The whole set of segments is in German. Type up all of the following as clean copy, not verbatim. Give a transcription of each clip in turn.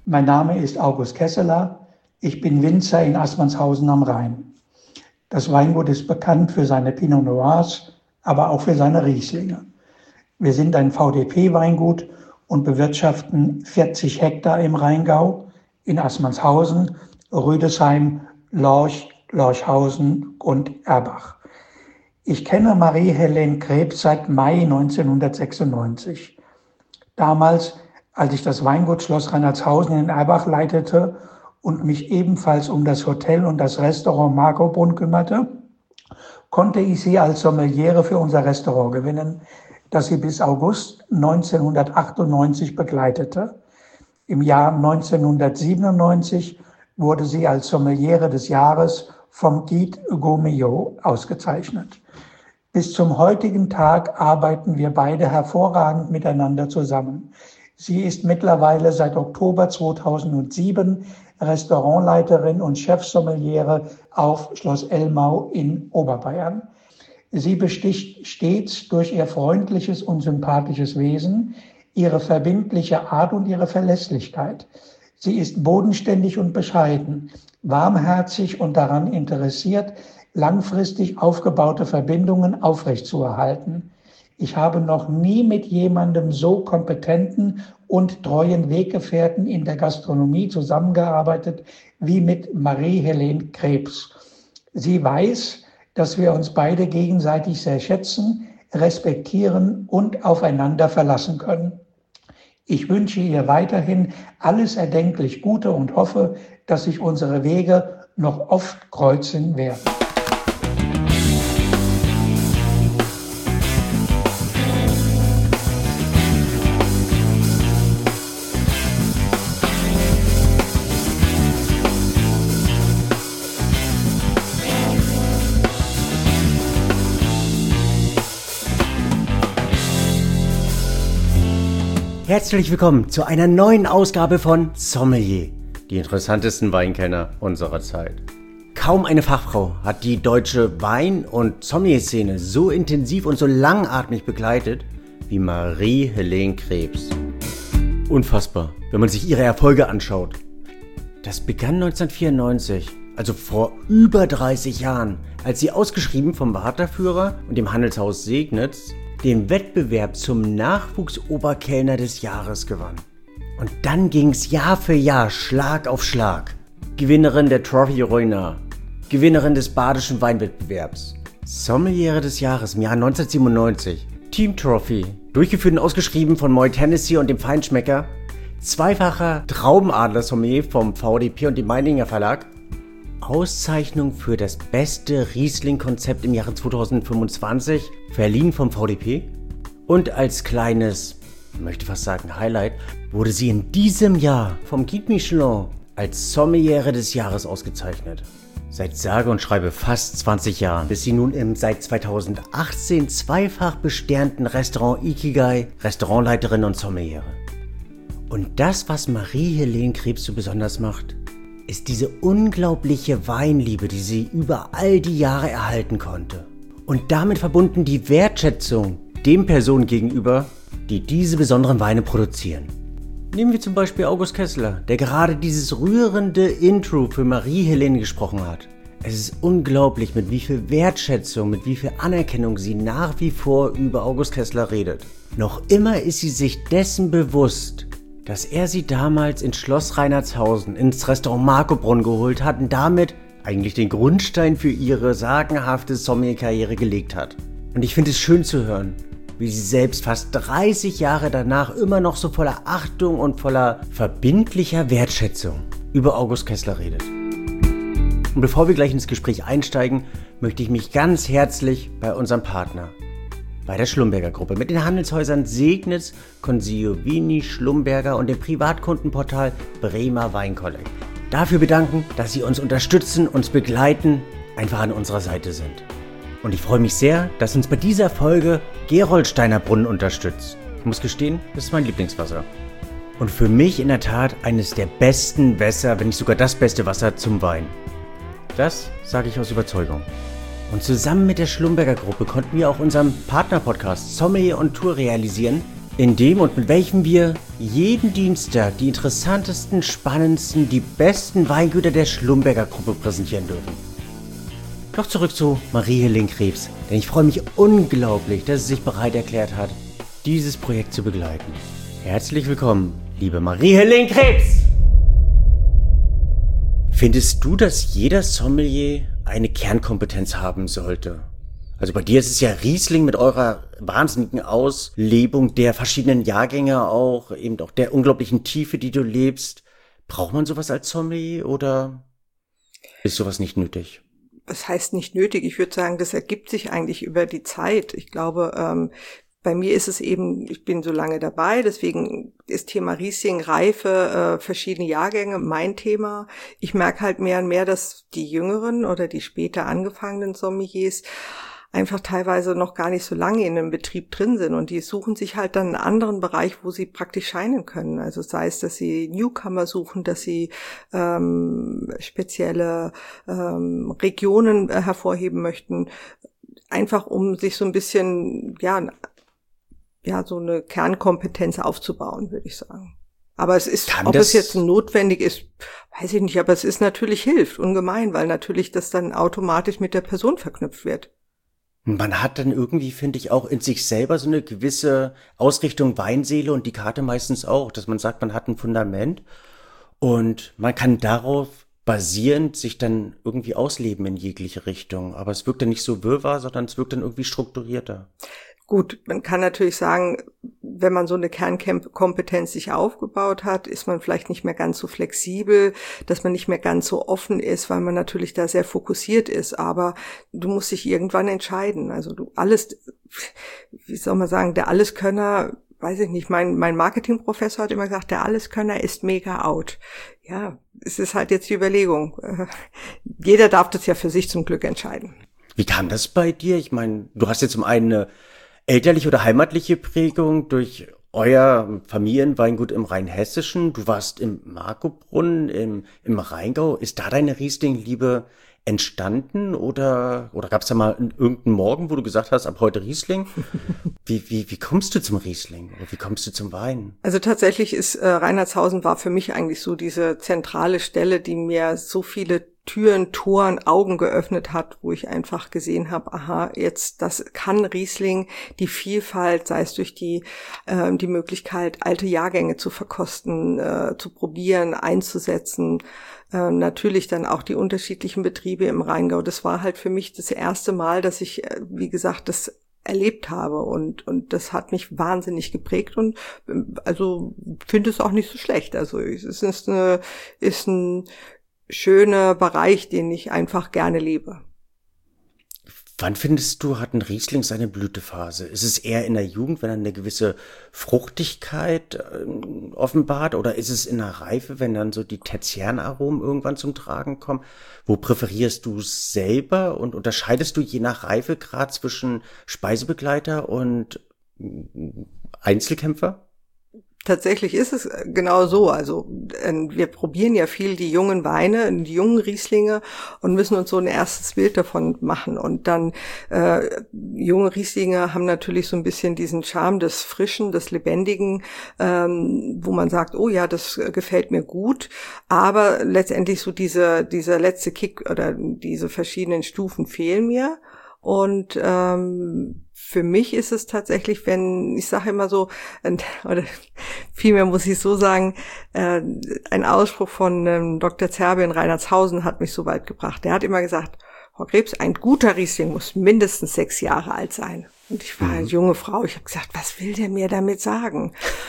Mein Name ist August Kesseler. Ich bin Winzer in Assmannshausen am Rhein. Das Weingut ist bekannt für seine Pinot Noirs, aber auch für seine Rieslinge. Wir sind ein VDP-Weingut und bewirtschaften 40 Hektar im Rheingau, in Assmannshausen, Rüdesheim, Lorch, Lorchhausen und Erbach. Ich kenne Marie-Helene Krebs seit Mai 1996. Damals, als ich das Weingut Schloss Reinhardshausen in Erbach leitete und mich ebenfalls um das Hotel und das Restaurant Markobrunn kümmerte, konnte ich sie als Sommeliere für unser Restaurant gewinnen, das sie bis August 1998 begleitete. Im Jahr 1997 wurde sie als Sommeliere des Jahres vom Guide Gourmillot ausgezeichnet. Bis zum heutigen Tag arbeiten wir beide hervorragend miteinander zusammen. Sie ist mittlerweile seit Oktober 2007 Restaurantleiterin und Chefsommeliere auf Schloss Elmau in Oberbayern. Sie besticht stets durch ihr freundliches und sympathisches Wesen, ihre verbindliche Art und ihre Verlässlichkeit. Sie ist bodenständig und bescheiden, warmherzig und daran interessiert, langfristig aufgebaute Verbindungen aufrechtzuerhalten. Ich habe noch nie mit jemandem so kompetenten und treuen Weggefährten in der Gastronomie zusammengearbeitet wie mit Marie-Helene Krebs. Sie weiß, dass wir uns beide gegenseitig sehr schätzen, respektieren und aufeinander verlassen können. Ich wünsche ihr weiterhin alles erdenklich Gute und hoffe, dass sich unsere Wege noch oft kreuzen werden. Herzlich willkommen zu einer neuen Ausgabe von Sommelier, die interessantesten Weinkenner unserer Zeit. Kaum eine Fachfrau hat die deutsche Wein- und Sommelier-Szene so intensiv und so langatmig begleitet wie Marie-Helene Krebs. Unfassbar, wenn man sich ihre Erfolge anschaut. Das begann 1994, also vor über 30 Jahren, als sie ausgeschrieben vom Warteführer und dem Handelshaus Segnitz den Wettbewerb zum Nachwuchsoberkellner des Jahres gewann. Und dann ging's Jahr für Jahr Schlag auf Schlag. Gewinnerin der Trophy Ruinart, Gewinnerin des Badischen Weinwettbewerbs, Sommeliere des Jahres im Jahr 1997, Team Trophy, durchgeführt und ausgeschrieben von Moet Hennessy und dem Feinschmecker, zweifacher Traubenadler-Sommelier vom VDP und dem Meininger Verlag, Auszeichnung für das beste Riesling-Konzept im Jahre 2025, verliehen vom VDP. Und als kleines, ich möchte fast sagen Highlight, wurde sie in diesem Jahr vom Guide Michelin als Sommeliere des Jahres ausgezeichnet. Seit sage und schreibe fast 20 Jahren ist sie nun im seit 2018 zweifach besternten Restaurant Ikigai Restaurantleiterin und Sommeliere. Und das, was Marie-Helene Krebs so besonders macht, ist diese unglaubliche Weinliebe, die sie über all die Jahre erhalten konnte. Und damit verbunden die Wertschätzung den Personen gegenüber, die diese besonderen Weine produzieren. Nehmen wir zum Beispiel August Kesseler, der gerade dieses rührende Intro für Marie-Helene gesprochen hat. Es ist unglaublich, mit wie viel Wertschätzung, mit wie viel Anerkennung sie nach wie vor über August Kesseler redet. Noch immer ist sie sich dessen bewusst, dass er sie damals ins Schloss Reinhardshausen, ins Restaurant Markobrunn geholt hat und damit eigentlich den Grundstein für ihre sagenhafte Sommelier-Karriere gelegt hat. Und ich finde es schön zu hören, wie sie selbst fast 30 Jahre danach immer noch so voller Achtung und voller verbindlicher Wertschätzung über August Kesseler redet. Und bevor wir gleich ins Gespräch einsteigen, möchte ich mich ganz herzlich bei unserem Partner, bei der Schlumberger Gruppe mit den Handelshäusern Segnitz, Consigliovini, Schlumberger und dem Privatkundenportal Bremer Weinkolleg dafür bedanken, dass sie uns unterstützen, uns begleiten, einfach an unserer Seite sind. Und ich freue mich sehr, dass uns bei dieser Folge Gerolsteiner Brunnen unterstützt. Ich muss gestehen, das ist mein Lieblingswasser. Und für mich in der Tat eines der besten Wässer, wenn nicht sogar das beste Wasser zum Wein. Das sage ich aus Überzeugung. Und zusammen mit der Schlumberger Gruppe konnten wir auch unseren Partnerpodcast Sommelier on Tour realisieren, in dem und mit welchem wir jeden Dienstag die interessantesten, spannendsten, die besten Weingüter der Schlumberger Gruppe präsentieren dürfen. Doch zurück zu Marie-Helene Krebs, denn ich freue mich unglaublich, dass sie sich bereit erklärt hat, dieses Projekt zu begleiten. Herzlich willkommen, liebe Marie-Helene Krebs! Findest du, dass jeder Sommelier eine Kernkompetenz haben sollte? Also bei dir ist es ja Riesling mit eurer wahnsinnigen Auslebung der verschiedenen Jahrgänge auch, eben auch der unglaublichen Tiefe, die du lebst. Braucht man sowas als Sommelier oder ist sowas nicht nötig? Was heißt nicht nötig? Ich würde sagen, das ergibt sich eigentlich über die Zeit. Ich glaube, bei mir ist es eben, ich bin so lange dabei, deswegen ist Thema Riesling, Reife, verschiedene Jahrgänge mein Thema. Ich merke halt mehr und mehr, dass die jüngeren oder die später angefangenen Sommeliers einfach teilweise noch gar nicht so lange in einem Betrieb drin sind und die suchen sich halt dann einen anderen Bereich, wo sie praktisch scheinen können. Also sei es, dass sie Newcomer suchen, dass sie spezielle Regionen hervorheben möchten, einfach um sich so ein bisschen, so eine Kernkompetenz aufzubauen, würde ich sagen. Aber es ist, ob es jetzt notwendig ist, weiß ich nicht, aber es ist natürlich hilft ungemein, weil natürlich das dann automatisch mit der Person verknüpft wird. Man hat dann irgendwie, finde ich, auch in sich selber so eine gewisse Ausrichtung Weinseele und die Karte meistens auch, dass man sagt, man hat ein Fundament und man kann darauf basierend sich dann irgendwie ausleben in jegliche Richtung. Aber es wirkt dann nicht so wirrwarr, sondern es wirkt dann irgendwie strukturierter. Gut, man kann natürlich sagen, wenn man so eine Kernkompetenz sich aufgebaut hat, ist man vielleicht nicht mehr ganz so flexibel, dass man nicht mehr ganz so offen ist, weil man natürlich da sehr fokussiert ist. Aber du musst dich irgendwann entscheiden. Also der Alleskönner, weiß ich nicht, mein Marketingprofessor hat immer gesagt, der Alleskönner ist mega out. Ja, es ist halt jetzt die Überlegung. Jeder darf das ja für sich zum Glück entscheiden. Wie kam das bei dir? Ich meine, du hast jetzt zum einen eine elterliche oder heimatliche Prägung durch euer Familienweingut im Rheinhessischen. Du warst im Markobrunn im Rheingau. Ist da deine Riesling-Liebe entstanden oder gab es da mal irgendeinen Morgen, wo du gesagt hast, ab heute Riesling? Wie kommst du zum Riesling oder wie kommst du zum Wein? Also tatsächlich ist Reinhardshausen war für mich eigentlich so diese zentrale Stelle, die mir so viele Türen, Toren, Augen geöffnet hat, wo ich einfach gesehen habe, aha, jetzt das kann Riesling, die Vielfalt, sei es durch die Möglichkeit, alte Jahrgänge zu verkosten, zu probieren, einzusetzen, natürlich dann auch die unterschiedlichen Betriebe im Rheingau. Das war halt für mich das erste Mal, dass ich, wie gesagt, das erlebt habe und das hat mich wahnsinnig geprägt und also finde es auch nicht so schlecht. Also es ist ein schöner Bereich, den ich einfach gerne lebe. Wann findest du, hat ein Riesling seine Blütephase? Ist es eher in der Jugend, wenn er eine gewisse Fruchtigkeit offenbart, oder ist es in der Reife, wenn dann so die Tertiäraromen irgendwann zum Tragen kommen? Wo präferierst du es selber und unterscheidest du je nach Reifegrad zwischen Speisebegleiter und Einzelkämpfer? Tatsächlich ist es genau so. Also wir probieren ja viel die jungen Weine, die jungen Rieslinge und müssen uns so ein erstes Bild davon machen. Und dann junge Rieslinge haben natürlich so ein bisschen diesen Charme des Frischen, des Lebendigen, wo man sagt, oh ja, das gefällt mir gut. Aber letztendlich so dieser letzte Kick oder diese verschiedenen Stufen fehlen mir. Und für mich ist es tatsächlich, wenn, ich sage immer so, oder vielmehr muss ich so sagen, ein Ausspruch von Dr. Zerbe in Reinhardshausen hat mich so weit gebracht. Der hat immer gesagt, Frau Krebs, ein guter Riesling muss mindestens 6 Jahre alt sein. Und ich war eine junge Frau, ich habe gesagt, was will der mir damit sagen?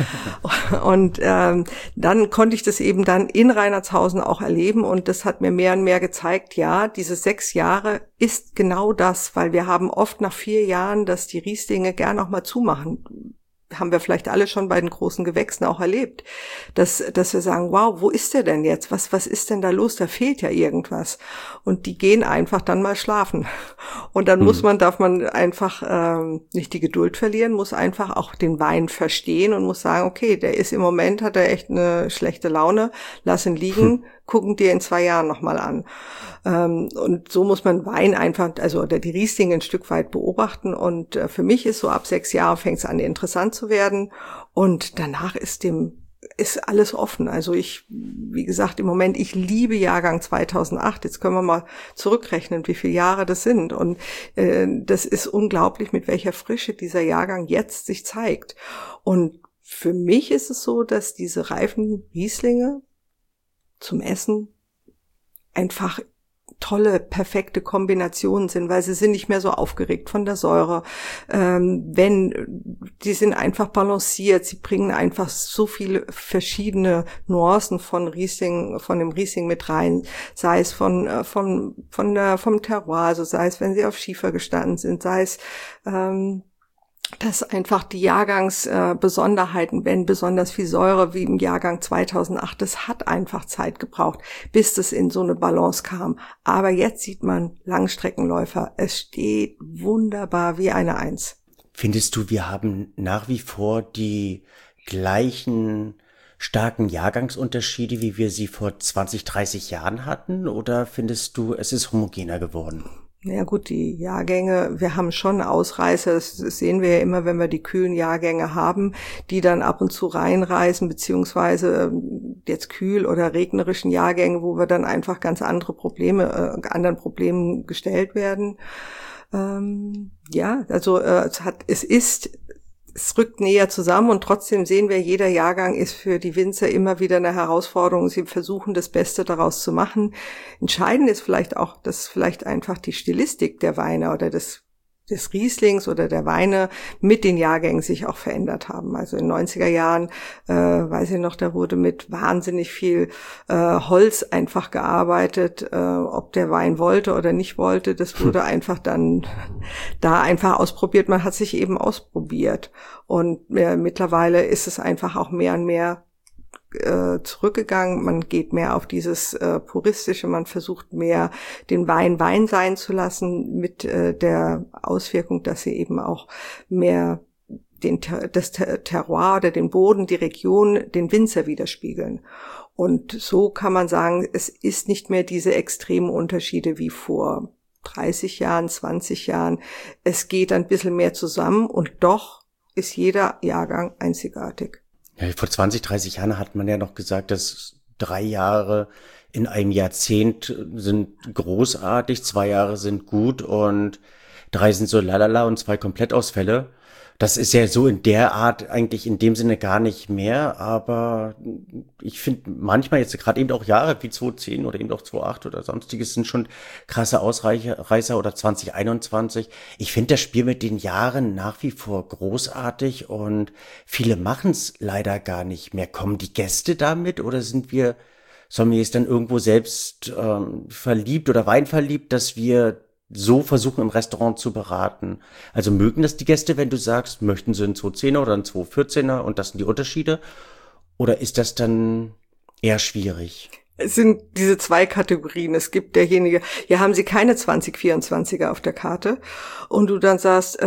Und dann konnte ich das eben dann in Reinhardshausen auch erleben und das hat mir mehr und mehr gezeigt, ja, diese 6 Jahre ist genau das, weil wir haben oft nach 4 Jahren, dass die Rieslinge gern auch mal zumachen. Haben wir vielleicht alle schon bei den großen Gewächsen auch erlebt, dass wir sagen, wow, wo ist der denn jetzt? Was ist denn da los? Da fehlt ja irgendwas. Und die gehen einfach dann mal schlafen. Und dann darf man einfach nicht die Geduld verlieren, muss einfach auch den Wein verstehen und muss sagen, okay, der ist im Moment, hat er echt eine schlechte Laune, lass ihn liegen, gucken dir in 2 Jahren nochmal an. Und so muss man Wein einfach, oder die Rieslinge ein Stück weit beobachten. Und für mich ist so ab 6 Jahren fängt es an, interessant zu werden. Und danach ist alles offen. Also wie gesagt, im Moment, ich liebe Jahrgang 2008. Jetzt können wir mal zurückrechnen, wie viele Jahre das sind. Und das ist unglaublich, mit welcher Frische dieser Jahrgang jetzt sich zeigt. Und für mich ist es so, dass diese reifen Rieslinge zum Essen einfach tolle, perfekte Kombinationen sind, weil sie sind nicht mehr so aufgeregt von der Säure. Die sind einfach balanciert, sie bringen einfach so viele verschiedene Nuancen von dem Riesling mit rein, sei es vom Terroir, also sei es, wenn sie auf Schiefer gestanden sind, sei es, dass einfach die Jahrgangsbesonderheiten, wenn besonders viel Säure wie im Jahrgang 2008, das hat einfach Zeit gebraucht, bis das in so eine Balance kam. Aber jetzt sieht man Langstreckenläufer, es steht wunderbar wie eine Eins. Findest du, wir haben nach wie vor die gleichen starken Jahrgangsunterschiede, wie wir sie vor 20, 30 Jahren hatten? Oder findest du, es ist homogener geworden? Ja gut, die Jahrgänge, wir haben schon Ausreißer, das sehen wir ja immer, wenn wir die kühlen Jahrgänge haben, die dann ab und zu reinreißen, beziehungsweise jetzt kühl- oder regnerischen Jahrgänge, wo wir dann einfach ganz anderen Problemen gestellt werden. Es rückt näher zusammen und trotzdem sehen wir, jeder Jahrgang ist für die Winzer immer wieder eine Herausforderung. Sie versuchen, das Beste daraus zu machen. Entscheidend ist vielleicht auch, dass vielleicht einfach die Stilistik der Weine oder des Rieslings oder der Weine mit den Jahrgängen sich auch verändert haben. Also in den 90er Jahren, weiß ich noch, da wurde mit wahnsinnig viel Holz einfach gearbeitet, ob der Wein wollte oder nicht wollte. Das wurde einfach dann da einfach ausprobiert. Man hat sich eben ausprobiert. Und mittlerweile ist es einfach auch mehr und mehr zurückgegangen, man geht mehr auf dieses Puristische, man versucht mehr den Wein sein zu lassen, mit der Auswirkung, dass sie eben auch mehr das Terroir oder den Boden, die Region, den Winzer widerspiegeln. Und so kann man sagen, es ist nicht mehr diese extremen Unterschiede wie vor 30 Jahren, 20 Jahren. Es geht ein bisschen mehr zusammen und doch ist jeder Jahrgang einzigartig. Ja, vor 20, 30 Jahren hat man ja noch gesagt, dass 3 Jahre in einem Jahrzehnt sind großartig, 2 Jahre sind gut und 3 sind so lalala und 2 Komplettausfälle. Das ist ja so in der Art eigentlich in dem Sinne gar nicht mehr, aber ich finde manchmal jetzt gerade eben auch Jahre wie 2010 oder eben auch 2008 oder sonstiges sind schon krasse Ausreißer oder 2021. Ich finde das Spiel mit den Jahren nach wie vor großartig und viele machen es leider gar nicht mehr. Kommen die Gäste damit oder sind wir Sommeliers dann irgendwo selbst verliebt oder weinverliebt, dass wir so versuchen im Restaurant zu beraten? Also mögen das die Gäste, wenn du sagst, möchten sie einen 210er oder einen 214er und das sind die Unterschiede? Oder ist das dann eher schwierig? Es sind diese 2 Kategorien. Es gibt derjenige, ja, haben sie keine 2024er auf der Karte und du dann sagst,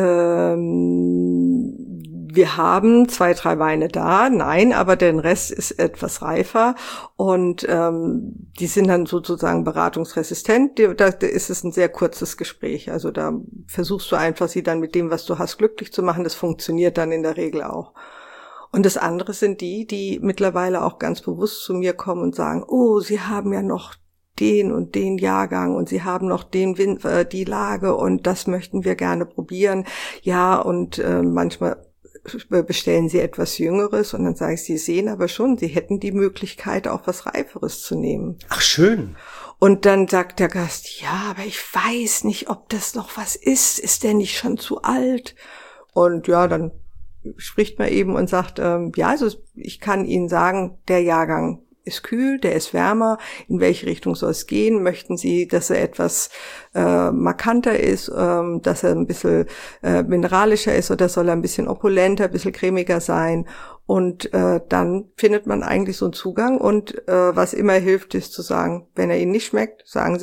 wir haben 2, 3 Weine da, nein, aber der Rest ist etwas reifer und die sind dann sozusagen beratungsresistent. Da ist es ein sehr kurzes Gespräch. Also da versuchst du einfach, sie dann mit dem, was du hast, glücklich zu machen. Das funktioniert dann in der Regel auch. Und das andere sind die mittlerweile auch ganz bewusst zu mir kommen und sagen, oh, sie haben ja noch den und den Jahrgang und sie haben noch die Lage und das möchten wir gerne probieren. Ja, und manchmal bestellen sie etwas Jüngeres und dann sage ich, sie sehen aber schon, sie hätten die Möglichkeit, auch was Reiferes zu nehmen. Ach, schön. Und dann sagt der Gast, ja, aber ich weiß nicht, ob das noch was ist. Ist der nicht schon zu alt? Und ja, dann spricht man eben und sagt, ja, also ich kann Ihnen sagen, der Jahrgang ist kühl, der ist wärmer. In welche Richtung soll es gehen? Möchten Sie, dass er etwas markanter ist, dass er ein bisschen mineralischer ist oder soll er ein bisschen opulenter, ein bisschen cremiger sein? Und dann findet man eigentlich so einen Zugang und was immer hilft, ist zu sagen, wenn er Ihnen nicht schmeckt, sagen Sie es,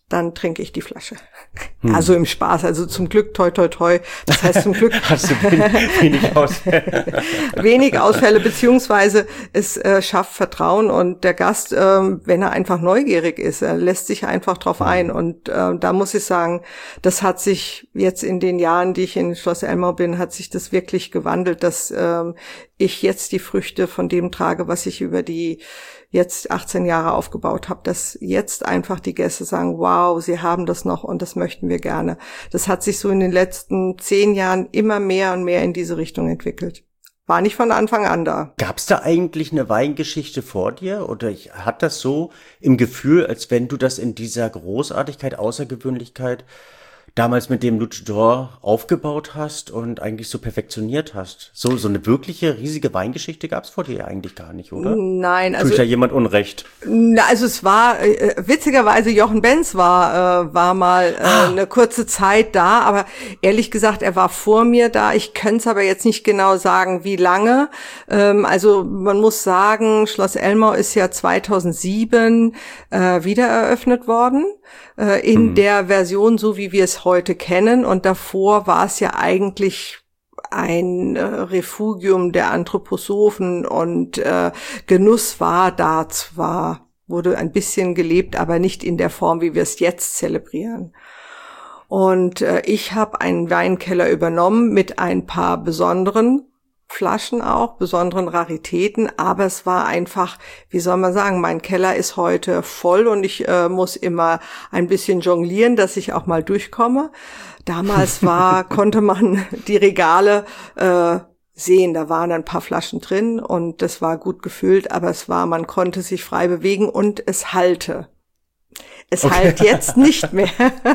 dann trinke ich die Flasche. Also im Spaß, also zum Glück, toi, toi, toi. Das heißt zum Glück hast du wenig Ausfälle. Wenig Ausfälle, beziehungsweise es schafft Vertrauen und der Gast, wenn er einfach neugierig ist, er lässt sich einfach drauf ein und da muss ich sagen, das hat sich jetzt in den Jahren, die ich in Schloss Elmau bin, hat sich das wirklich gewandelt, dass ich jetzt die Früchte von dem trage, was ich über die jetzt 18 Jahre aufgebaut habe, dass jetzt einfach die Gäste sagen, wow, sie haben das noch und das möchten wir gerne. Das hat sich so in den letzten 10 Jahren immer mehr und mehr in diese Richtung entwickelt. War nicht von Anfang an da. Gab's da eigentlich eine Weingeschichte vor dir? Oder hat das so im Gefühl, als wenn du das in dieser Großartigkeit, Außergewöhnlichkeit damals mit dem Luchador aufgebaut hast und eigentlich so perfektioniert hast? So eine wirkliche, riesige Weingeschichte gab's vor dir eigentlich gar nicht, oder? Nein. Tue ich da jemand Unrecht? Also es war, witzigerweise, Jochen Benz war mal eine kurze Zeit da, aber ehrlich gesagt, er war vor mir da. Ich könnte es aber jetzt nicht genau sagen, wie lange. Also man muss sagen, Schloss Elmau ist ja 2007 wieder eröffnet worden. In der Version, so wie wir es heute kennen. Und davor war es ja eigentlich ein Refugium der Anthroposophen und Genuss war da zwar, wurde ein bisschen gelebt, aber nicht in der Form, wie wir es jetzt zelebrieren. Und ich habe einen Weinkeller übernommen mit ein paar besonderen Flaschen auch, besonderen Raritäten, aber es war einfach, wie soll man sagen, mein Keller ist heute voll und ich muss immer ein bisschen jonglieren, dass ich auch mal durchkomme. Damals konnte man die Regale sehen, da waren ein paar Flaschen drin und das war gut gefüllt, aber man konnte sich frei bewegen und es hallte. Es halt jetzt nicht mehr.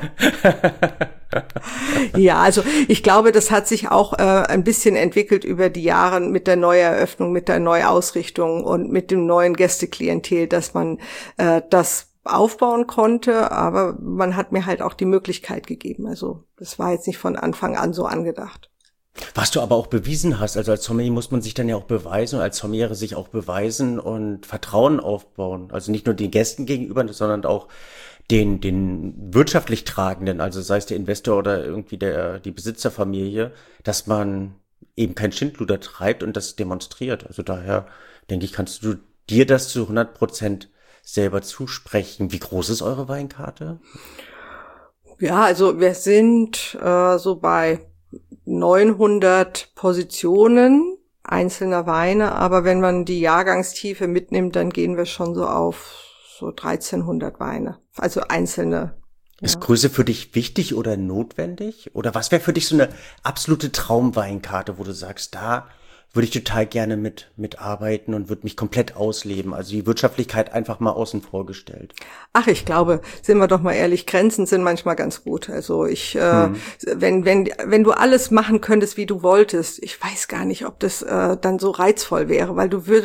Ja, also ich glaube, das hat sich auch ein bisschen entwickelt über die Jahre mit der Neueröffnung, mit der Neuausrichtung und mit dem neuen Gästeklientel, dass man das aufbauen konnte, aber man hat mir halt auch die Möglichkeit gegeben. Also das war jetzt nicht von Anfang an so angedacht. Was du aber auch bewiesen hast, also als Sommelier muss man sich dann ja auch beweisen und als Sommeliere sich auch beweisen und Vertrauen aufbauen. Also nicht nur den Gästen gegenüber, sondern auch den wirtschaftlich Tragenden, also sei es der Investor oder irgendwie die Besitzerfamilie, dass man eben kein Schindluder treibt und das demonstriert. Also daher, denke ich, kannst du dir das zu 100% selber zusprechen. Wie groß ist eure Weinkarte? Ja, also wir sind so bei 900 Positionen einzelner Weine, aber wenn man die Jahrgangstiefe mitnimmt, dann gehen wir schon so auf so 1300 Weine, also einzelne. Ist Größe für dich wichtig oder notwendig? Oder was wäre für dich so eine absolute Traumweinkarte, wo du sagst, da würde ich total gerne mitarbeiten und würde mich komplett ausleben. Also die Wirtschaftlichkeit einfach mal außen vor gestellt. Ach, ich glaube, sind wir doch mal ehrlich, Grenzen sind manchmal ganz gut. Also wenn du alles machen könntest, wie du wolltest, ich weiß gar nicht, ob das dann so reizvoll wäre, weil du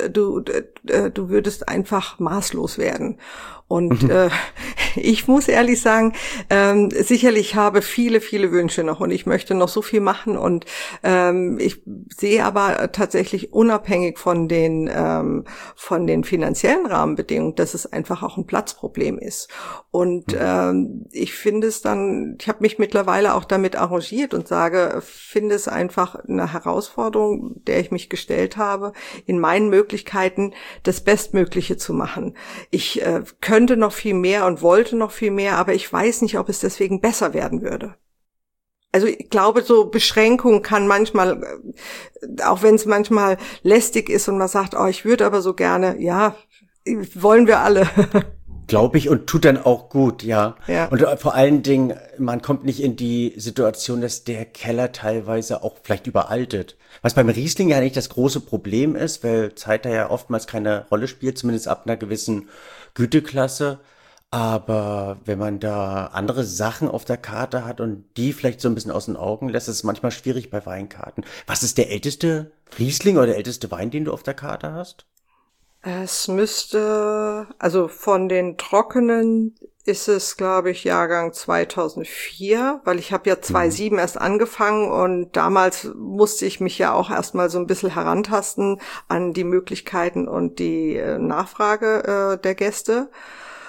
würdest einfach maßlos werden. Und ich muss ehrlich sagen, sicherlich habe viele, viele Wünsche noch und ich möchte noch so viel machen und ich sehe aber tatsächlich unabhängig von den finanziellen Rahmenbedingungen, dass es einfach auch ein Platzproblem ist. Und ich finde es dann, ich habe mich mittlerweile auch damit arrangiert und finde es einfach eine Herausforderung, der ich mich gestellt habe, in meinen Möglichkeiten das Bestmögliche zu machen. Ich könnte noch viel mehr und wollte noch viel mehr, aber ich weiß nicht, ob es deswegen besser werden würde. Also ich glaube, so Beschränkung kann manchmal, auch wenn es manchmal lästig ist und man sagt, oh, ich würde aber so gerne, ja, wollen wir alle. Glaube ich, und tut dann auch gut, ja. Ja. Und vor allen Dingen, man kommt nicht in die Situation, dass der Keller teilweise auch vielleicht überaltet. Was beim Riesling ja nicht das große Problem ist, weil Zeit da ja oftmals keine Rolle spielt, zumindest ab einer gewissen Güteklasse. Aber wenn man da andere Sachen auf der Karte hat und die vielleicht so ein bisschen aus den Augen lässt, ist es manchmal schwierig bei Weinkarten. Was ist der älteste Riesling oder der älteste Wein, den du auf der Karte hast? Es müsste, also von den Trockenen ist es, glaube ich, Jahrgang 2004, weil ich habe ja 2007 erst angefangen und damals musste ich mich ja auch erstmal so ein bisschen herantasten an die Möglichkeiten und die Nachfrage der Gäste.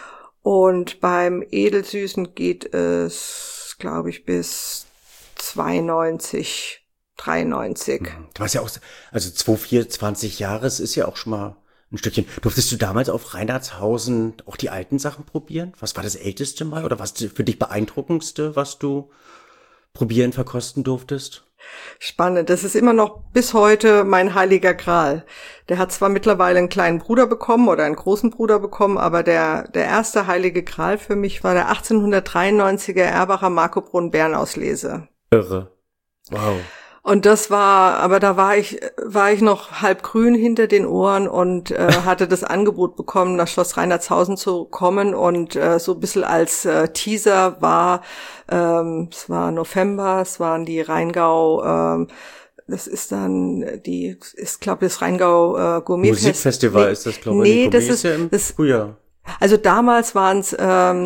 Und beim Edelsüßen geht es, glaube ich, bis 92, 93. Du warst ja auch, also 20 Jahre, es ist ja auch schon mal ein Stückchen. Durftest du damals auf Reinhardshausen auch die alten Sachen probieren? Was war das älteste Mal oder was für dich beeindruckendste, was du probieren, verkosten durftest? Spannend. Das ist immer noch bis heute mein heiliger Gral. Der hat zwar mittlerweile einen kleinen Bruder bekommen oder einen großen Bruder bekommen, aber der erste heilige Gral für mich war der 1893er Erbacher Marco Brunn Bärenauslese. Irre. Wow. Und das aber da war ich noch halb grün hinter den Ohren und hatte das Angebot bekommen, nach Schloss Reinhardshausen zu kommen und so ein bisschen als Teaser war, es war November, es waren die Rheingau, das ist dann glaube das Rheingau Gourmetfest. Musikfestival ist das, glaube ich. Nee, das ist ja im Frühjahr. Also damals waren es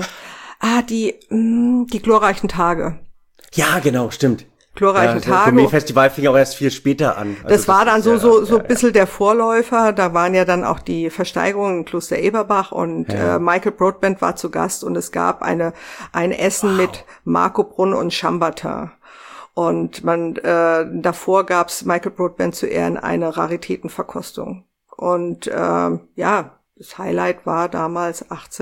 die glorreichen Tage. Ja, genau, stimmt. Glorreichen Tage. Das Gourmetfestival fing auch erst viel später an. Also das war dann so ein bisschen der Vorläufer. Da waren ja dann auch die Versteigerungen in Kloster Eberbach und Michael Broadbent war zu Gast und es gab ein Essen mit Marco Brunn und Chambertin. Und davor gab's Michael Broadbent zu Ehren eine Raritätenverkostung. Und das Highlight war damals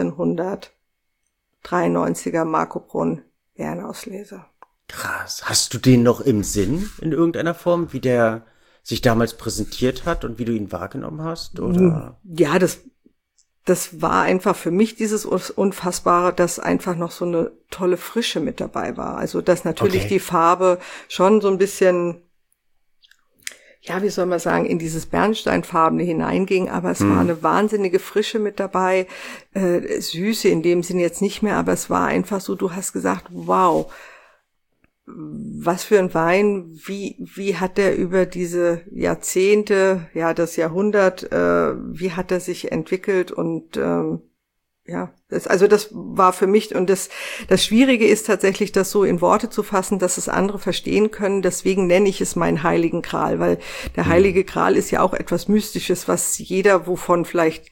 1893er Marco Brunn Bärenauslese. Krass. Hast du den noch im Sinn in irgendeiner Form, wie der sich damals präsentiert hat und wie du ihn wahrgenommen hast? Oder? Ja, das war einfach für mich dieses Unfassbare, dass einfach noch so eine tolle Frische mit dabei war. Also, dass natürlich die Farbe schon so ein bisschen, ja, wie soll man sagen, in dieses Bernsteinfarbene hineinging, aber es war eine wahnsinnige Frische mit dabei. Süße in dem Sinne jetzt nicht mehr, aber es war einfach so, du hast gesagt, wow, was für ein Wein, wie hat der über diese Jahrzehnte, das Jahrhundert, wie hat er sich entwickelt und das war für mich, und das Schwierige ist tatsächlich, das so in Worte zu fassen, dass es andere verstehen können. Deswegen nenne ich es meinen Heiligen Gral, weil der Heilige Gral ist ja auch etwas Mystisches, was wovon vielleicht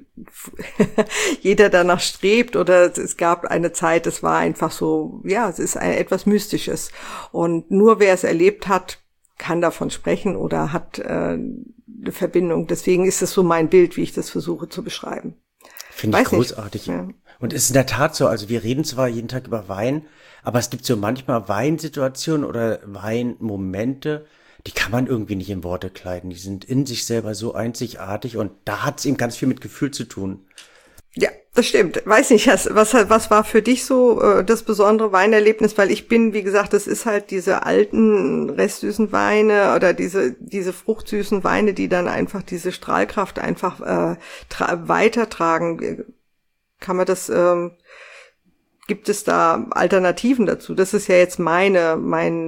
jeder danach strebt, oder es gab eine Zeit, es war einfach so, es ist etwas Mystisches. Und nur wer es erlebt hat, kann davon sprechen oder hat eine Verbindung. Deswegen ist es so mein Bild, wie ich das versuche zu beschreiben. Finde ich großartig. Ja. Und es ist in der Tat so, also wir reden zwar jeden Tag über Wein, aber es gibt so manchmal Weinsituationen oder Weinmomente, die kann man irgendwie nicht in Worte kleiden. Die sind in sich selber so einzigartig und da hat es eben ganz viel mit Gefühl zu tun. Ja, das stimmt. Weiß nicht, was war für dich so das besondere Weinerlebnis? Weil ich bin, wie gesagt, das ist halt diese alten restsüßen Weine oder diese fruchtsüßen Weine, die dann einfach diese Strahlkraft einfach weitertragen. Kann man das? Gibt es da Alternativen dazu? Das ist ja jetzt meine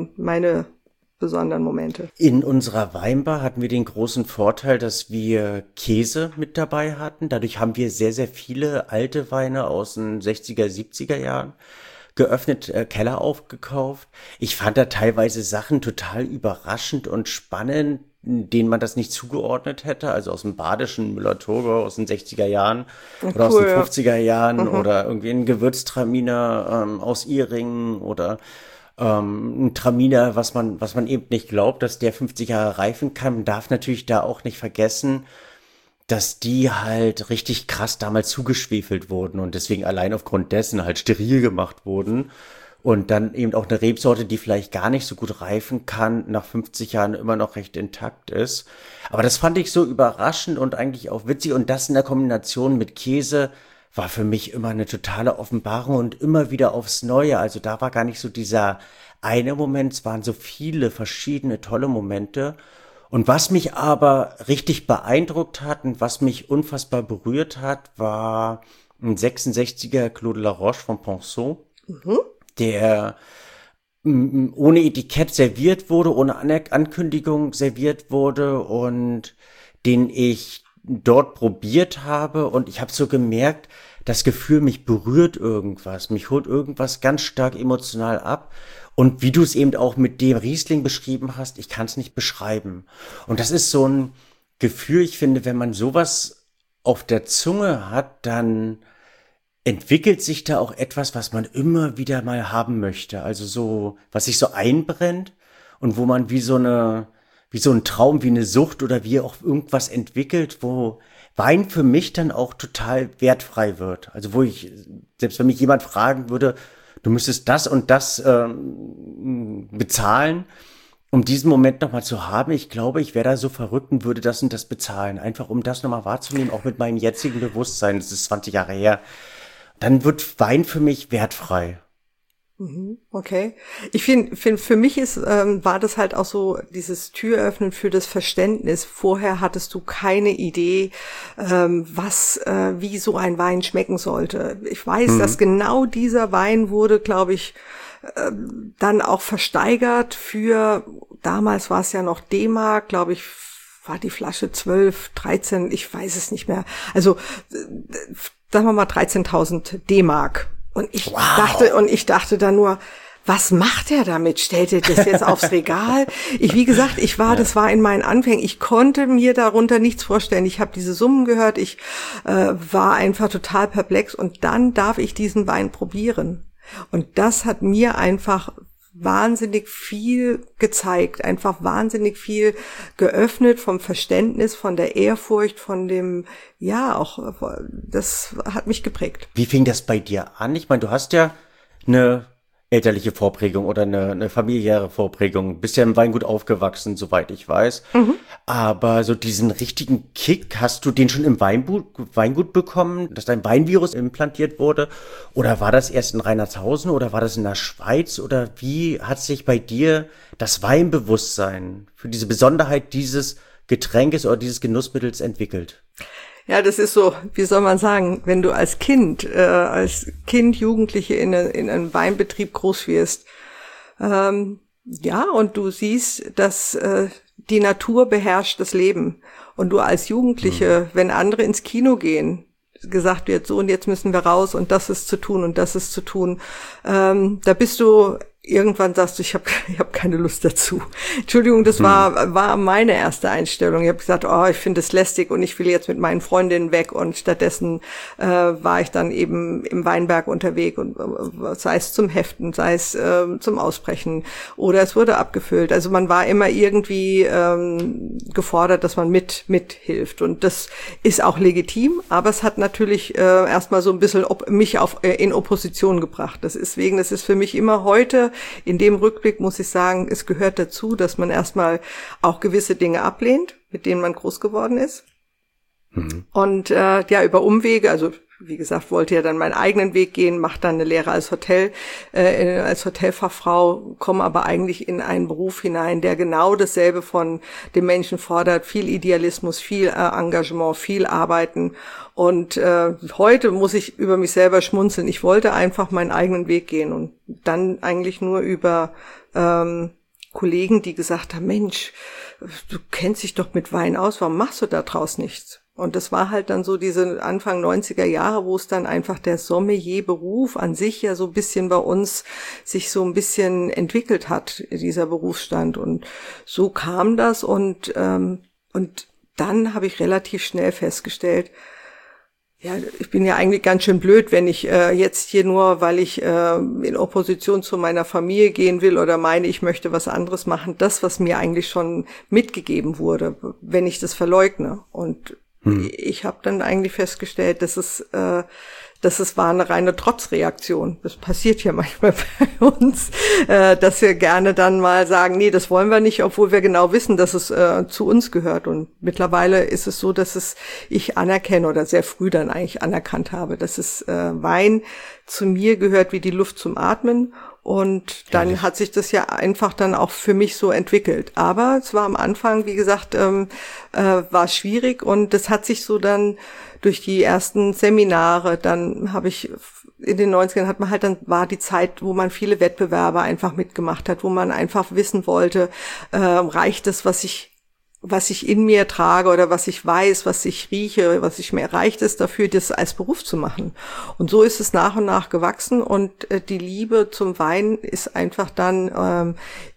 besonderen Momente. In unserer Weinbar hatten wir den großen Vorteil, dass wir Käse mit dabei hatten. Dadurch haben wir sehr, sehr viele alte Weine aus den 60er, 70er Jahren geöffnet, Keller aufgekauft. Ich fand da teilweise Sachen total überraschend und spannend, denen man das nicht zugeordnet hätte. Also aus dem badischen Müller-Thurgau aus den 60er Jahren oder aus den 50er Jahren oder irgendwie ein Gewürztraminer aus Ihringen oder ein Traminer, was man eben nicht glaubt, dass der 50 Jahre reifen kann. Man darf natürlich da auch nicht vergessen, dass die halt richtig krass damals zugeschwefelt wurden und deswegen allein aufgrund dessen halt steril gemacht wurden. Und dann eben auch eine Rebsorte, die vielleicht gar nicht so gut reifen kann, nach 50 Jahren immer noch recht intakt ist. Aber das fand ich so überraschend und eigentlich auch witzig. Und das in der Kombination mit Käse war für mich immer eine totale Offenbarung und immer wieder aufs Neue. Also da war gar nicht so dieser eine Moment, es waren so viele verschiedene tolle Momente. Und was mich aber richtig beeindruckt hat und was mich unfassbar berührt hat, war ein 66er Clos de la Roche von Ponceau, der ohne Etikett serviert wurde, ohne Ankündigung serviert wurde und den ich dort probiert habe und ich habe so gemerkt, das Gefühl, mich berührt irgendwas, mich holt irgendwas ganz stark emotional ab und wie du es eben auch mit dem Riesling beschrieben hast, ich kann es nicht beschreiben. Und das ist so ein Gefühl, ich finde, wenn man sowas auf der Zunge hat, dann entwickelt sich da auch etwas, was man immer wieder mal haben möchte? Also so, was sich so einbrennt und wo man wie so ein Traum, wie eine Sucht oder wie auch irgendwas entwickelt, wo Wein für mich dann auch total wertfrei wird. Also wo ich, selbst wenn mich jemand fragen würde, du müsstest das und das bezahlen, um diesen Moment nochmal zu haben. Ich glaube, ich wäre da so verrückt und würde das und das bezahlen. Einfach um das nochmal wahrzunehmen, auch mit meinem jetzigen Bewusstsein. Das ist 20 Jahre her. Dann wird Wein für mich wertfrei. Okay. Ich finde, für mich war das halt auch so dieses Türöffnen für das Verständnis. Vorher hattest du keine Idee, wie so ein Wein schmecken sollte. Ich weiß, dass genau dieser Wein wurde, glaube ich, dann auch versteigert für, damals war es ja noch D-Mark, glaube ich, war die Flasche 12, 13, ich weiß es nicht mehr. Also, sagen wir mal 13.000 D-Mark. Und ich dachte dann nur, was macht er damit? Stellt er das jetzt aufs Regal? Das war in meinen Anfängen. Ich konnte mir darunter nichts vorstellen. Ich habe diese Summen gehört. Ich war einfach total perplex. Und dann darf ich diesen Wein probieren. Und das hat mir einfach wahnsinnig viel gezeigt, einfach wahnsinnig viel geöffnet vom Verständnis, von der Ehrfurcht, von dem, das hat mich geprägt. Wie fing das bei dir an? Ich meine, du hast ja eine elterliche Vorprägung oder eine familiäre Vorprägung. Bist ja im Weingut aufgewachsen, soweit ich weiß. Aber so diesen richtigen Kick, hast du den schon im Weingut bekommen, dass dein Weinvirus implantiert wurde? Oder war das erst in Reinhardshausen oder war das in der Schweiz? Oder wie hat sich bei dir das Weinbewusstsein für diese Besonderheit dieses Getränkes oder dieses Genussmittels entwickelt? Ja, das ist so, wie soll man sagen, wenn du als Kind, Jugendliche in einem Weinbetrieb groß wirst, und du siehst, dass die Natur beherrscht das Leben. Und du als Jugendliche, wenn andere ins Kino gehen, gesagt wird, so und jetzt müssen wir raus und das ist zu tun und das ist zu tun, da bist du irgendwann sagst du, ich hab keine Lust dazu. Entschuldigung, das war meine erste Einstellung. Ich habe gesagt, ich finde es lästig und ich will jetzt mit meinen Freundinnen weg und stattdessen war ich dann eben im Weinberg unterwegs und sei es zum Heften, sei es zum Ausbrechen oder es wurde abgefüllt. Also man war immer irgendwie gefordert, dass man mithilft und das ist auch legitim, aber es hat natürlich erstmal so ein bisschen mich in Opposition gebracht. Das ist für mich immer heute in dem Rückblick muss ich sagen, es gehört dazu, dass man erstmal auch gewisse Dinge ablehnt, mit denen man groß geworden ist. Und über Umwege, also wie gesagt, wollte ja dann meinen eigenen Weg gehen, mache dann eine Lehre als Hotelfachfrau, komme aber eigentlich in einen Beruf hinein, der genau dasselbe von dem Menschen fordert, viel Idealismus, viel Engagement, viel Arbeiten. Und heute muss ich über mich selber schmunzeln. Ich wollte einfach meinen eigenen Weg gehen und dann eigentlich nur über Kollegen, die gesagt haben, Mensch, du kennst dich doch mit Wein aus, warum machst du da draus nichts? Und das war halt dann so diese Anfang 90er Jahre, wo es dann einfach der Sommelier-Beruf an sich ja so ein bisschen bei uns sich so ein bisschen entwickelt hat, dieser Berufsstand. Und so kam das und dann habe ich relativ schnell festgestellt, ja, ich bin ja eigentlich ganz schön blöd, wenn ich jetzt hier nur, weil ich in Opposition zu meiner Familie gehen will oder meine, ich möchte was anderes machen, das, was mir eigentlich schon mitgegeben wurde, wenn ich das verleugne. Und ich habe dann eigentlich festgestellt, dass es war eine reine Trotzreaktion. Das passiert ja manchmal bei uns, dass wir gerne dann mal sagen, nee, das wollen wir nicht, obwohl wir genau wissen, dass es zu uns gehört. Und mittlerweile ist es so, dass ich anerkenne oder sehr früh dann eigentlich anerkannt habe, dass es Wein zu mir gehört wie die Luft zum Atmen. Und dann hat sich das ja einfach dann auch für mich so entwickelt. Aber es war am Anfang, wie gesagt, war es schwierig und das hat sich so dann durch die ersten Seminare, dann habe ich in den 90ern war die Zeit, wo man viele Wettbewerbe einfach mitgemacht hat, wo man einfach wissen wollte, reicht das, was ich in mir trage oder was ich weiß, was ich rieche, was ich mir reicht es dafür, das als Beruf zu machen. Und so ist es nach und nach gewachsen und die Liebe zum Wein ist einfach dann,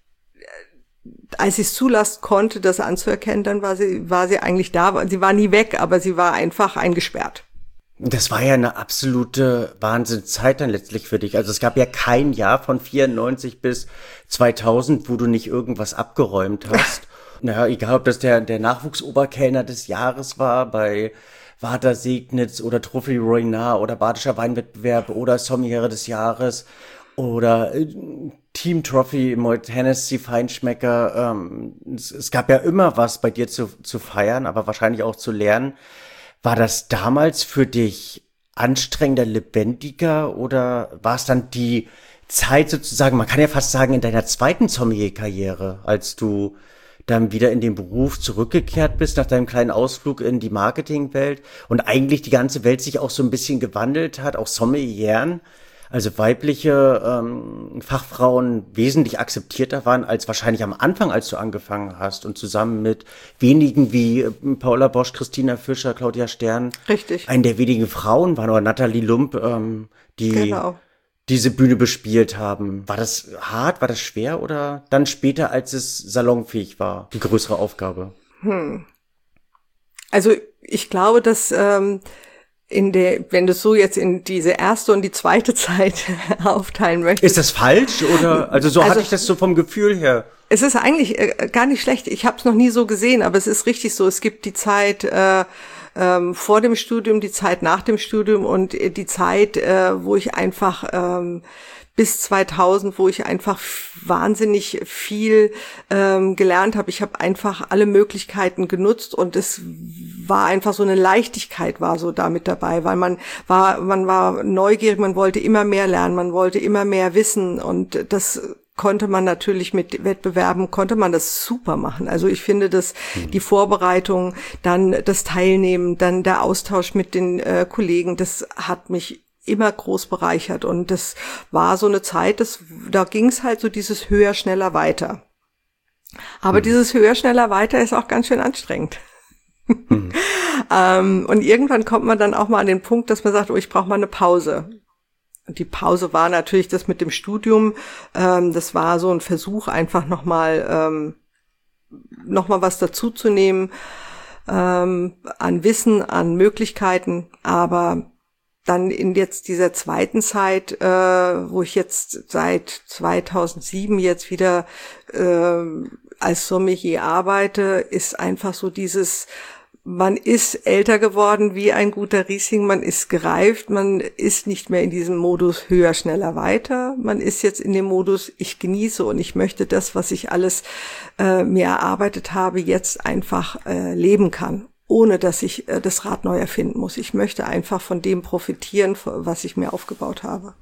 als ich es zulassen konnte, das anzuerkennen, dann war sie eigentlich da. Sie war nie weg, aber sie war einfach eingesperrt. Das war ja eine absolute Wahnsinnszeit dann letztlich für dich. Also es gab ja kein Jahr von 94 bis 2000, wo du nicht irgendwas abgeräumt hast. Naja, egal ob das der Nachwuchsoberkellner des Jahres war bei Vater Segnitz oder Trophy Ruinar oder Badischer Weinwettbewerb oder Sommelier des Jahres oder Team Trophy mit Hennessy Feinschmecker. Es gab ja immer was bei dir zu feiern, aber wahrscheinlich auch zu lernen. War das damals für dich anstrengender, lebendiger oder war es dann die Zeit sozusagen, man kann ja fast sagen, in deiner zweiten Sommelier-Karriere, als du dann wieder in den Beruf zurückgekehrt bist nach deinem kleinen Ausflug in die Marketingwelt und eigentlich die ganze Welt sich auch so ein bisschen gewandelt hat, auch Sommelieren, also weibliche Fachfrauen wesentlich akzeptierter waren als wahrscheinlich am Anfang, als du angefangen hast und zusammen mit wenigen wie Paula Bosch, Christina Fischer, Claudia Stern, Richtig. eine der wenigen Frauen waren oder Nathalie Lump, die Genau. diese Bühne bespielt haben. War das hart, war das schwer oder dann später, als es salonfähig war, die größere Aufgabe? Also ich glaube, dass wenn du so jetzt in diese erste und die zweite Zeit aufteilen möchtest. Ist das falsch oder? Also hatte ich das so vom Gefühl her. Es ist eigentlich gar nicht schlecht. Ich habe es noch nie so gesehen, aber es ist richtig so. Es gibt die Zeit vor dem Studium, die Zeit nach dem Studium und die Zeit, wo ich einfach bis 2000, wo ich einfach wahnsinnig viel gelernt habe. Ich habe einfach alle Möglichkeiten genutzt und es war einfach so eine Leichtigkeit war so da mit dabei, weil man war neugierig, man wollte immer mehr lernen, man wollte immer mehr wissen und das konnte man natürlich mit Wettbewerben, konnte man das super machen. Also ich finde, dass die Vorbereitung, dann das Teilnehmen, dann der Austausch mit den Kollegen, das hat mich immer groß bereichert und das war so eine Zeit, da ging es halt so dieses höher, schneller, weiter. Aber dieses höher, schneller, weiter ist auch ganz schön anstrengend. Und irgendwann kommt man dann auch mal an den Punkt, dass man sagt, oh, ich brauche mal eine Pause. Und die Pause war natürlich das mit dem Studium. Das war so ein Versuch, einfach noch mal was dazuzunehmen an Wissen, an Möglichkeiten. Aber dann in jetzt dieser zweiten Zeit, wo ich jetzt seit 2007 jetzt wieder als Sommelier arbeite, ist einfach so dieses, man ist älter geworden wie ein guter Riesling, man ist gereift, man ist nicht mehr in diesem Modus höher, schneller, weiter. Man ist jetzt in dem Modus, ich genieße und ich möchte das, was ich alles mir erarbeitet habe, jetzt einfach leben kann, ohne dass ich das Rad neu erfinden muss. Ich möchte einfach von dem profitieren, was ich mir aufgebaut habe.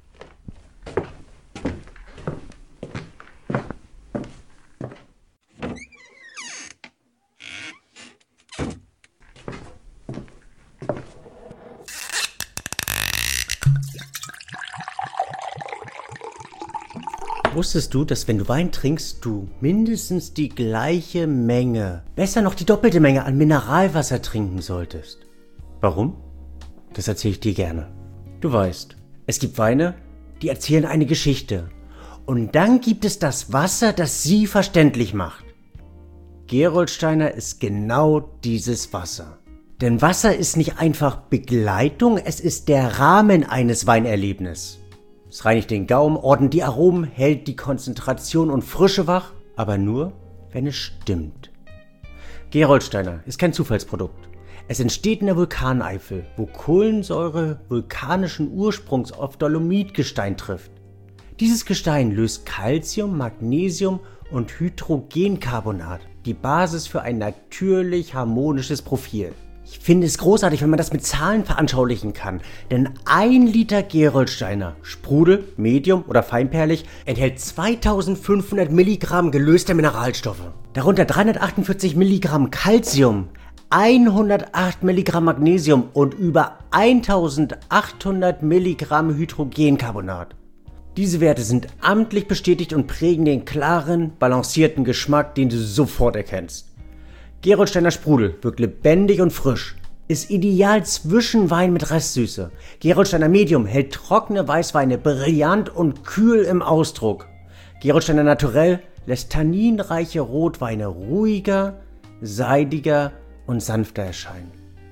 Wusstest du, dass wenn du Wein trinkst, du mindestens die gleiche Menge, besser noch die doppelte Menge an Mineralwasser trinken solltest? Warum? Das erzähle ich dir gerne. Du weißt, es gibt Weine, die erzählen eine Geschichte. Und dann gibt es das Wasser, das sie verständlich macht. Gerolsteiner ist genau dieses Wasser. Denn Wasser ist nicht einfach Begleitung, es ist der Rahmen eines Weinerlebnisses. Es reinigt den Gaumen, ordnet die Aromen, hält die Konzentration und Frische wach, aber nur, wenn es stimmt. Gerolsteiner ist kein Zufallsprodukt. Es entsteht in der Vulkaneifel, wo Kohlensäure vulkanischen Ursprungs auf Dolomitgestein trifft. Dieses Gestein löst Calcium, Magnesium und Hydrogencarbonat, die Basis für ein natürlich harmonisches Profil. Ich finde es großartig, wenn man das mit Zahlen veranschaulichen kann, denn 1 Liter Gerolsteiner, Sprudel, Medium oder feinperlig, enthält 2500 Milligramm gelöster Mineralstoffe. Darunter 348 Milligramm Calcium, 108 Milligramm Magnesium und über 1800 Milligramm Hydrogencarbonat. Diese Werte sind amtlich bestätigt und prägen den klaren, balancierten Geschmack, den du sofort erkennst. Gerolsteiner Sprudel wirkt lebendig und frisch, ist ideal zwischen Wein mit Restsüße. Gerolsteiner Medium hält trockene Weißweine brillant und kühl im Ausdruck. Gerolsteiner Naturell lässt tanninreiche Rotweine ruhiger, seidiger und sanfter erscheinen.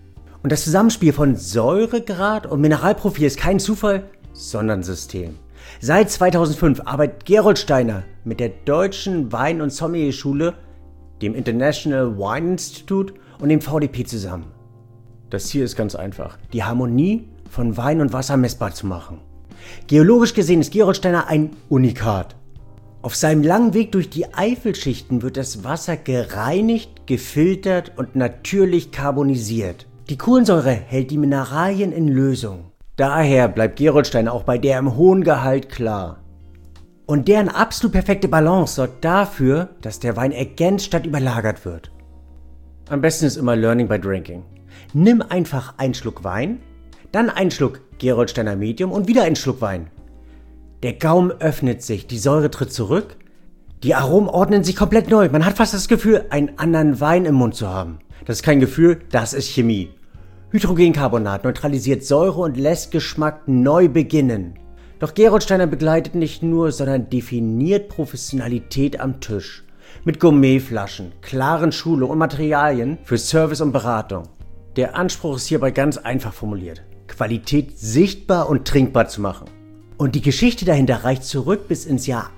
Und das Zusammenspiel von Säuregrad und Mineralprofil ist kein Zufall, sondern System. Seit 2005 arbeitet Gerolsteiner mit der Deutschen Wein- und Sommelier-Schule, dem International Wine Institute und dem VDP zusammen. Das Ziel ist ganz einfach, die Harmonie von Wein und Wasser messbar zu machen. Geologisch gesehen ist Gerolsteiner ein Unikat. Auf seinem langen Weg durch die Eifelschichten wird das Wasser gereinigt, gefiltert und natürlich karbonisiert. Die Kohlensäure hält die Mineralien in Lösung. Daher bleibt Gerolsteiner auch bei deren hohen Gehalt klar. Und deren absolut perfekte Balance sorgt dafür, dass der Wein ergänzt statt überlagert wird. Am besten ist immer Learning by Drinking. Nimm einfach einen Schluck Wein, dann einen Schluck Gerolsteiner Medium und wieder einen Schluck Wein. Der Gaumen öffnet sich, die Säure tritt zurück, die Aromen ordnen sich komplett neu. Man hat fast das Gefühl, einen anderen Wein im Mund zu haben. Das ist kein Gefühl, das ist Chemie. Hydrogencarbonat neutralisiert Säure und lässt Geschmack neu beginnen. Doch Gerolsteiner begleitet nicht nur, sondern definiert Professionalität am Tisch. Mit Gourmetflaschen, klaren Schulungen und Materialien für Service und Beratung. Der Anspruch ist hierbei ganz einfach formuliert: Qualität sichtbar und trinkbar zu machen. Und die Geschichte dahinter reicht zurück bis ins Jahr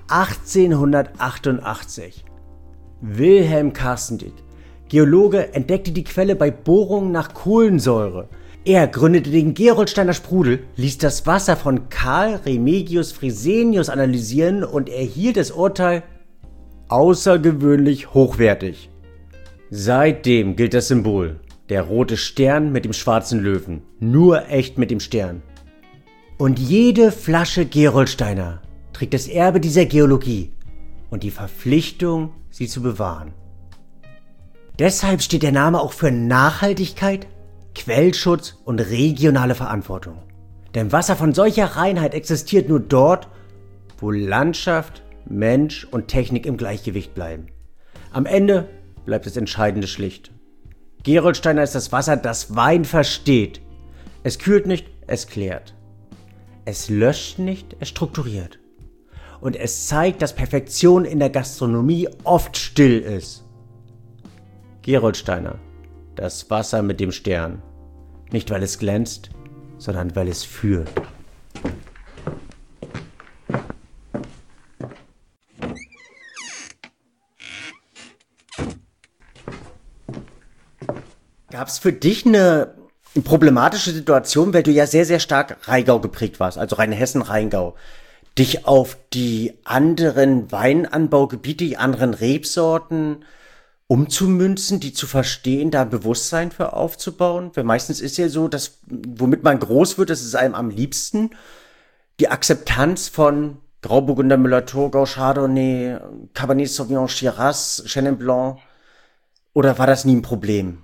1888. Wilhelm Karstendick, Geologe, entdeckte die Quelle bei Bohrungen nach Kohlensäure. Er gründete den Gerolsteiner Sprudel, ließ das Wasser von Karl Remigius Fresenius analysieren und erhielt das Urteil: außergewöhnlich hochwertig. Seitdem gilt das Symbol: der rote Stern mit dem schwarzen Löwen. Nur echt mit dem Stern. Und jede Flasche Gerolsteiner trägt das Erbe dieser Geologie und die Verpflichtung, sie zu bewahren. Deshalb steht der Name auch für Nachhaltigkeit, Quellschutz und regionale Verantwortung. Denn Wasser von solcher Reinheit existiert nur dort, wo Landschaft, Mensch und Technik im Gleichgewicht bleiben. Am Ende bleibt das Entscheidende schlicht: Gerolsteiner ist das Wasser, das Wein versteht. Es kühlt nicht, es klärt. Es löscht nicht, es strukturiert. Und es zeigt, dass Perfektion in der Gastronomie oft still ist. Gerolsteiner, das Wasser mit dem Stern. Nicht weil es glänzt, sondern weil es führt. Gab es für dich eine problematische Situation, weil du ja sehr, sehr stark Rheingau geprägt warst, also Rheinhessen-Rheingau, dich auf die anderen Weinanbaugebiete, die anderen Rebsorten umzumünzen, die zu verstehen, da Bewusstsein für aufzubauen? Weil meistens ist ja so, dass, womit man groß wird, das ist einem am liebsten, die Akzeptanz von Grauburgunder, Müller-Thurgau, Chardonnay, Cabernet Sauvignon, Shiraz, Chenin Blanc. Oder war das nie ein Problem?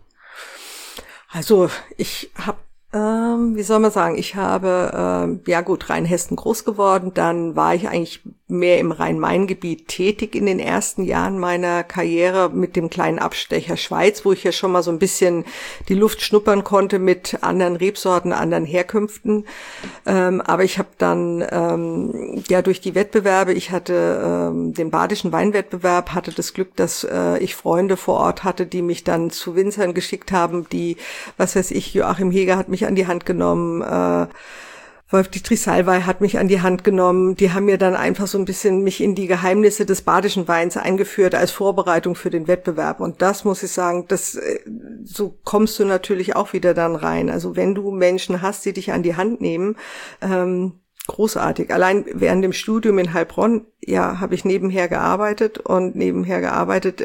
Also ich habe, wie soll man sagen, ich habe, ja gut, Rheinhessen groß geworden, dann war ich eigentlich mehr im Rhein-Main-Gebiet tätig in den ersten Jahren meiner Karriere mit dem kleinen Abstecher Schweiz, wo ich ja schon mal so ein bisschen die Luft schnuppern konnte mit anderen Rebsorten, anderen Herkünften. Aber ich habe dann, ja durch die Wettbewerbe, ich hatte den badischen Weinwettbewerb, hatte das Glück, dass ich Freunde vor Ort hatte, die mich dann zu Winzern geschickt haben, die, was weiß ich, Joachim Heger hat mich an die Hand genommen, Wolf-Dietrich Salwey hat mich an die Hand genommen. Die haben mir dann einfach so ein bisschen mich in die Geheimnisse des badischen Weins eingeführt als Vorbereitung für den Wettbewerb. Und das muss ich sagen, so kommst du natürlich auch wieder dann rein. Also wenn du Menschen hast, die dich an die Hand nehmen, großartig. Allein während dem Studium in Heilbronn, ja, habe ich nebenher gearbeitet und nebenher gearbeitet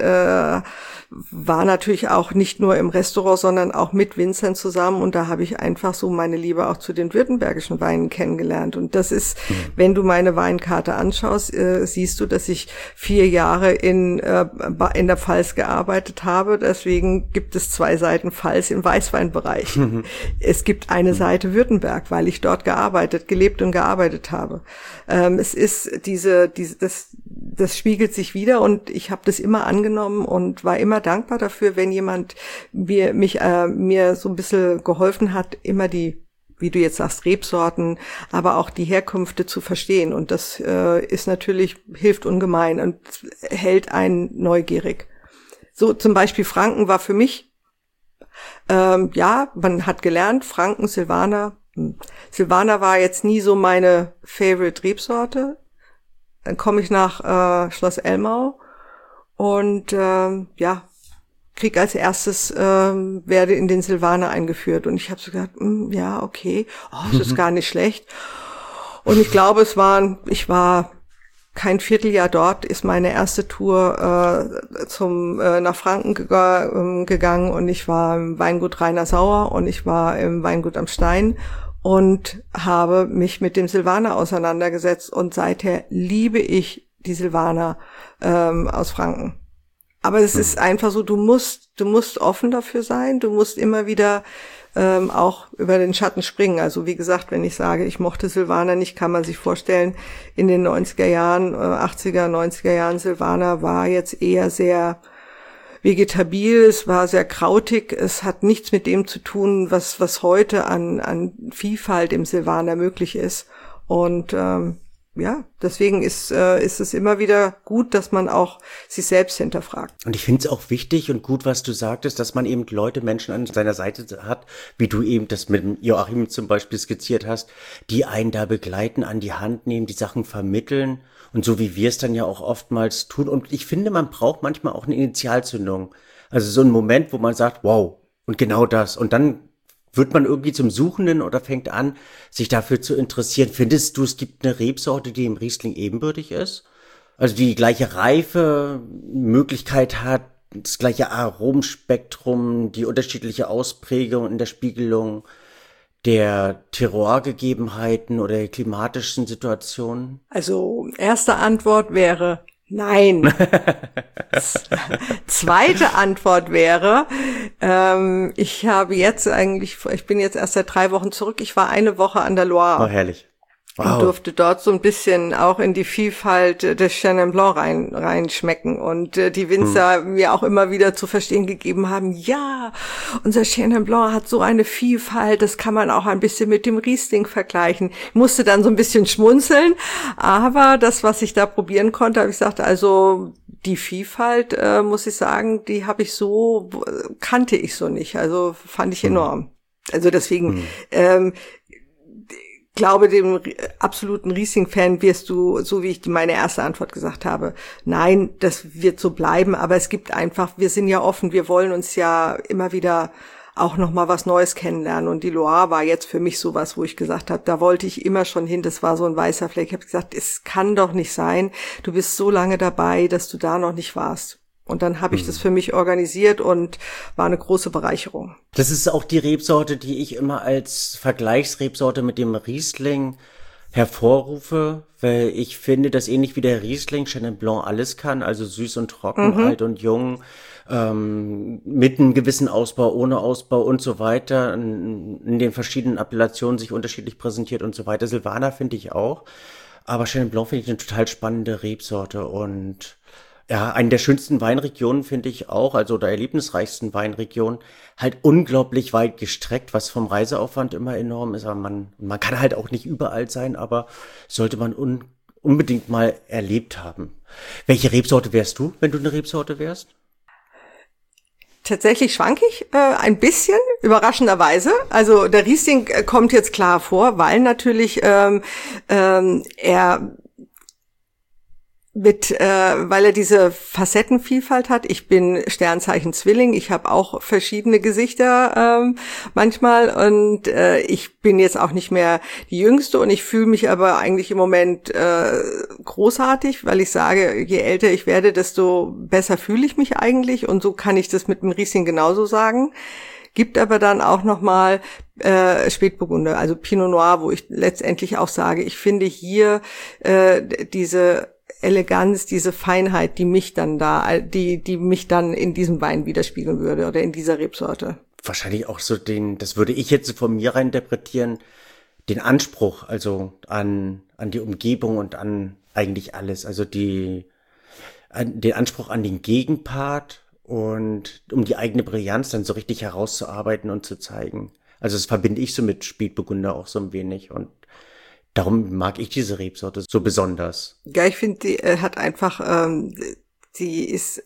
war natürlich auch nicht nur im Restaurant, sondern auch mit Winzern zusammen und da habe ich einfach so meine Liebe auch zu den württembergischen Weinen kennengelernt und das ist, wenn du meine Weinkarte anschaust, siehst du, dass ich 4 Jahre in der Pfalz gearbeitet habe, deswegen gibt es 2 Seiten Pfalz im Weißweinbereich. Es gibt eine Seite Württemberg, weil ich dort gelebt und gearbeitet habe. Es ist das spiegelt sich wieder und ich habe das immer angenommen und war immer dankbar dafür, wenn jemand mir so ein bisschen geholfen hat, immer die, wie du jetzt sagst, Rebsorten, aber auch die Herkünfte zu verstehen und das ist natürlich, hilft ungemein und hält einen neugierig. So zum Beispiel Franken war für mich Ja, man hat gelernt, Franken, Silvaner. Silvaner war jetzt nie so meine Favorite Rebsorte. Dann komme ich nach Schloss Elmau und ja, krieg als erstes, werde in den Silvaner eingeführt. Und ich habe so gedacht, ja, okay, das ist gar nicht schlecht. Und ich glaube, ich war kein Vierteljahr dort, ist meine erste Tour nach Franken gegangen und ich war im Weingut Rainer Sauer und ich war im Weingut am Stein und habe mich mit dem Silvaner auseinandergesetzt und seither liebe ich die Silvaner aus Franken. Aber es ist einfach so, du musst offen dafür sein, du musst immer wieder auch über den Schatten springen. Also wie gesagt, wenn ich sage, ich mochte Silvaner nicht, kann man sich vorstellen, in den 90er Jahren, 80er, 90er Jahren, Silvaner war jetzt eher sehr vegetabil, es war sehr krautig, es hat nichts mit dem zu tun, was heute an Vielfalt im Silvaner möglich ist. Und ja, deswegen ist es immer wieder gut, dass man auch sich selbst hinterfragt. Und ich finde es auch wichtig und gut, was du sagtest, dass man eben Menschen an seiner Seite hat, wie du eben das mit dem Joachim zum Beispiel skizziert hast, die einen da begleiten, an die Hand nehmen, die Sachen vermitteln und so wie wir es dann ja auch oftmals tun. Und ich finde, man braucht manchmal auch eine Initialzündung. Also so einen Moment, wo man sagt, wow, und genau das. Und dann wird man irgendwie zum Suchenden oder fängt an, sich dafür zu interessieren? Findest du, es gibt eine Rebsorte, die im Riesling ebenbürtig ist? Also die gleiche Reifemöglichkeit hat, das gleiche Aromenspektrum, die unterschiedliche Ausprägung in der Spiegelung der Terroirgegebenheiten oder der klimatischen Situationen? Also erste Antwort wäre nein. Zweite Antwort wäre, ich bin jetzt erst seit 3 Wochen zurück. Ich war eine Woche an der Loire. Oh, herrlich. Wow. Und durfte dort so ein bisschen auch in die Vielfalt des Chenin Blanc reinschmecken und die Winzer mir auch immer wieder zu verstehen gegeben haben, ja, unser Chenin Blanc hat so eine Vielfalt, das kann man auch ein bisschen mit dem Riesling vergleichen. Ich musste dann so ein bisschen schmunzeln, aber das, was ich da probieren konnte, habe ich gesagt, also die Vielfalt, muss ich sagen, kannte ich so nicht, also fand ich enorm. Also deswegen, glaube, dem absoluten Riesling-Fan wirst du, so wie ich meine erste Antwort gesagt habe, nein, das wird so bleiben, aber es gibt einfach, wir sind ja offen, wir wollen uns ja immer wieder auch noch mal was Neues kennenlernen und die Loire war jetzt für mich sowas, wo ich gesagt habe, da wollte ich immer schon hin, das war so ein weißer Fleck. Ich habe gesagt, es kann doch nicht sein, du bist so lange dabei, dass du da noch nicht warst. Und dann habe ich das für mich organisiert und war eine große Bereicherung. Das ist auch die Rebsorte, die ich immer als Vergleichsrebsorte mit dem Riesling hervorrufe, weil ich finde, dass ähnlich wie der Riesling Chenin Blanc alles kann, also süß und trocken, alt und jung, mit einem gewissen Ausbau, ohne Ausbau und so weiter, in den verschiedenen Appellationen sich unterschiedlich präsentiert und so weiter. Silvaner finde ich auch, aber Chenin Blanc finde ich eine total spannende Rebsorte und ja, eine der schönsten Weinregionen finde ich auch, also der erlebnisreichsten Weinregionen, halt unglaublich weit gestreckt, was vom Reiseaufwand immer enorm ist. Aber man kann halt auch nicht überall sein, aber sollte man unbedingt mal erlebt haben. Welche Rebsorte wärst du, wenn du eine Rebsorte wärst? Tatsächlich schwanke ich ein bisschen, überraschenderweise. Also der Riesling kommt jetzt klar vor, weil natürlich er weil er diese Facettenvielfalt hat. Ich bin Sternzeichen Zwilling, ich habe auch verschiedene Gesichter manchmal und ich bin jetzt auch nicht mehr die Jüngste und ich fühle mich aber eigentlich im Moment großartig, weil ich sage, je älter ich werde, desto besser fühle ich mich eigentlich und so kann ich das mit dem Riesling genauso sagen. Gibt aber dann auch nochmal Spätburgunder, also Pinot Noir, wo ich letztendlich auch sage, ich finde hier diese Eleganz, diese Feinheit, die mich dann in diesem Wein widerspiegeln würde oder in dieser Rebsorte. Wahrscheinlich auch so das würde ich jetzt von mir rein interpretieren, den Anspruch, also an die Umgebung und an eigentlich alles, also den Anspruch an den Gegenpart und um die eigene Brillanz dann so richtig herauszuarbeiten und zu zeigen. Also das verbinde ich so mit Spätburgunder auch so ein wenig und darum mag ich diese Rebsorte so besonders. Ja, ich finde, die hat einfach, sie ist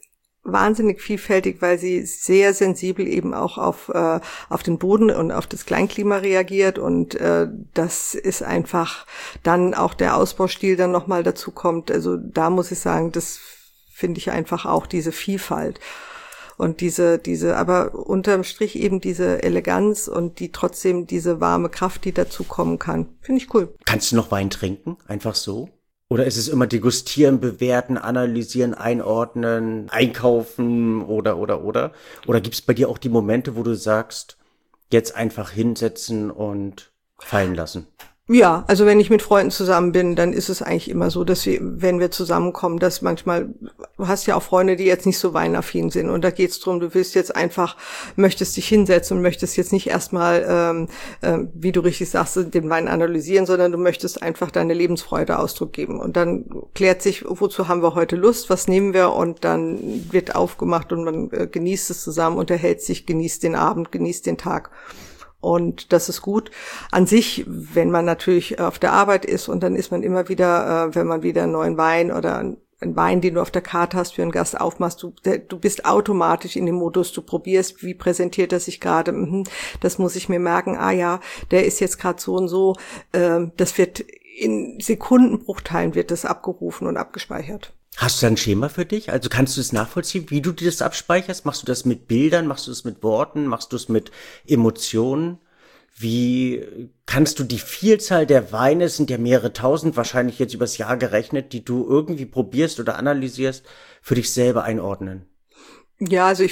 wahnsinnig vielfältig, weil sie sehr sensibel eben auch auf den Boden und auf das Kleinklima reagiert und das ist einfach dann auch der Ausbaustil dann nochmal dazu kommt. Also da muss ich sagen, das finde ich einfach auch diese Vielfalt und aber unterm Strich eben diese Eleganz und die trotzdem diese warme Kraft, die dazu kommen kann. Finde ich cool. Kannst du noch Wein trinken? Einfach so? Oder ist es immer degustieren, bewerten, analysieren, einordnen, einkaufen oder? Oder gibt es bei dir auch die Momente, wo du sagst, jetzt einfach hinsetzen und fallen lassen? Ja, also wenn ich mit Freunden zusammen bin, dann ist es eigentlich immer so, dass wenn wir zusammenkommen, dass manchmal, du hast ja auch Freunde, die jetzt nicht so weinaffin sind und da geht's drum, du willst jetzt einfach, möchtest dich hinsetzen und möchtest jetzt nicht erstmal, wie du richtig sagst, den Wein analysieren, sondern du möchtest einfach deine Lebensfreude Ausdruck geben und dann klärt sich, wozu haben wir heute Lust, was nehmen wir und dann wird aufgemacht und man genießt es zusammen, unterhält sich, genießt den Abend, genießt den Tag. Und das ist gut. An sich, wenn man natürlich auf der Arbeit ist und dann ist man immer wieder, wenn man wieder einen neuen Wein oder einen Wein, den du auf der Karte hast, für einen Gast aufmachst, du bist automatisch in dem Modus, du probierst, wie präsentiert er sich gerade, das muss ich mir merken, ja, der ist jetzt gerade so und so, das wird in Sekundenbruchteilen wird das abgerufen und abgespeichert. Hast du da ein Schema für dich? Also kannst du es nachvollziehen, wie du dir das abspeicherst? Machst du das mit Bildern? Machst du das mit Worten? Machst du es mit Emotionen? Wie kannst du die Vielzahl der Weine, es sind ja mehrere tausend, wahrscheinlich jetzt übers Jahr gerechnet, die du irgendwie probierst oder analysierst, für dich selber einordnen? Ja, also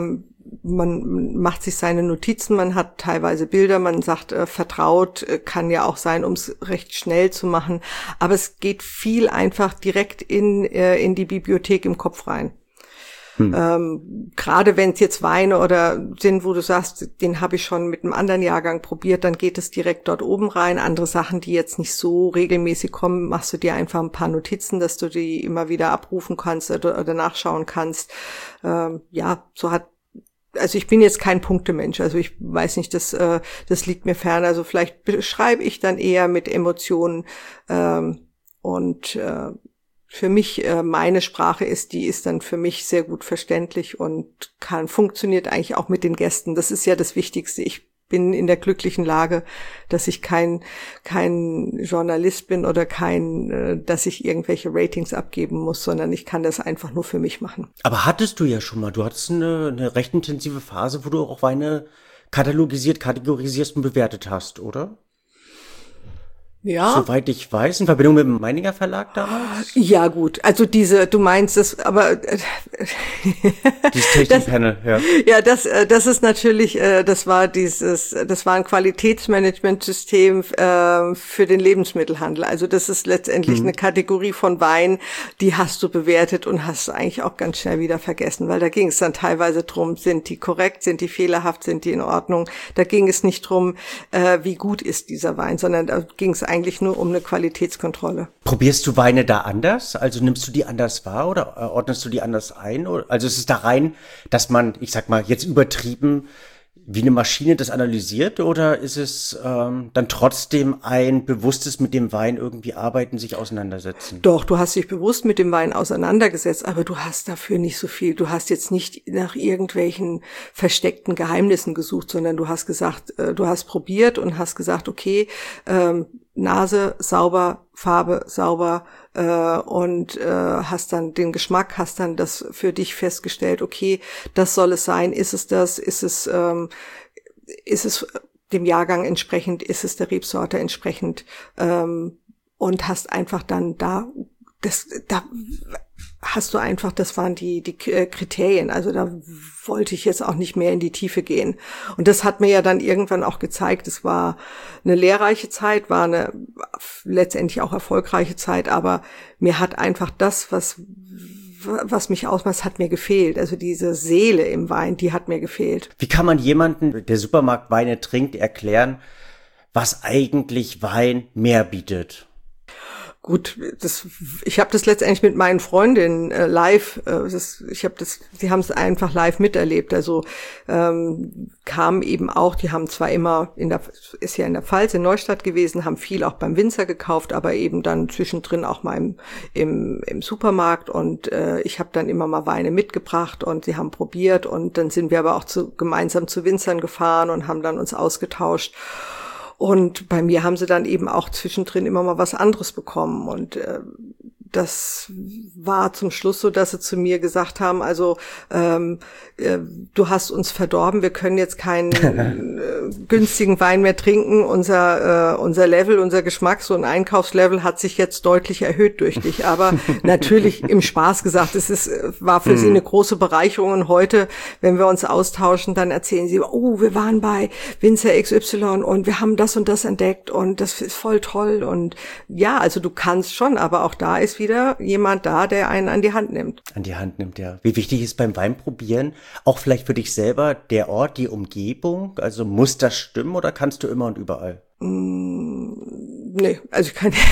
man macht sich seine Notizen, man hat teilweise Bilder, man sagt, vertraut kann ja auch sein, um es recht schnell zu machen, aber es geht viel einfach direkt in die Bibliothek im Kopf rein. Gerade wenn es jetzt Weine oder sind, wo du sagst, den habe ich schon mit einem anderen Jahrgang probiert, dann geht es direkt dort oben rein. Andere Sachen, die jetzt nicht so regelmäßig kommen, machst du dir einfach ein paar Notizen, dass du die immer wieder abrufen kannst oder nachschauen kannst. Also ich bin jetzt kein Punktemensch, also ich weiß nicht, das liegt mir fern. Also vielleicht beschreibe ich dann eher mit Emotionen für mich, meine Sprache die ist dann für mich sehr gut verständlich und funktioniert eigentlich auch mit den Gästen. Das ist ja das Wichtigste. Ich bin in der glücklichen Lage, dass ich kein Journalist bin oder dass ich irgendwelche Ratings abgeben muss, sondern ich kann das einfach nur für mich machen. Aber hattest du ja schon mal, du hattest eine recht intensive Phase, wo du auch Weine kategorisierst und bewertet hast, oder? Ja. Soweit ich weiß, in Verbindung mit dem Meininger Verlag damals? Ja, gut. Also du meinst das, aber dieses Tasting Panel, ja. Ja, das ist natürlich, das war ein Qualitätsmanagementsystem für den Lebensmittelhandel. Also das ist letztendlich eine Kategorie von Wein, die hast du bewertet und hast eigentlich auch ganz schnell wieder vergessen, weil da ging es dann teilweise drum, sind die korrekt, sind die fehlerhaft, sind die in Ordnung. Da ging es nicht drum, wie gut ist dieser Wein, sondern da ging es eigentlich nur um eine Qualitätskontrolle. Probierst du Weine da anders? Also nimmst du die anders wahr oder ordnest du die anders ein? Also ist es da rein, dass man, ich sag mal, jetzt übertrieben wie eine Maschine das analysiert oder ist es dann trotzdem ein bewusstes mit dem Wein irgendwie arbeiten, sich auseinandersetzen? Doch, du hast dich bewusst mit dem Wein auseinandergesetzt, aber du hast dafür nicht so viel. Du hast jetzt nicht nach irgendwelchen versteckten Geheimnissen gesucht, sondern du hast gesagt, du hast probiert und hast gesagt, okay, Nase sauber, Farbe sauber und hast dann den Geschmack, hast dann das für dich festgestellt, okay, das soll es sein, ist es das, ist es dem Jahrgang entsprechend, ist es der Rebsorte entsprechend und hast einfach dann da hast du einfach, das waren die Kriterien, also da wollte ich jetzt auch nicht mehr in die Tiefe gehen. Und das hat mir ja dann irgendwann auch gezeigt, es war eine lehrreiche Zeit, war eine letztendlich auch erfolgreiche Zeit, aber mir hat einfach das, was mich ausmacht, hat mir gefehlt. Also diese Seele im Wein, die hat mir gefehlt. Wie kann man jemanden, der Supermarktweine trinkt, erklären, was eigentlich Wein mehr bietet? Gut, ich habe das letztendlich mit meinen Freundinnen live. Sie haben es einfach live miterlebt. Also kamen eben auch. Die haben zwar immer ist ja in der Pfalz in Neustadt gewesen, haben viel auch beim Winzer gekauft, aber eben dann zwischendrin auch mal im Supermarkt. Und ich habe dann immer mal Weine mitgebracht und sie haben probiert. Und dann sind wir aber auch gemeinsam zu Winzern gefahren und haben dann uns ausgetauscht. Und bei mir haben sie dann eben auch zwischendrin immer mal was anderes bekommen. Und das war zum Schluss so, dass sie zu mir gesagt haben, also du hast uns verdorben, wir können jetzt keinen günstigen Wein mehr trinken. Unser Level, unser Geschmack, so ein Einkaufslevel hat sich jetzt deutlich erhöht durch dich. Aber natürlich im Spaß gesagt, war für sie eine große Bereicherung. Und heute, wenn wir uns austauschen, dann erzählen sie, oh, wir waren bei Winzer XY und wir haben das und das entdeckt und das ist voll toll. Und ja, also du kannst schon, aber auch da ist wieder jemand da, der einen an die Hand nimmt. An die Hand nimmt, ja. Wie wichtig ist beim Weinprobieren, auch vielleicht für dich selber, der Ort, die Umgebung? Also muss das stimmen oder kannst du immer und überall? Nee, also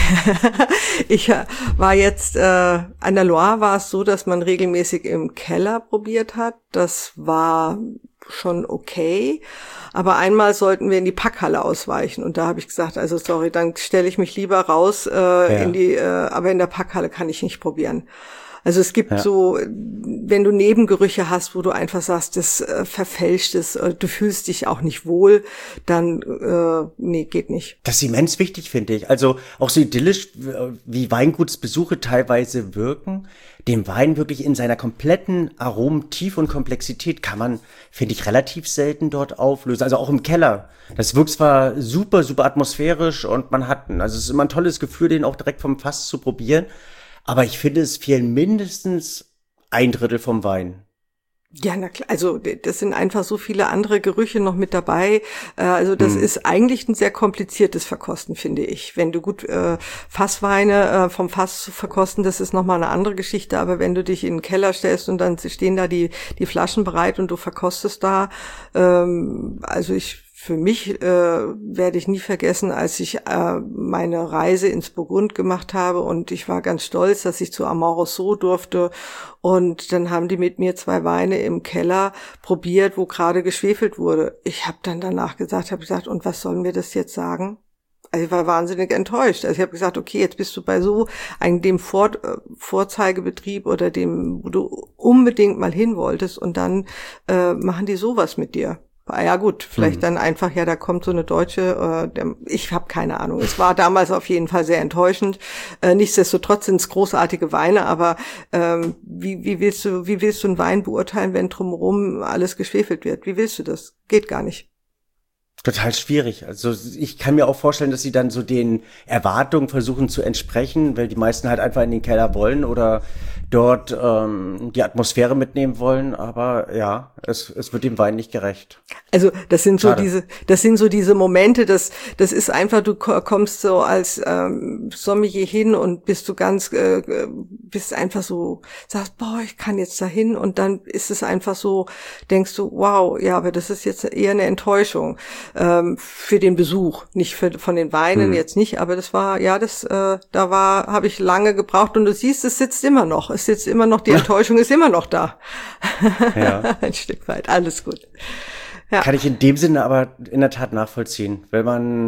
ich war jetzt, an der Loire war es so, dass man regelmäßig im Keller probiert hat. Das war schon okay. Aber einmal sollten wir in die Packhalle ausweichen und da habe ich gesagt, also sorry, dann stelle ich mich lieber raus aber in der Packhalle kann ich nicht probieren. Also es gibt so, wenn du Nebengerüche hast, wo du einfach sagst, das verfälscht ist, du fühlst dich auch nicht wohl, dann nee, geht nicht. Das ist immens wichtig, finde ich. Also auch so idyllisch, wie Weingutsbesuche teilweise wirken, den Wein wirklich in seiner kompletten Aromentiefe und Komplexität kann man, finde ich, relativ selten dort auflösen. Also auch im Keller. Das wirkt zwar super, super atmosphärisch und also es ist immer ein tolles Gefühl, den auch direkt vom Fass zu probieren. Aber ich finde, es fehlen mindestens 1/3 vom Wein. Ja, na klar, also das sind einfach so viele andere Gerüche noch mit dabei. Also das ist eigentlich ein sehr kompliziertes Verkosten, finde ich. Wenn du gut Fassweine vom Fass zu verkosten, das ist nochmal eine andere Geschichte. Aber wenn du dich in den Keller stellst und dann stehen da die Flaschen bereit und du verkostest da, für mich werde ich nie vergessen, als ich meine Reise ins Burgund gemacht habe und ich war ganz stolz, dass ich zu Amand Rousseau durfte und dann haben die mit mir 2 Weine im Keller probiert, wo gerade geschwefelt wurde. Ich habe dann danach gesagt, und was sollen wir das jetzt sagen? Also ich war wahnsinnig enttäuscht. Also ich habe gesagt, okay, jetzt bist du bei so dem Vorzeigebetrieb oder dem, wo du unbedingt mal hin wolltest und dann machen die sowas mit dir. Ja gut, vielleicht dann einfach, da kommt so eine Deutsche, ich habe keine Ahnung. Es war damals auf jeden Fall sehr enttäuschend. Nichtsdestotrotz sind es großartige Weine, aber wie willst du einen Wein beurteilen, wenn drumherum alles geschwefelt wird? Wie willst du das? Geht gar nicht. Total schwierig. Also ich kann mir auch vorstellen, dass sie dann so den Erwartungen versuchen zu entsprechen, weil die meisten halt einfach in den Keller wollen oder dort die Atmosphäre mitnehmen wollen. Aber ja, es wird dem Wein nicht gerecht. Also das sind so diese Momente, das ist einfach, du kommst so als Sommelier hin und bist einfach so, sagst, boah, ich kann jetzt dahin und dann ist es einfach so, denkst du, wow, ja, aber das ist jetzt eher eine Enttäuschung für den Besuch, nicht von den Weinen jetzt nicht, aber das war, habe ich lange gebraucht und du siehst, es sitzt immer noch, die Enttäuschung ist immer noch da. Ja. Ein Stück weit, alles gut. Ja. Kann ich in dem Sinne aber in der Tat nachvollziehen, weil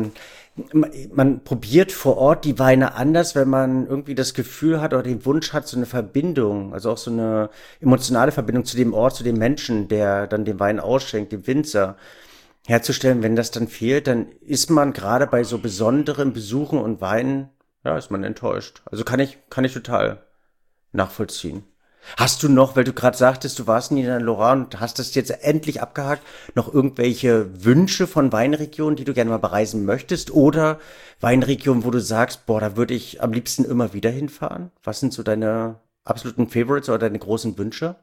man probiert vor Ort die Weine anders, wenn man irgendwie das Gefühl hat oder den Wunsch hat, so eine Verbindung, also auch so eine emotionale Verbindung zu dem Ort, zu dem Menschen, der dann den Wein ausschenkt, dem Winzer, herzustellen. Wenn das dann fehlt, dann ist man gerade bei so besonderen Besuchen und Weinen, ist man enttäuscht. Also kann ich total nachvollziehen. Hast du noch, weil du gerade sagtest, du warst nie in der Loire und hast das jetzt endlich abgehakt, noch irgendwelche Wünsche von Weinregionen, die du gerne mal bereisen möchtest oder Weinregionen, wo du sagst, boah, da würde ich am liebsten immer wieder hinfahren? Was sind so deine absoluten Favorites oder deine großen Wünsche?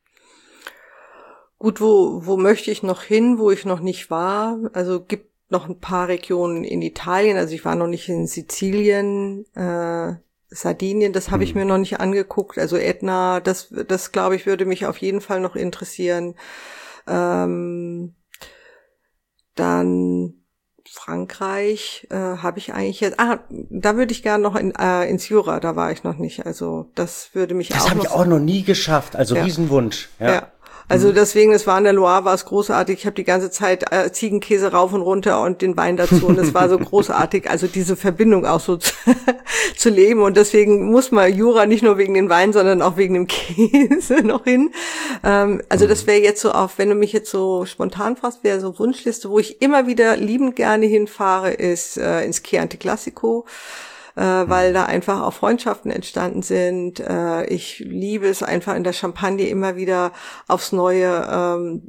Gut, wo möchte ich noch hin, wo ich noch nicht war? Also gibt noch ein paar Regionen in Italien, also ich war noch nicht in Sizilien, Sardinien, das habe ich mir noch nicht angeguckt. Also Ätna, das glaube ich, würde mich auf jeden Fall noch interessieren. Dann Frankreich habe ich eigentlich jetzt. Da würde ich gerne noch ins Jura, da war ich noch nicht. Also das würde mich das auch. Das habe ich auch noch nie geschafft, also ja. Riesenwunsch. Ja. Also deswegen, es war in der Loire, war es großartig. Ich habe die ganze Zeit Ziegenkäse rauf und runter und den Wein dazu und es war so großartig. Also diese Verbindung auch so zu leben und deswegen muss man Jura nicht nur wegen den Wein, sondern auch wegen dem Käse noch hin. Also das wäre jetzt so wenn du mich jetzt so spontan fragst, wäre so Wunschliste, wo ich immer wieder liebend gerne hinfahre, ist ins Chianti Classico. Weil da einfach auch Freundschaften entstanden sind. Ich liebe es einfach in der Champagne immer wieder aufs Neue,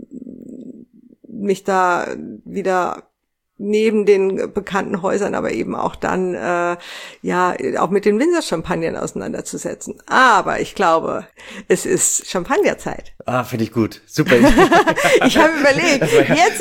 mich da wieder neben den bekannten Häusern, aber eben auch dann auch mit den Winzer-Champagnern auseinanderzusetzen. Aber ich glaube, es ist Champagnerzeit. Finde ich gut. Super. Ich habe überlegt, jetzt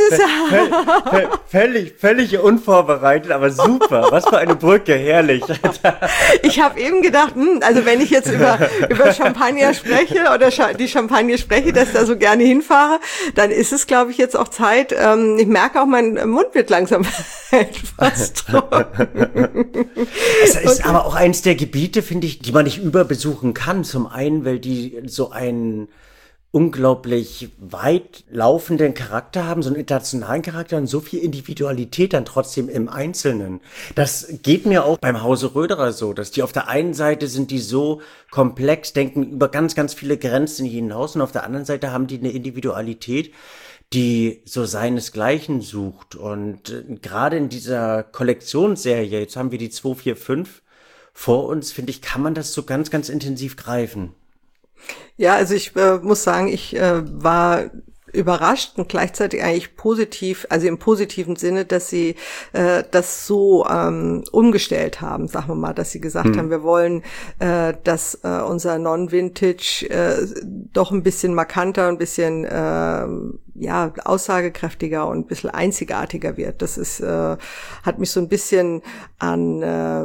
ist völlig unvorbereitet, aber super. Was für eine Brücke, herrlich. Ich habe eben gedacht, also wenn ich jetzt über Champagner spreche oder die Champagne spreche, dass ich da so gerne hinfahre, dann ist es, glaube ich, jetzt auch Zeit. Ich merke auch, mein Mund wird langsam etwas trocken. Es ist aber auch eins der Gebiete, finde ich, die man nicht überbesuchen kann. Zum einen, weil die so einen unglaublich weit laufenden Charakter haben, so einen internationalen Charakter und so viel Individualität dann trotzdem im Einzelnen. Das geht mir auch beim Hause Röderer so, dass die auf der einen Seite sind die so komplex, denken über ganz, ganz viele Grenzen hinaus und auf der anderen Seite haben die eine Individualität, die so seinesgleichen sucht. Und gerade in dieser Kollektionsserie, jetzt haben wir die 245 vor uns, finde ich, kann man das so ganz, ganz intensiv greifen. Ja, also ich muss sagen, ich war überrascht und gleichzeitig eigentlich positiv, also im positiven Sinne, dass sie das so umgestellt haben, sagen wir mal, dass sie gesagt haben, wir wollen, dass unser Non-Vintage doch ein bisschen markanter, ein bisschen aussagekräftiger und ein bisschen einzigartiger wird. Das ist hat mich so ein bisschen an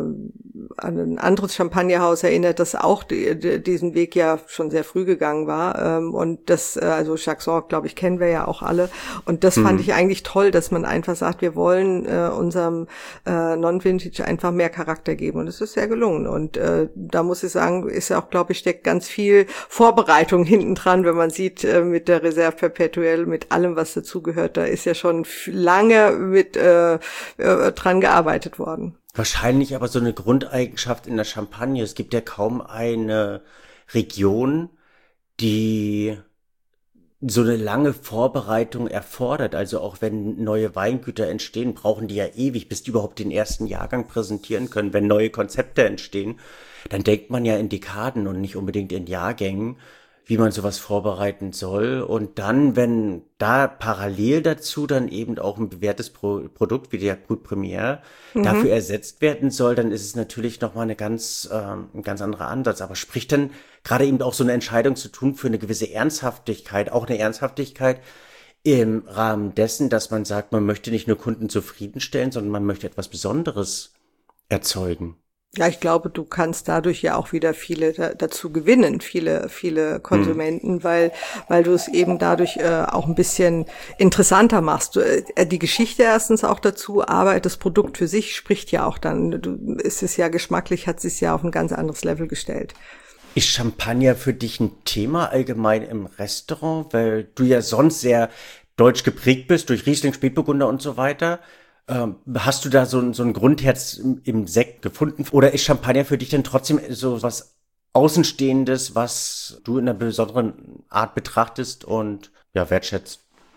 ein anderes Champagnerhaus erinnert, das auch diesen Weg ja schon sehr früh gegangen war. Und das, also Jackson, glaube ich, kennen wir ja auch alle. Und das fand ich eigentlich toll, dass man einfach sagt, wir wollen unserem Non-Vintage einfach mehr Charakter geben. Und es ist sehr gelungen. Und da muss ich sagen, ist ja auch, glaube ich, steckt ganz viel Vorbereitung hinten dran, wenn man sieht, mit der Reserve Perpetuelle, mit allem, was dazugehört. Da ist ja schon lange mit dran gearbeitet worden. Wahrscheinlich aber so eine Grundeigenschaft in der Champagne. Es gibt ja kaum eine Region, die so eine lange Vorbereitung erfordert. Also auch wenn neue Weingüter entstehen, brauchen die ja ewig, bis die überhaupt den ersten Jahrgang präsentieren können. Wenn neue Konzepte entstehen, dann denkt man ja in Dekaden und nicht unbedingt in Jahrgängen, wie man sowas vorbereiten soll. Und dann, wenn da parallel dazu dann eben auch ein bewährtes Produkt wie der Brut Première dafür ersetzt werden soll, dann ist es natürlich nochmal ein ganz anderer Ansatz. Aber spricht dann gerade eben auch so eine Entscheidung zu tun für eine gewisse Ernsthaftigkeit, auch eine Ernsthaftigkeit im Rahmen dessen, dass man sagt, man möchte nicht nur Kunden zufriedenstellen, sondern man möchte etwas Besonderes erzeugen. Ja, ich glaube, du kannst dadurch ja auch wieder viele dazu gewinnen, viele Konsumenten, weil du es eben dadurch auch ein bisschen interessanter machst. Die Geschichte erstens auch dazu, aber das Produkt für sich spricht ja auch dann. Ist es ja geschmacklich, hat es ja auf ein ganz anderes Level gestellt. Ist Champagner für dich ein Thema allgemein im Restaurant, weil du ja sonst sehr deutsch geprägt bist durch Riesling, Spätburgunder und so weiter? Hast du da so ein Grundherz im Sekt gefunden? Oder ist Champagner für dich denn trotzdem so was Außenstehendes, was du in einer besonderen Art betrachtest und ja wertschätzt?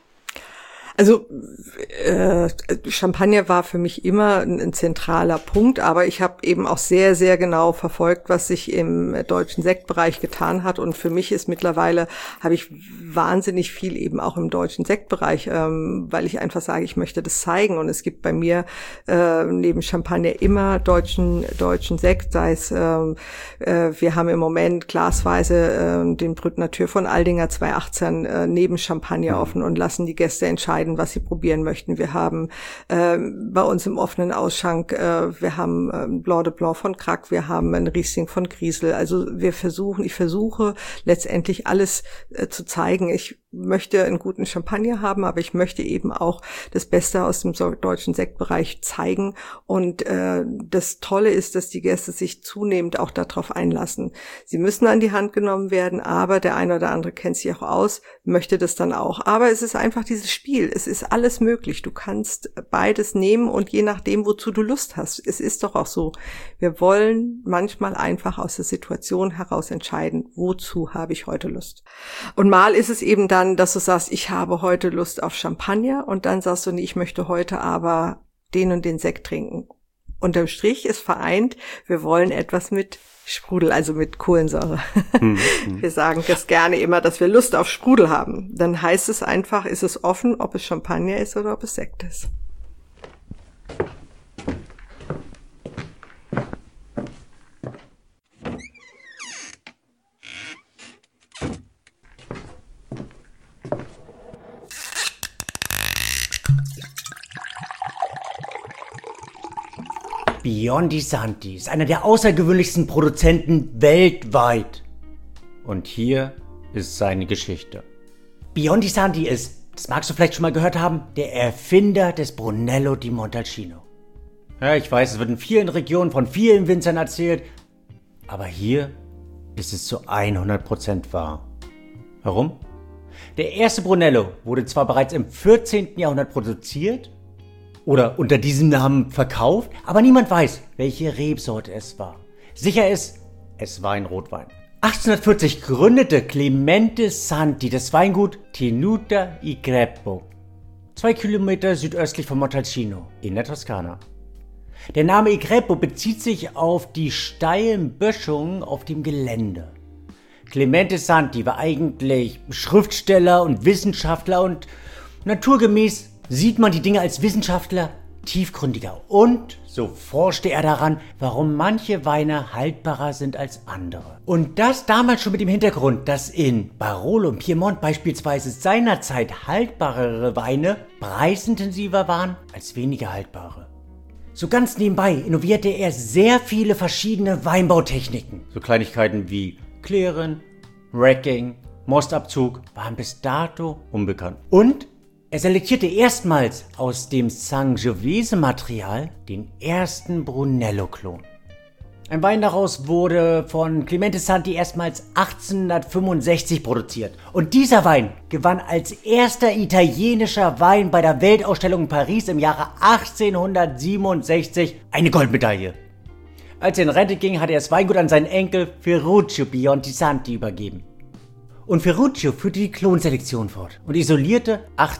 Also Champagner war für mich immer ein zentraler Punkt, aber ich habe eben auch sehr, sehr genau verfolgt, was sich im deutschen Sektbereich getan hat. Und für mich ist mittlerweile, habe ich wahnsinnig viel eben auch im deutschen Sektbereich, weil ich einfach sage, ich möchte das zeigen. Und es gibt bei mir neben Champagner immer deutschen Sekt, sei es, wir haben im Moment glasweise den Brut Nature von Aldinger 2018 neben Champagner offen und lassen die Gäste entscheiden, was sie probieren möchten. Wir haben bei uns im offenen Ausschank, wir haben Blanc de Blanc von Krack, wir haben ein Riesling von Griesel. Also ich versuche letztendlich alles zu zeigen. Ich möchte einen guten Champagner haben, aber ich möchte eben auch das Beste aus dem deutschen Sektbereich zeigen. Und das Tolle ist, dass die Gäste sich zunehmend auch darauf einlassen. Sie müssen an die Hand genommen werden, aber der eine oder andere kennt sich auch aus, möchte das dann auch. Aber es ist einfach dieses Spiel. Es ist alles möglich. Du kannst beides nehmen und je nachdem, wozu du Lust hast. Es ist doch auch so. Wir wollen manchmal einfach aus der Situation heraus entscheiden, wozu habe ich heute Lust. Und mal ist es eben dann, dass du sagst, ich habe heute Lust auf Champagner und dann sagst du, nee, ich möchte heute aber den und den Sekt trinken. Unterm Strich ist vereint, wir wollen etwas mit Sprudel, also mit Kohlensäure. Wir sagen das gerne immer, dass wir Lust auf Sprudel haben. Dann heißt es einfach, ist es offen, ob es Champagner ist oder ob es Sekt ist. Biondi Santi ist einer der außergewöhnlichsten Produzenten weltweit. Und hier ist seine Geschichte. Biondi Santi ist, das magst du vielleicht schon mal gehört haben, der Erfinder des Brunello di Montalcino. Ja, ich weiß, es wird in vielen Regionen von vielen Winzern erzählt, aber hier ist es zu 100% wahr. Warum? Der erste Brunello wurde zwar bereits im 14. Jahrhundert produziert, oder unter diesem Namen verkauft, aber niemand weiß, welche Rebsorte es war. Sicher ist, es war ein Rotwein. 1840 gründete Clemente Santi das Weingut Tenuta i Greppo, 2 Kilometer südöstlich von Montalcino in der Toskana. Der Name I Greppo bezieht sich auf die steilen Böschungen auf dem Gelände. Clemente Santi war eigentlich Schriftsteller und Wissenschaftler und naturgemäß sieht man die Dinge als Wissenschaftler tiefgründiger und so forschte er daran, warum manche Weine haltbarer sind als andere. Und das damals schon mit dem Hintergrund, dass in Barolo und Piemont beispielsweise seinerzeit haltbarere Weine preisintensiver waren als weniger haltbare. So ganz nebenbei innovierte er sehr viele verschiedene Weinbautechniken. So Kleinigkeiten wie Klären, Racking, Mostabzug waren bis dato unbekannt. Und er selektierte erstmals aus dem Sangiovese-Material den ersten Brunello-Klon. Ein Wein daraus wurde von Clemente Santi erstmals 1865 produziert. Und dieser Wein gewann als erster italienischer Wein bei der Weltausstellung in Paris im Jahre 1867 eine Goldmedaille. Als er in Rente ging, hatte er das Weingut an seinen Enkel Ferruccio Biondi Santi übergeben. Und Ferruccio führte die Klonselektion fort und isolierte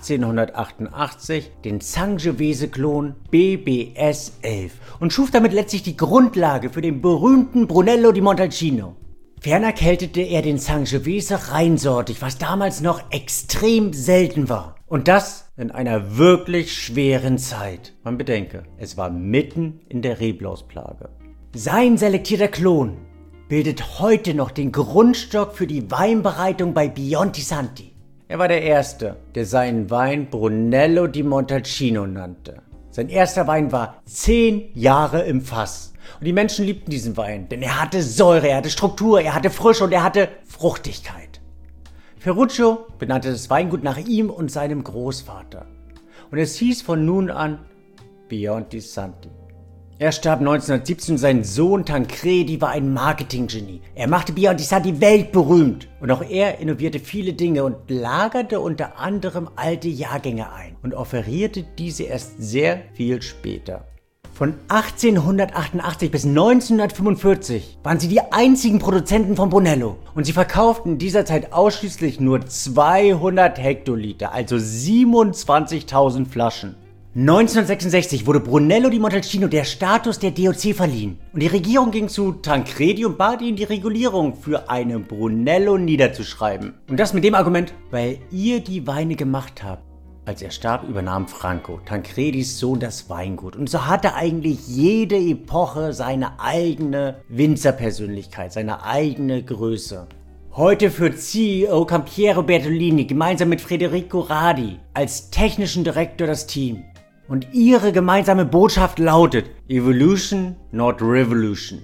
1888 den Sangiovese-Klon BBS 11 und schuf damit letztlich die Grundlage für den berühmten Brunello di Montalcino. Ferner keltete er den Sangiovese reinsortig, was damals noch extrem selten war. Und das in einer wirklich schweren Zeit. Man bedenke, es war mitten in der Reblausplage. Sein selektierter Klon bildet heute noch den Grundstock für die Weinbereitung bei Biondi Santi. Er war der Erste, der seinen Wein Brunello di Montalcino nannte. Sein erster Wein war 10 Jahre im Fass. Und die Menschen liebten diesen Wein, denn er hatte Säure, er hatte Struktur, er hatte Frische und er hatte Fruchtigkeit. Ferruccio benannte das Weingut nach ihm und seinem Großvater. Und es hieß von nun an Biondi Santi. Er starb 1917 und sein Sohn Tancredi war ein Marketinggenie. Er machte Biondi Santi weltberühmt. Und auch er innovierte viele Dinge und lagerte unter anderem alte Jahrgänge ein und offerierte diese erst sehr viel später. Von 1888 bis 1945 waren sie die einzigen Produzenten von Brunello. Und sie verkauften in dieser Zeit ausschließlich nur 200 Hektoliter, also 27.000 Flaschen. 1966 wurde Brunello di Montalcino der Status der DOC verliehen und die Regierung ging zu Tancredi und bat ihn, die Regulierung für einen Brunello niederzuschreiben. Und das mit dem Argument, weil ihr die Weine gemacht habt. Als er starb, übernahm Franco, Tancredis Sohn, das Weingut. Und so hatte eigentlich jede Epoche seine eigene Winzerpersönlichkeit, seine eigene Größe. Heute führt CEO Campiero Bertolini gemeinsam mit Federico Radi als technischen Direktor das Team. Und ihre gemeinsame Botschaft lautet Evolution, not Revolution.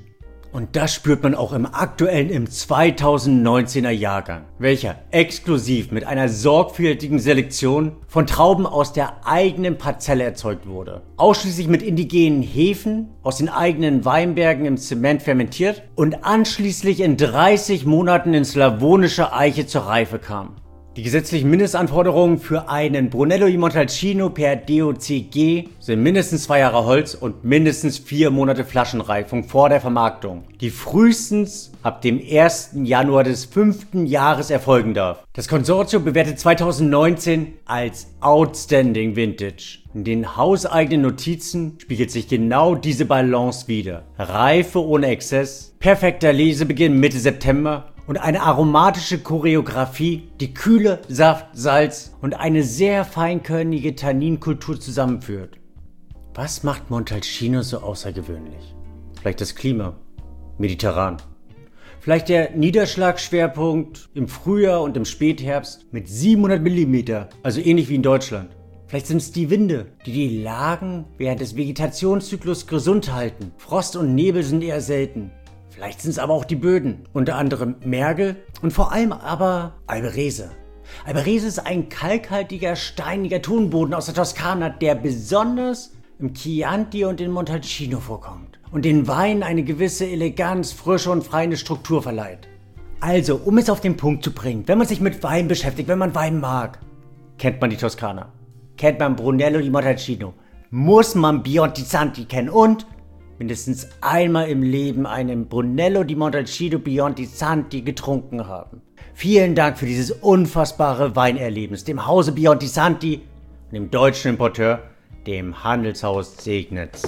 Und das spürt man auch im aktuellen, im 2019er Jahrgang, welcher exklusiv mit einer sorgfältigen Selektion von Trauben aus der eigenen Parzelle erzeugt wurde. Ausschließlich mit indigenen Hefen aus den eigenen Weinbergen im Zement fermentiert und anschließend in 30 Monaten in slawonischer Eiche zur Reife kam. Die gesetzlichen Mindestanforderungen für einen Brunello di Montalcino per DOCG sind mindestens 2 Jahre Holz und mindestens 4 Monate Flaschenreifung vor der Vermarktung, die frühestens ab dem 1. Januar des 5. Jahres erfolgen darf. Das Konsortium bewertet 2019 als Outstanding Vintage. In den hauseigenen Notizen spiegelt sich genau diese Balance wider. Reife ohne Exzess, perfekter Lesebeginn Mitte September und eine aromatische Choreografie, die Kühle, Saft, Salz und eine sehr feinkörnige Tanninkultur zusammenführt. Was macht Montalcino so außergewöhnlich? Vielleicht das Klima, mediterran. Vielleicht der Niederschlagsschwerpunkt im Frühjahr und im Spätherbst mit 700 mm, also ähnlich wie in Deutschland. Vielleicht sind es die Winde, die die Lagen während des Vegetationszyklus gesund halten. Frost und Nebel sind eher selten. Vielleicht sind es aber auch die Böden, unter anderem Mergel und vor allem aber Alberese. Alberese ist ein kalkhaltiger, steiniger Tonboden aus der Toskana, der besonders im Chianti und in Montalcino vorkommt und den Wein eine gewisse Eleganz, Frische und freie Struktur verleiht. Also, um es auf den Punkt zu bringen, wenn man sich mit Wein beschäftigt, wenn man Wein mag, kennt man die Toskana, kennt man Brunello di Montalcino, muss man Bionti kennen und mindestens einmal im Leben einen Brunello di Montalcino Bionti getrunken haben. Vielen Dank für dieses unfassbare Weinerlebnis, dem Hause Bionti und dem deutschen Importeur, dem Handelshaus Segnitz.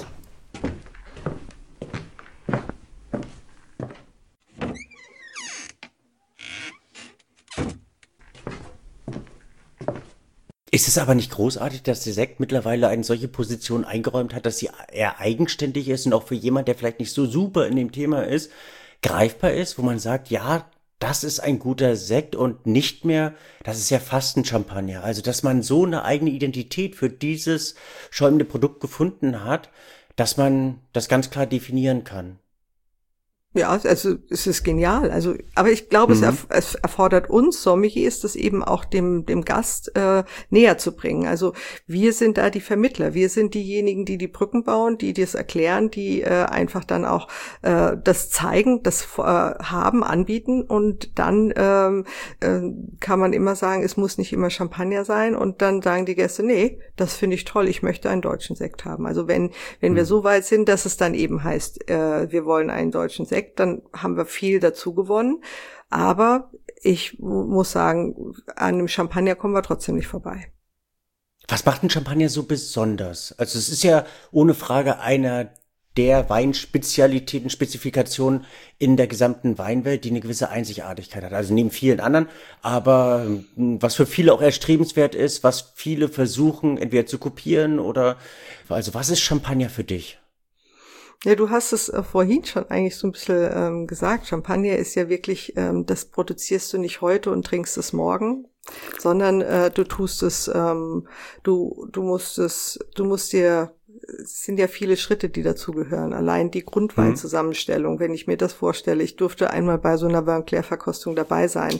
Ist es aber nicht großartig, dass der Sekt mittlerweile eine solche Position eingeräumt hat, dass sie eher eigenständig ist und auch für jemand, der vielleicht nicht so super in dem Thema ist, greifbar ist, wo man sagt, ja, das ist ein guter Sekt und nicht mehr, das ist ja fast ein Champagner. Also, dass man so eine eigene Identität für dieses schäumende Produkt gefunden hat, dass man das ganz klar definieren kann. Ja, also es ist genial. Also, aber ich glaube, es erfordert uns Sommeliers, das eben auch dem Gast näher zu bringen. Also wir sind da die Vermittler. Wir sind diejenigen, die die Brücken bauen, die das erklären, die einfach dann auch das zeigen, das haben, anbieten. Und dann kann man immer sagen, es muss nicht immer Champagner sein. Und dann sagen die Gäste, nee, das finde ich toll. Ich möchte einen deutschen Sekt haben. Also wenn wir so weit sind, dass es dann eben heißt, wir wollen einen deutschen Sekt, dann haben wir viel dazu gewonnen. Aber ich muss sagen, an dem Champagner kommen wir trotzdem nicht vorbei. Was macht ein Champagner so besonders? Also es ist ja ohne Frage einer der Weinspezialitäten, Spezifikationen in der gesamten Weinwelt, die eine gewisse Einzigartigkeit hat. Also neben vielen anderen, aber was für viele auch erstrebenswert ist, was viele versuchen entweder zu kopieren oder, also was ist Champagner für dich? Ja, du hast es vorhin schon eigentlich so ein bisschen gesagt. Champagner ist ja wirklich, das produzierst du nicht heute und trinkst es morgen, sondern du tust es, du musst dir, es sind ja viele Schritte, die dazugehören. Allein die Grundweinzusammenstellung, wenn ich mir das vorstelle, ich durfte einmal bei so einer Vin Clair-Verkostung dabei sein.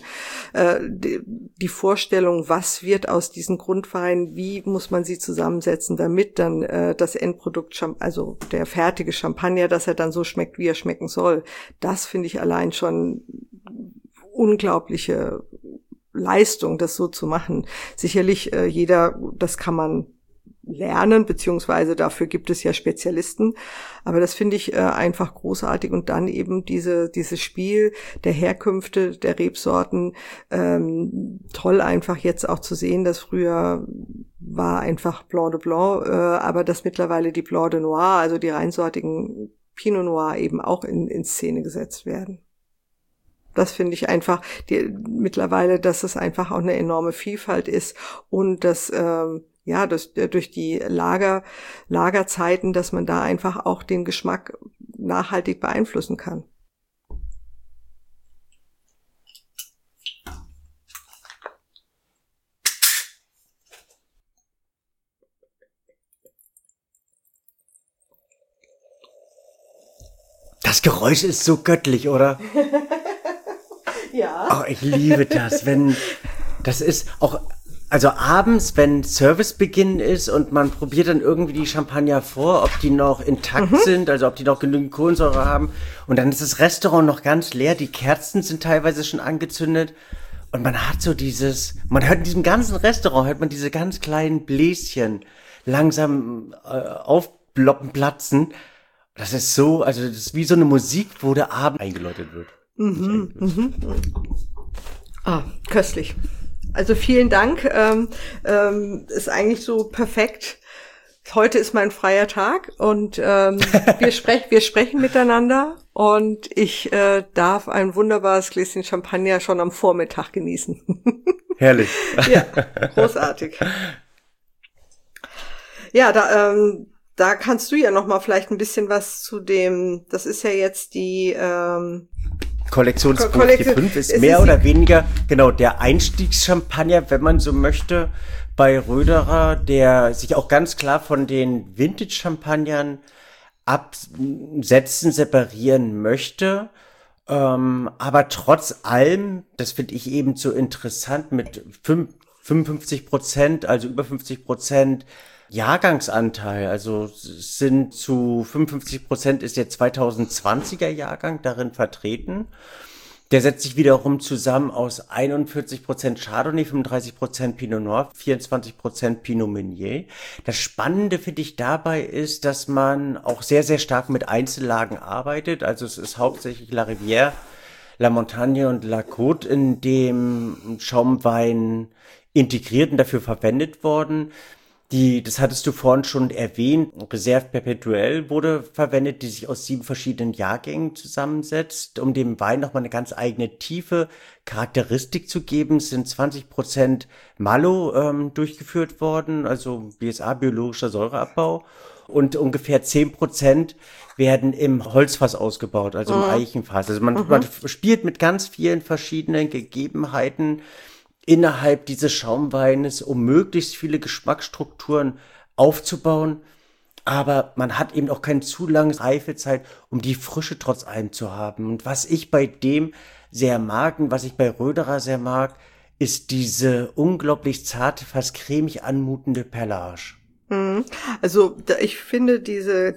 Die Vorstellung, was wird aus diesen Grundweinen, wie muss man sie zusammensetzen, damit dann das Endprodukt, also der fertige Champagner, dass er dann so schmeckt, wie er schmecken soll. Das finde ich allein schon unglaubliche Leistung, das so zu machen. Sicherlich das kann man lernen, beziehungsweise dafür gibt es ja Spezialisten. Aber das finde ich einfach großartig. Und dann eben dieses Spiel der Herkünfte, der Rebsorten, toll einfach jetzt auch zu sehen, dass früher war einfach Blanc de Blanc, aber dass mittlerweile die Blanc de Noir, also die reinsortigen Pinot Noir eben auch in Szene gesetzt werden. Das finde ich einfach mittlerweile, dass es einfach auch eine enorme Vielfalt ist und dass durch die Lagerzeiten, dass man da einfach auch den Geschmack nachhaltig beeinflussen kann. Das Geräusch ist so göttlich, oder? Ja. Oh, ich liebe das, das ist auch, also abends, wenn Servicebeginn ist und man probiert dann irgendwie die Champagner vor, ob die noch intakt sind, also ob die noch genügend Kohlensäure haben. Und dann ist das Restaurant noch ganz leer, die Kerzen sind teilweise schon angezündet. Und man hat so man hört in diesem ganzen Restaurant, hört man diese ganz kleinen Bläschen langsam aufploppen, platzen. Das ist so, also das ist wie so eine Musik, wo der Abend eingeläutet wird. Köstlich. Also vielen Dank. Ist eigentlich so perfekt. Heute ist mein freier Tag und wir sprechen miteinander und ich darf ein wunderbares Gläschen Champagner schon am Vormittag genießen. Herrlich. Ja, großartig. Ja, da kannst du ja noch mal vielleicht ein bisschen was zu dem, das ist ja jetzt die Kollektionsbuch 4.5 ist mehr oder weniger, genau, der Einstiegschampagner, wenn man so möchte, bei Röderer, der sich auch ganz klar von den Vintage-Champagnern absetzen, separieren möchte. Aber trotz allem, das finde ich eben so interessant, mit 55%, also über 50% Jahrgangsanteil, also sind zu 55% ist der 2020er Jahrgang darin vertreten. Der setzt sich wiederum zusammen aus 41% Chardonnay, 35% Pinot Noir, 24% Pinot Meunier. Das Spannende finde ich dabei ist, dass man auch sehr, sehr stark mit Einzellagen arbeitet. Also es ist hauptsächlich La Rivière, La Montagne und La Côte in dem Schaumwein integriert und dafür verwendet worden. Das hattest du vorhin schon erwähnt, Reserve Perpetuelle wurde verwendet, die sich aus 7 verschiedenen Jahrgängen zusammensetzt, um dem Wein nochmal eine ganz eigene tiefe Charakteristik zu geben. Es sind 20% Malo durchgeführt worden, also BSA, biologischer Säureabbau, und ungefähr 10% werden im Holzfass ausgebaut, also im Eichenfass. Also man spielt mit ganz vielen verschiedenen Gegebenheiten innerhalb dieses Schaumweines, um möglichst viele Geschmacksstrukturen aufzubauen. Aber man hat eben auch keine zu lange Reifezeit, um die Frische trotz allem zu haben. Und was ich bei dem sehr mag und was ich bei Röderer sehr mag, ist diese unglaublich zarte, fast cremig anmutende Perlage. Also ich finde diese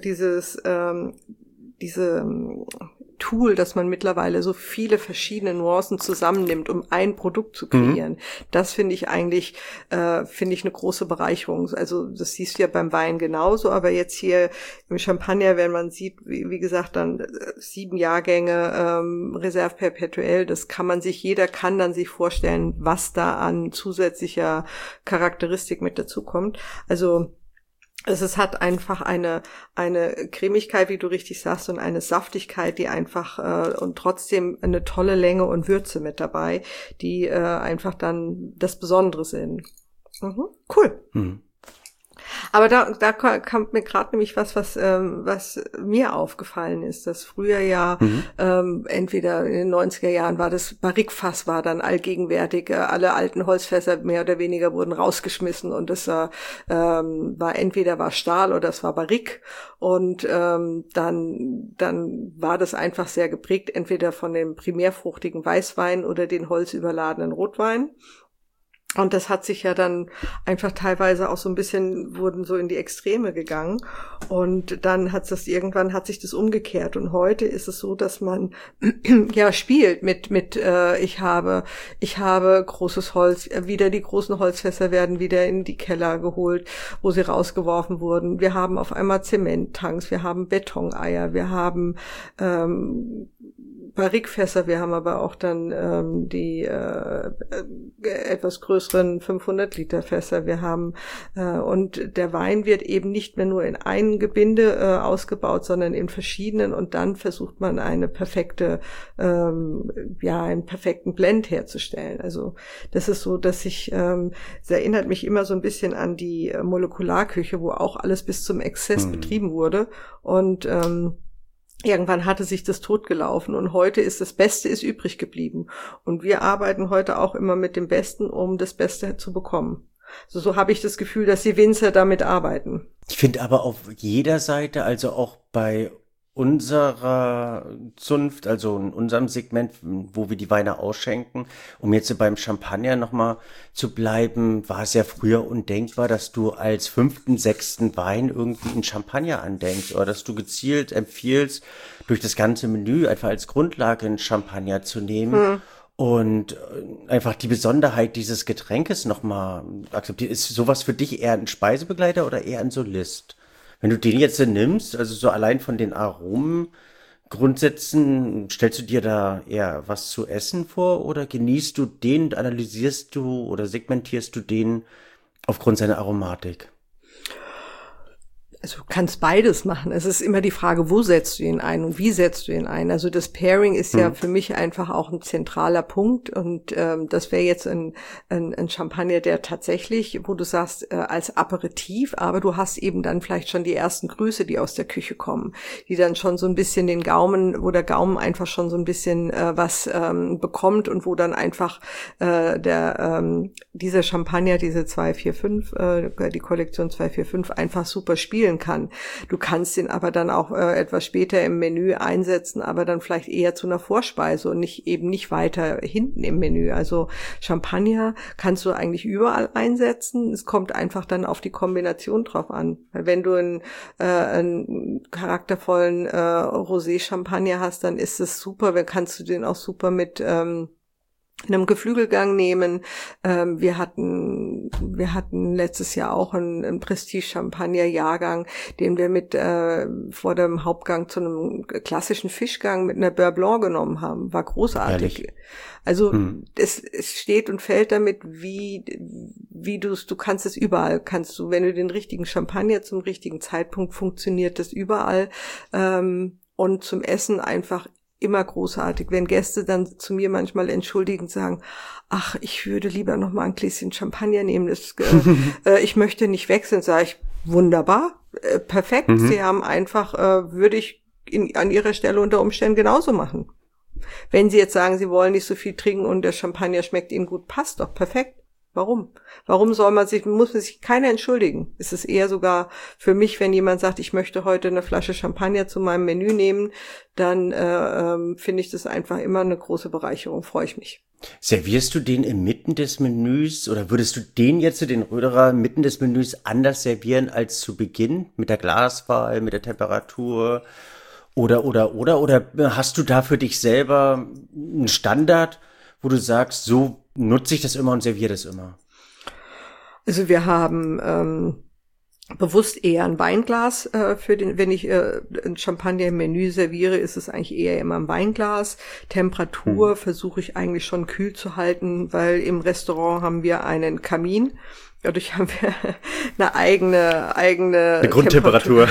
Tool, dass man mittlerweile so viele verschiedene Nuancen zusammennimmt, um ein Produkt zu kreieren. Das finde ich eigentlich, eine große Bereicherung. Also das siehst du ja beim Wein genauso, aber jetzt hier im Champagner, wenn man sieht, wie gesagt, dann 7 Jahrgänge, Reserve Perpetuelle, jeder kann dann sich vorstellen, was da an zusätzlicher Charakteristik mit dazu kommt. Also es hat einfach eine Cremigkeit, wie du richtig sagst, und eine Saftigkeit, die einfach und trotzdem eine tolle Länge und Würze mit dabei, die einfach dann das Besondere sind. Cool. Aber da kam mir gerade nämlich was mir aufgefallen ist, dass früher ja entweder in den 90er Jahren war das Barrique-Fass war dann allgegenwärtig, alle alten Holzfässer mehr oder weniger wurden rausgeschmissen und das war entweder war Stahl oder es war Barrique und dann war das einfach sehr geprägt, entweder von dem primärfruchtigen Weißwein oder den holzüberladenen Rotwein. Und das hat sich ja dann einfach teilweise auch so ein bisschen, wurden so in die Extreme gegangen. Und dann irgendwann hat sich das umgekehrt. Und heute ist es so, dass man, ja, spielt mit, ich habe großes Holz, wieder die großen Holzfässer werden wieder in die Keller geholt, wo sie rausgeworfen wurden. Wir haben auf einmal Zementtanks, wir haben Betoneier, wir haben, Barrique-Fässer, wir haben aber auch dann die etwas größeren 500-Liter-Fässer. Wir haben und der Wein wird eben nicht mehr nur in einem Gebinde ausgebaut, sondern in verschiedenen und dann versucht man einen perfekten Blend herzustellen. Also das ist so, dass es erinnert mich immer so ein bisschen an die Molekularküche, wo auch alles bis zum Exzess betrieben wurde und irgendwann hatte sich das totgelaufen und heute ist das Beste ist übrig geblieben. Und wir arbeiten heute auch immer mit dem Besten, um das Beste zu bekommen. So habe ich das Gefühl, dass die Winzer damit arbeiten. Ich finde aber auf jeder Seite, also auch bei unserer Zunft, also in unserem Segment, wo wir die Weine ausschenken, um jetzt beim Champagner nochmal zu bleiben, war es ja früher undenkbar, dass du als 5., 6. Wein irgendwie einen Champagner andenkst oder dass du gezielt empfiehlst, durch das ganze Menü einfach als Grundlage einen Champagner zu nehmen. Und einfach die Besonderheit dieses Getränkes nochmal akzeptiert. Ist sowas für dich eher ein Speisebegleiter oder eher ein Solist? Wenn du den jetzt nimmst, also so allein von den Aromengrundsätzen, stellst du dir da eher was zu essen vor oder genießt du den, analysierst du oder segmentierst du den aufgrund seiner Aromatik? Also du kannst beides machen. Es ist immer die Frage, wo setzt du ihn ein und wie setzt du ihn ein. Also das Pairing ist ja für mich einfach auch ein zentraler Punkt und das wäre jetzt ein Champagner, der tatsächlich, wo du sagst, als Aperitif, aber du hast eben dann vielleicht schon die ersten Grüße, die aus der Küche kommen, die dann schon so ein bisschen den Gaumen, wo der Gaumen einfach schon so ein bisschen was bekommt und wo dann einfach dieser Champagner, diese 245, die Kollektion 245 einfach super spielen kann. Du kannst ihn aber dann auch etwas später im Menü einsetzen, aber dann vielleicht eher zu einer Vorspeise und nicht weiter hinten im Menü. Also Champagner kannst du eigentlich überall einsetzen. Es kommt einfach dann auf die Kombination drauf an. Wenn du einen charaktervollen Rosé-Champagner hast, dann ist es super. Dann kannst du den auch super mit in einem Geflügelgang nehmen. Wir hatten letztes Jahr auch einen Prestige-Champagner-Jahrgang, den wir mit vor dem Hauptgang zu einem klassischen Fischgang mit einer Beurre Blanc genommen haben. War großartig. Ehrlich? Also es steht und fällt damit, wie du kannst es überall, wenn du den richtigen Champagner zum richtigen Zeitpunkt, funktioniert das überall. Und zum Essen einfach immer großartig, wenn Gäste dann zu mir manchmal entschuldigend sagen, ach, ich würde lieber noch mal ein Gläschen Champagner nehmen, ich möchte nicht wechseln, sage ich, wunderbar, perfekt, Sie haben einfach, würde ich an Ihrer Stelle unter Umständen genauso machen. Wenn Sie jetzt sagen, Sie wollen nicht so viel trinken und der Champagner schmeckt Ihnen gut, passt doch, perfekt. Warum? Warum muss man sich keiner entschuldigen? Es ist eher sogar für mich, wenn jemand sagt, ich möchte heute eine Flasche Champagner zu meinem Menü nehmen, dann finde ich das einfach immer eine große Bereicherung, freue ich mich. Servierst du den inmitten des Menüs oder würdest du den jetzt, den Röderer, mitten des Menüs anders servieren als zu Beginn? Mit der Glaswahl, mit der Temperatur? Oder hast du da für dich selber einen Standard, wo du sagst, so nutze ich das immer und serviere das immer? Also wir haben bewusst eher ein Weinglas wenn ich ein Champagner im Menü serviere, ist es eigentlich eher immer ein Weinglas. Temperatur versuche ich eigentlich schon kühl zu halten, weil im Restaurant haben wir einen Kamin. Dadurch haben wir eine eigene Grundtemperatur.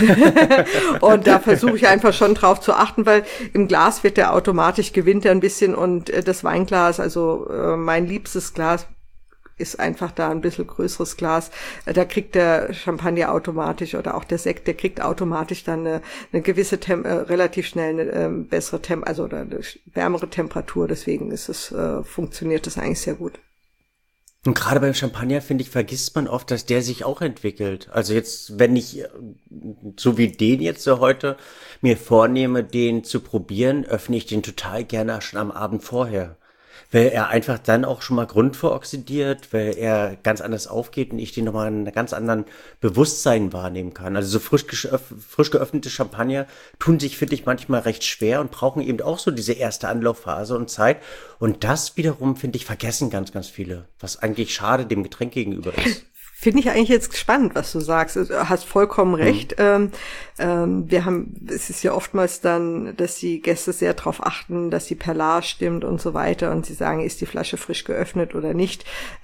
Und da versuche ich einfach schon drauf zu achten, weil im Glas gewinnt er ein bisschen und das Weinglas, also mein liebstes Glas, ist einfach da ein bisschen größeres Glas. Da kriegt der Champagner automatisch oder auch der Sekt, der kriegt automatisch dann eine gewisse relativ schnell eine bessere oder eine wärmere Temperatur. Deswegen funktioniert das eigentlich sehr gut. Und gerade beim Champagner, finde ich, vergisst man oft, dass der sich auch entwickelt. Also jetzt, wenn ich, so wie den jetzt so heute, mir vornehme, den zu probieren, öffne ich den total gerne schon am Abend vorher. Weil er einfach dann auch schon mal grundveroxidiert, weil er ganz anders aufgeht und ich den nochmal in einem ganz anderen Bewusstsein wahrnehmen kann. Also so frisch geöffnete Champagner tun sich, finde ich, manchmal recht schwer und brauchen eben auch so diese erste Anlaufphase und Zeit. Und das wiederum, finde ich, vergessen ganz, ganz viele, was eigentlich schade dem Getränk gegenüber ist. Finde ich eigentlich jetzt spannend, was du sagst. Du hast vollkommen recht. Es ist ja oftmals dann, dass die Gäste sehr darauf achten, dass die Perlage stimmt und so weiter. Und sie sagen, ist die Flasche frisch geöffnet oder nicht.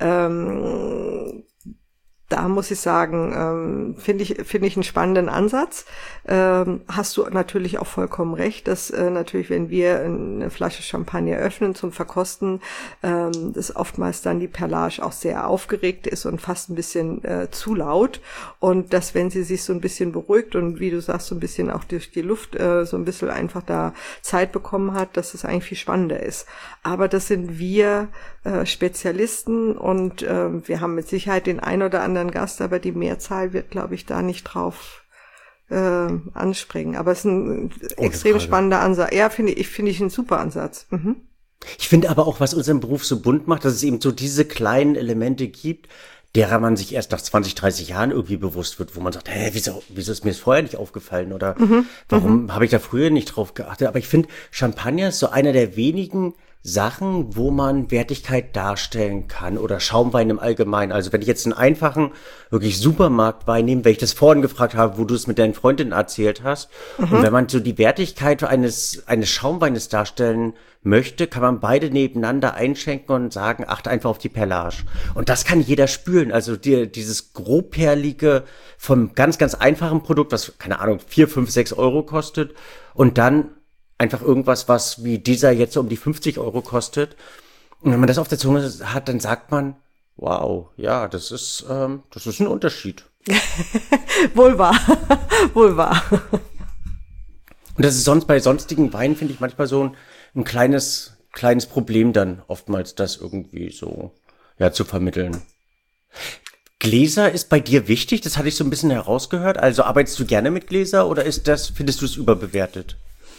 Da muss ich sagen, finde ich einen spannenden Ansatz. Hast du natürlich auch vollkommen recht, dass natürlich, wenn wir eine Flasche Champagner öffnen zum Verkosten, dass oftmals dann die Perlage auch sehr aufgeregt ist und fast ein bisschen zu laut. Und dass, wenn sie sich so ein bisschen beruhigt und wie du sagst, so ein bisschen auch durch die Luft so ein bisschen einfach da Zeit bekommen hat, dass es eigentlich viel spannender ist. Aber das sind wir Spezialisten und wir haben mit Sicherheit den ein oder anderen Gast, aber die Mehrzahl wird, glaube ich, da nicht drauf anspringen. Aber es ist ein extrem spannender Ansatz. Ja, finde ich einen super Ansatz. Mhm. Ich finde aber auch, was unseren Beruf so bunt macht, dass es eben so diese kleinen Elemente gibt, derer man sich erst nach 20, 30 Jahren irgendwie bewusst wird, wo man sagt, wieso ist mir das vorher nicht aufgefallen oder warum habe ich da früher nicht drauf geachtet? Aber ich finde, Champagner ist so einer der wenigen Sachen, wo man Wertigkeit darstellen kann oder Schaumwein im Allgemeinen. Also wenn ich jetzt einen einfachen, wirklich Supermarktwein nehme, wenn ich das vorhin gefragt habe, wo du es mit deinen Freundinnen erzählt hast, und wenn man so die Wertigkeit eines Schaumweines darstellen möchte, kann man beide nebeneinander einschenken und sagen, achte einfach auf die Perlage. Und das kann jeder spüren. Also dieses grobperlige vom ganz, ganz einfachen Produkt, was, keine Ahnung, 4, 5, 6 Euro kostet und dann einfach irgendwas, was wie dieser jetzt um die 50 Euro kostet. Und wenn man das auf der Zunge hat, dann sagt man, wow, ja, das ist ein Unterschied. Wohl wahr, wohl wahr. Und das ist sonst bei sonstigen Weinen, finde ich, manchmal so ein kleines Problem dann oftmals, das irgendwie so, ja, zu vermitteln. Gläser ist bei dir wichtig, das hatte ich so ein bisschen herausgehört. Also arbeitest du gerne mit Gläser oder findest du es überbewertet?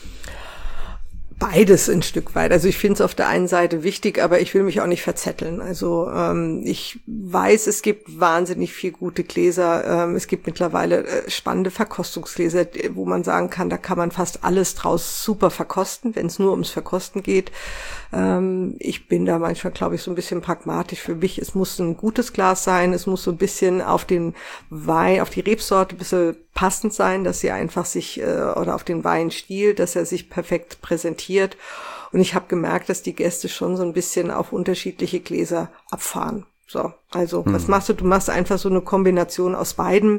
Beides ein Stück weit. Also ich finde es auf der einen Seite wichtig, aber ich will mich auch nicht verzetteln. Also ich weiß, es gibt wahnsinnig viel gute Gläser. Es gibt mittlerweile spannende Verkostungsgläser, wo man sagen kann, da kann man fast alles draus super verkosten, wenn es nur ums Verkosten geht. Ich bin da manchmal, glaube ich, so ein bisschen pragmatisch. Für mich, es muss ein gutes Glas sein. Es muss so ein bisschen auf den Wein, auf die Rebsorte ein bisschen passend sein, dass sie einfach sich, oder auf den Weinstil, dass er sich perfekt präsentiert. Und ich habe gemerkt, dass die Gäste schon so ein bisschen auf unterschiedliche Gläser abfahren. So, also was machst du? Du machst einfach so eine Kombination aus beidem,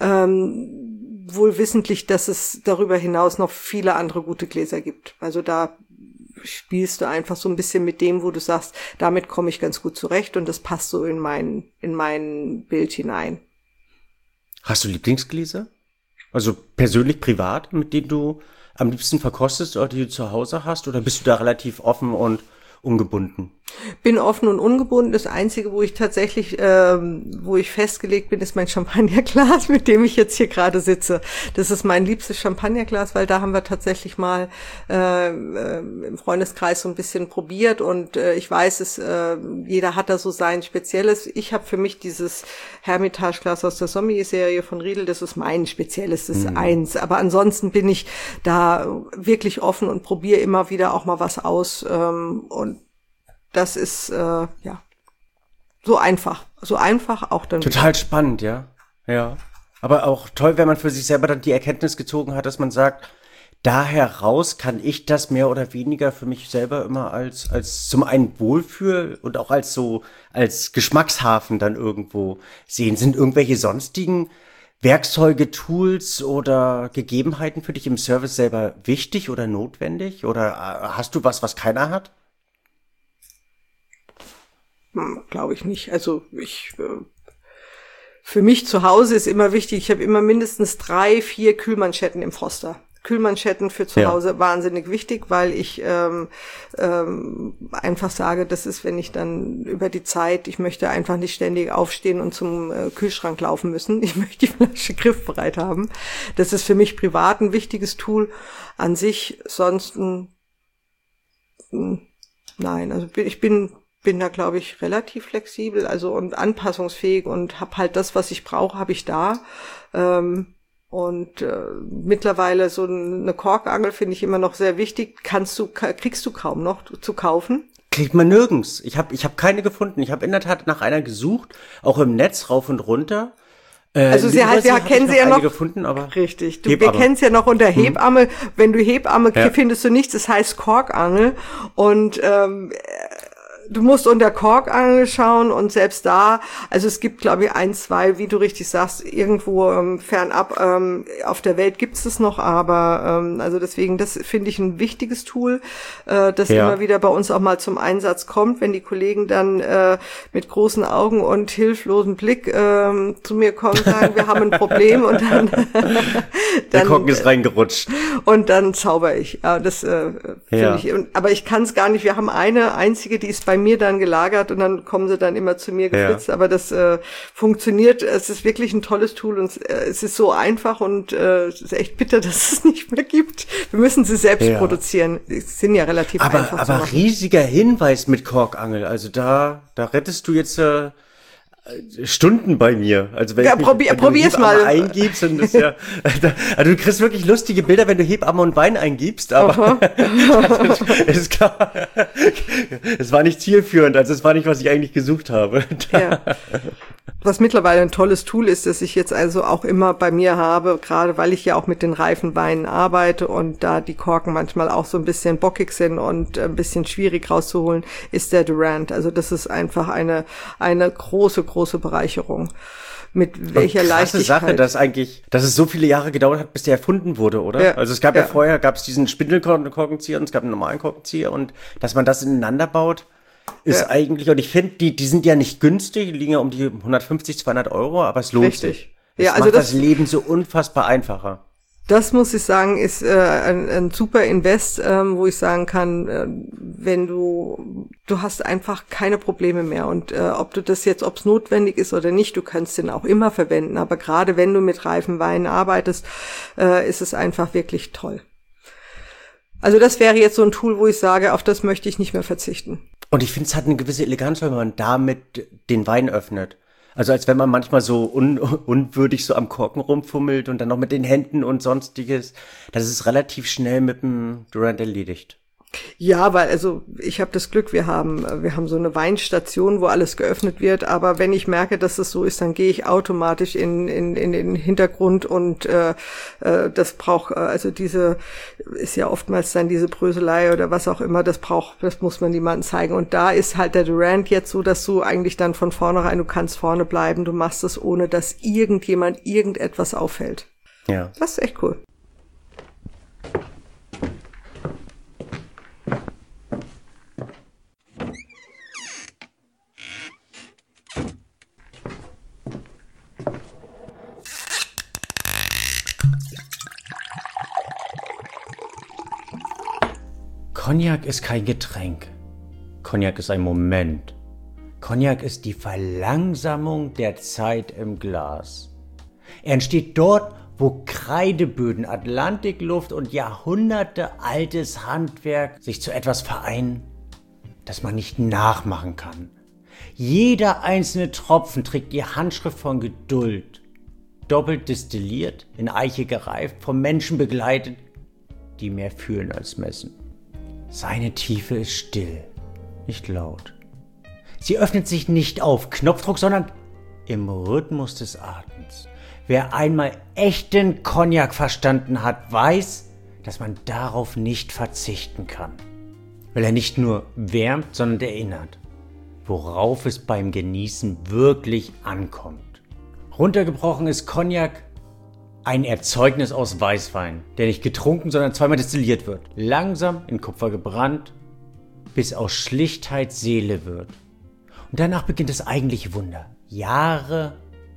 wohl wissentlich, dass es darüber hinaus noch viele andere gute Gläser gibt. Also da spielst du einfach so ein bisschen mit dem, wo du sagst, damit komme ich ganz gut zurecht und das passt so in mein Bild hinein. Hast du Lieblingsgläser? Also persönlich, privat, mit denen du am liebsten verkostest oder die du zu Hause hast? Oder bist du da relativ offen und ungebunden? Bin offen und ungebunden. Das Einzige, wo ich tatsächlich, wo ich festgelegt bin, ist mein Champagnerglas, mit dem ich jetzt hier gerade sitze. Das ist mein liebstes Champagnerglas, weil da haben wir tatsächlich mal im Freundeskreis so ein bisschen probiert und ich weiß, jeder hat da so sein spezielles. Ich habe für mich dieses Hermitage-Glas aus der Sommelier-Serie von Riedel, das ist mein spezielles, das ist eins. Aber ansonsten bin ich da wirklich offen und probiere immer wieder auch mal was aus und das ist, so einfach auch dann. Total spannend, ja. Ja. Aber auch toll, wenn man für sich selber dann die Erkenntnis gezogen hat, dass man sagt, da heraus kann ich das mehr oder weniger für mich selber immer als zum einen Wohlfühl und auch als Geschmackshafen dann irgendwo sehen. Sind irgendwelche sonstigen Werkzeuge, Tools oder Gegebenheiten für dich im Service selber wichtig oder notwendig? Oder hast du was keiner hat? Glaube ich nicht. Also für mich zu Hause ist immer wichtig, ich habe immer mindestens 3, 4 Kühlmanschetten im Froster. Kühlmanschetten für zu Hause wahnsinnig wichtig, weil ich einfach sage, das ist, wenn ich dann über die Zeit, ich möchte einfach nicht ständig aufstehen und zum Kühlschrank laufen müssen. Ich möchte die Flasche griffbereit haben. Das ist für mich privat ein wichtiges Tool. An sich sonst nein, also ich bin da, glaube ich, relativ flexibel, also und anpassungsfähig und habe halt das, was ich brauche, habe ich da. Mittlerweile so eine Korkangel finde ich immer noch sehr wichtig. Kriegst du kaum noch zu kaufen? Kriegt man nirgends. Ich hab keine gefunden. Ich habe in der Tat nach einer gesucht, auch im Netz rauf und runter. Also sie kennen sie ja noch gefunden, aber richtig. Wir kennen es ja noch unter Hebamme. Wenn du Hebamme findest du nichts. Es heißt Korkangel und du musst unter Korkangel schauen und selbst da, also es gibt, glaube ich, 1, 2, wie du richtig sagst, irgendwo fernab auf der Welt gibt es noch, aber also deswegen, das finde ich ein wichtiges Tool, das immer wieder bei uns auch mal zum Einsatz kommt, wenn die Kollegen dann mit großen Augen und hilflosem Blick zu mir kommen und sagen, wir haben ein Problem und dann der Korken ist reingerutscht. Und dann zauber ich. Ja, das finde ich. Aber ich kann es gar nicht. Wir haben eine einzige, die ist bei bei mir dann gelagert und dann kommen sie dann immer zu mir geflitzt. Ja. Aber das funktioniert. Es ist wirklich ein tolles Tool und es ist so einfach und es ist echt bitter, dass es nicht mehr gibt. Wir müssen sie selbst produzieren. Die sind ja relativ einfach. Aber riesiger Hinweis mit Korkangel. Also da rettest du jetzt Stunden bei mir. Also wenn probier's mal eingibst, und das also du kriegst wirklich lustige Bilder, wenn du Hebamme und Wein eingibst, aber es war nicht zielführend, also es war nicht, was ich eigentlich gesucht habe. Ja. Was mittlerweile ein tolles Tool ist, das ich jetzt also auch immer bei mir habe, gerade weil ich ja auch mit den reifen Weinen arbeite und da die Korken manchmal auch so ein bisschen bockig sind und ein bisschen schwierig rauszuholen, ist der Durant. Also das ist einfach eine große Bereicherung. Mit welcher Leichtigkeit. Sache, dass es so viele Jahre gedauert hat, bis der erfunden wurde, oder? Ja, also es gab vorher diesen Spindelkorkenzieher und es gab einen normalen Korkenzieher und dass man das ineinander baut, ist eigentlich, und ich finde, die sind ja nicht günstig, die liegen ja um die 150, 200 Euro, aber es lohnt sich. Es macht das Leben so unfassbar einfacher. Das muss ich sagen, ist ein super Invest, wo ich sagen kann, wenn du hast einfach keine Probleme mehr und ob es notwendig ist oder nicht, du kannst den auch immer verwenden, aber gerade wenn du mit reifen Weinen arbeitest, ist es einfach wirklich toll. Also das wäre jetzt so ein Tool, wo ich sage, auf das möchte ich nicht mehr verzichten. Und ich finde, es hat eine gewisse Eleganz, wenn man damit den Wein öffnet. Also als wenn man manchmal so unwürdig so am Korken rumfummelt und dann noch mit den Händen und sonstiges. Das ist relativ schnell mit dem Durant erledigt. Ja, weil also ich habe das Glück, wir haben so eine Weinstation, wo alles geöffnet wird, aber wenn ich merke, dass es so ist, dann gehe ich automatisch in den Hintergrund und das braucht also diese ist ja oftmals dann diese Bröselei oder was auch immer, das muss man jemandem zeigen und da ist halt der Durant jetzt so, dass du eigentlich dann von vornherein, du kannst vorne bleiben, du machst es ohne, dass irgendjemand irgendetwas auffällt. Ja. Das ist echt cool. Cognac ist kein Getränk. Cognac ist ein Moment. Cognac ist die Verlangsamung der Zeit im Glas. Er entsteht dort, wo Kreideböden, Atlantikluft und Jahrhunderte altes Handwerk sich zu etwas vereinen, das man nicht nachmachen kann. Jeder einzelne Tropfen trägt die Handschrift von Geduld. Doppelt destilliert, in Eiche gereift, vom Menschen begleitet, die mehr fühlen als messen. Seine Tiefe ist still, nicht laut. Sie öffnet sich nicht auf Knopfdruck, sondern im Rhythmus des Atems. Wer einmal echten Cognac verstanden hat, weiß, dass man darauf nicht verzichten kann. Weil er nicht nur wärmt, sondern erinnert, worauf es beim Genießen wirklich ankommt. Runtergebrochen ist Cognac ein Erzeugnis aus Weißwein, der nicht getrunken, sondern zweimal destilliert wird. Langsam in Kupfer gebrannt, bis aus Schlichtheit Seele wird. Und danach beginnt das eigentliche Wunder. Jahre,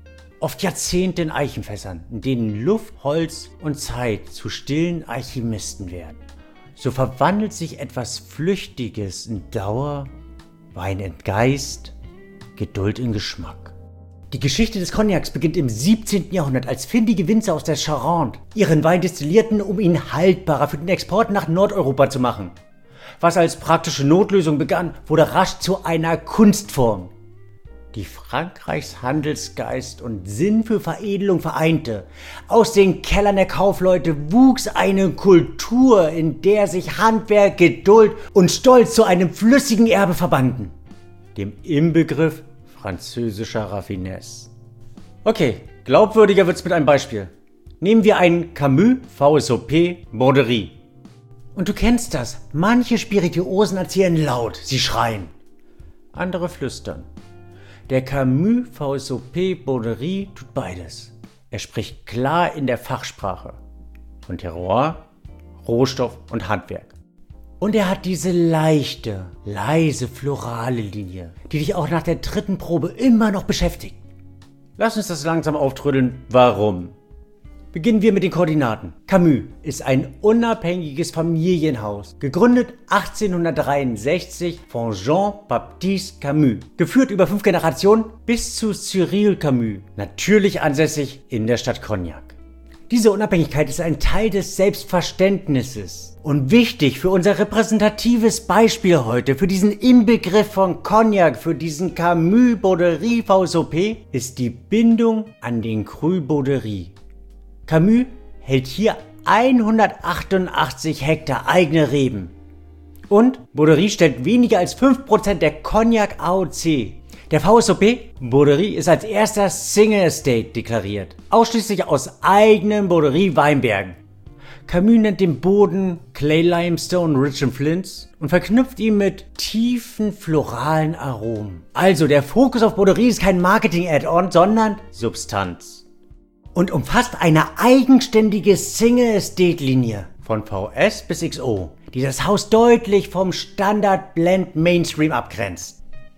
oft Jahrzehnte in Eichenfässern, in denen Luft, Holz und Zeit zu stillen Alchemisten werden. So verwandelt sich etwas Flüchtiges in Dauer, Wein in Geist, Geduld in Geschmack. Die Geschichte des Cognacs beginnt im 17. Jahrhundert, als findige Winzer aus der Charente ihren Wein destillierten, um ihn haltbarer für den Export nach Nordeuropa zu machen. Was als praktische Notlösung begann, wurde rasch zu einer Kunstform, die Frankreichs Handelsgeist und Sinn für Veredelung vereinte. Aus den Kellern der Kaufleute wuchs eine Kultur, in der sich Handwerk, Geduld und Stolz zu einem flüssigen Erbe verbanden, dem Inbegriff französischer Raffinesse. Okay, glaubwürdiger wird's mit einem Beispiel. Nehmen wir einen Camus VSOP Borderie. Und du kennst das. Manche Spirituosen erzählen laut, sie schreien. Andere flüstern. Der Camus VSOP Borderie tut beides. Er spricht klar in der Fachsprache von Terroir, Rohstoff und Handwerk. Und er hat diese leichte, leise, florale Linie, die dich auch nach der dritten Probe immer noch beschäftigt. Lass uns das langsam auftrödeln. Warum? Beginnen wir mit den Koordinaten. Camus ist ein unabhängiges Familienhaus, gegründet 1863 von Jean-Baptiste Camus, geführt über 5 Generationen bis zu Cyril Camus, natürlich ansässig in der Stadt Cognac. Diese Unabhängigkeit ist ein Teil des Selbstverständnisses und wichtig für unser repräsentatives Beispiel heute, für diesen Inbegriff von Cognac, für diesen Camus Bauderie VSOP, ist die Bindung an den Cru Bauderie. Camus hält hier 188 Hektar eigene Reben. Und Bauderie stellt weniger als 5% der Cognac AOC. Der VSOP Bauderie ist als erster Single Estate deklariert, ausschließlich aus eigenen Bauderie-Weinbergen. Camus nennt den Boden Clay Limestone Rich in Flints und verknüpft ihn mit tiefen floralen Aromen. Also der Fokus auf Bauderie ist kein Marketing-Add-on, sondern Substanz. Und umfasst eine eigenständige Single Estate Linie von VS bis XO, die das Haus deutlich vom Standard Blend Mainstream abgrenzt.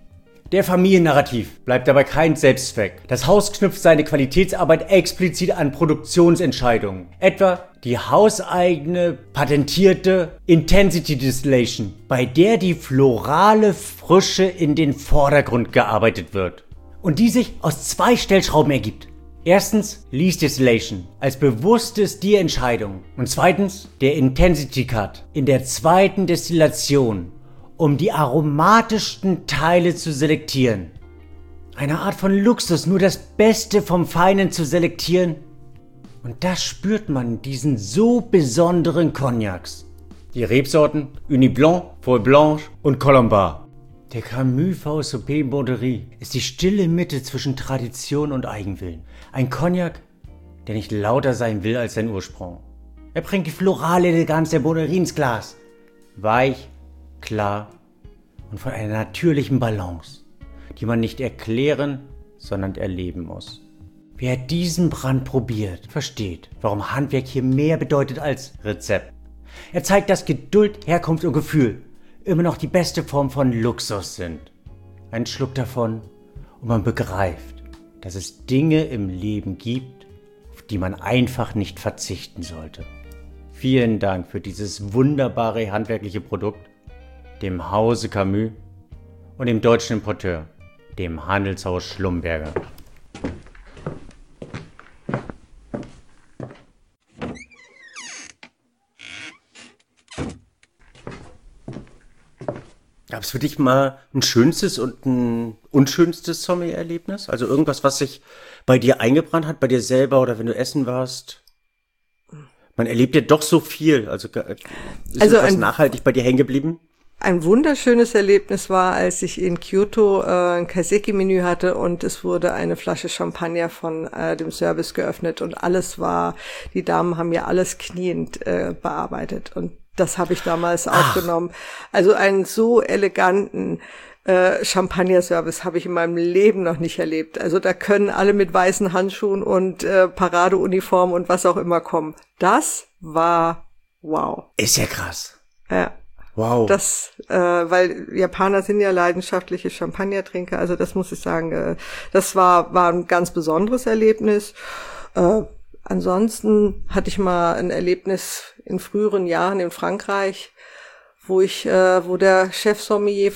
Der Familiennarrativ bleibt dabei kein Selbstzweck. Das Haus knüpft seine Qualitätsarbeit explizit an Produktionsentscheidungen, etwa die hauseigene, patentierte Intensity Distillation, bei der die florale Frische in den Vordergrund gearbeitet wird und die sich aus 2 Stellschrauben ergibt. Erstens Lease Distillation als bewusste Stilentscheidung und zweitens der Intensity Cut in der zweiten Destillation, um die aromatischsten Teile zu selektieren. Eine Art von Luxus, nur das Beste vom Feinen zu selektieren. Und das spürt man in diesen so besonderen Cognacs. Die Rebsorten Uni Blanc, Foy Blanche und Colombard. Der Camus VSOP Bauderie ist die stille Mitte zwischen Tradition und Eigenwillen. Ein Cognac, der nicht lauter sein will als sein Ursprung. Er bringt die florale Eleganz der Bauderie ins Glas. Weich, klar und von einer natürlichen Balance, die man nicht erklären, sondern erleben muss. Wer diesen Brand probiert, versteht, warum Handwerk hier mehr bedeutet als Rezept. Er zeigt, dass Geduld, Herkunft und Gefühl immer noch die beste Form von Luxus sind. Ein Schluck davon und man begreift, dass es Dinge im Leben gibt, auf die man einfach nicht verzichten sollte. Vielen Dank für dieses wunderbare handwerkliche Produkt, dem Hause Camus und dem deutschen Importeur, dem Handelshaus Schlumberger. Gab es für dich mal ein schönstes und ein unschönstes Sommelier-Erlebnis? Also irgendwas, was sich bei dir eingebrannt hat, bei dir selber oder wenn du essen warst? Man erlebt ja doch so viel. Also ist etwas nachhaltig bei dir hängen geblieben? Ein wunderschönes Erlebnis war, als ich in Kyoto ein Kaiseki-Menü hatte und es wurde eine Flasche Champagner von dem Service geöffnet und alles war, die Damen haben ja alles kniend bearbeitet und das habe ich damals aufgenommen. Also einen so eleganten Champagner-Service habe ich in meinem Leben noch nicht erlebt. Also da können alle mit weißen Handschuhen und Paradeuniform und was auch immer kommen. Das war wow. Ist ja krass. Ja. Wow. Das, weil Japaner sind ja leidenschaftliche Champagnertrinker, also das muss ich sagen, das war ein ganz besonderes Erlebnis. Ansonsten hatte ich mal ein Erlebnis in früheren Jahren in Frankreich, wo der Chef-Sommelier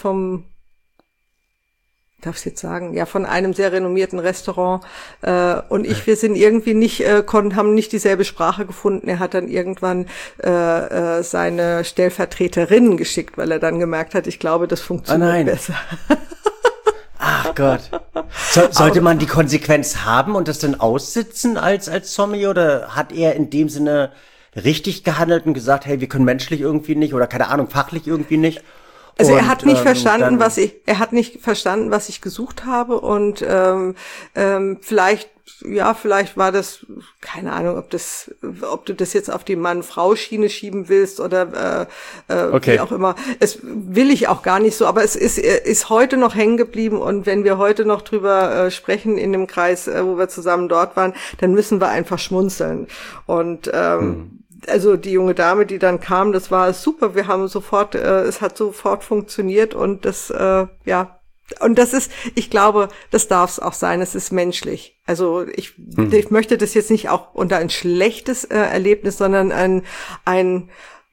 von einem sehr renommierten Restaurant und wir sind irgendwie nicht haben nicht dieselbe Sprache gefunden. Er hat dann irgendwann seine Stellvertreterinnen geschickt, weil er dann gemerkt hat, ich glaube, das funktioniert besser. Ach Gott. Sollte man die Konsequenz haben und das dann aussitzen als Sommelier oder hat er in dem Sinne richtig gehandelt und gesagt, hey, wir können menschlich irgendwie nicht oder keine Ahnung, fachlich irgendwie nicht? Also er hat nicht verstanden, was ich gesucht habe und vielleicht war das, keine Ahnung, ob du das jetzt auf die Mann-Frau-Schiene schieben willst oder wie auch immer. Es will ich auch gar nicht so, aber es ist heute noch hängen geblieben und wenn wir heute noch drüber sprechen in dem Kreis, wo wir zusammen dort waren, dann müssen wir einfach schmunzeln. Und also die junge Dame, die dann kam, das war super. Wir haben es hat sofort funktioniert und das, Und das ist, ich glaube, das darf es auch sein, es ist menschlich. Also ich möchte das jetzt nicht auch unter ein schlechtes Erlebnis, sondern ein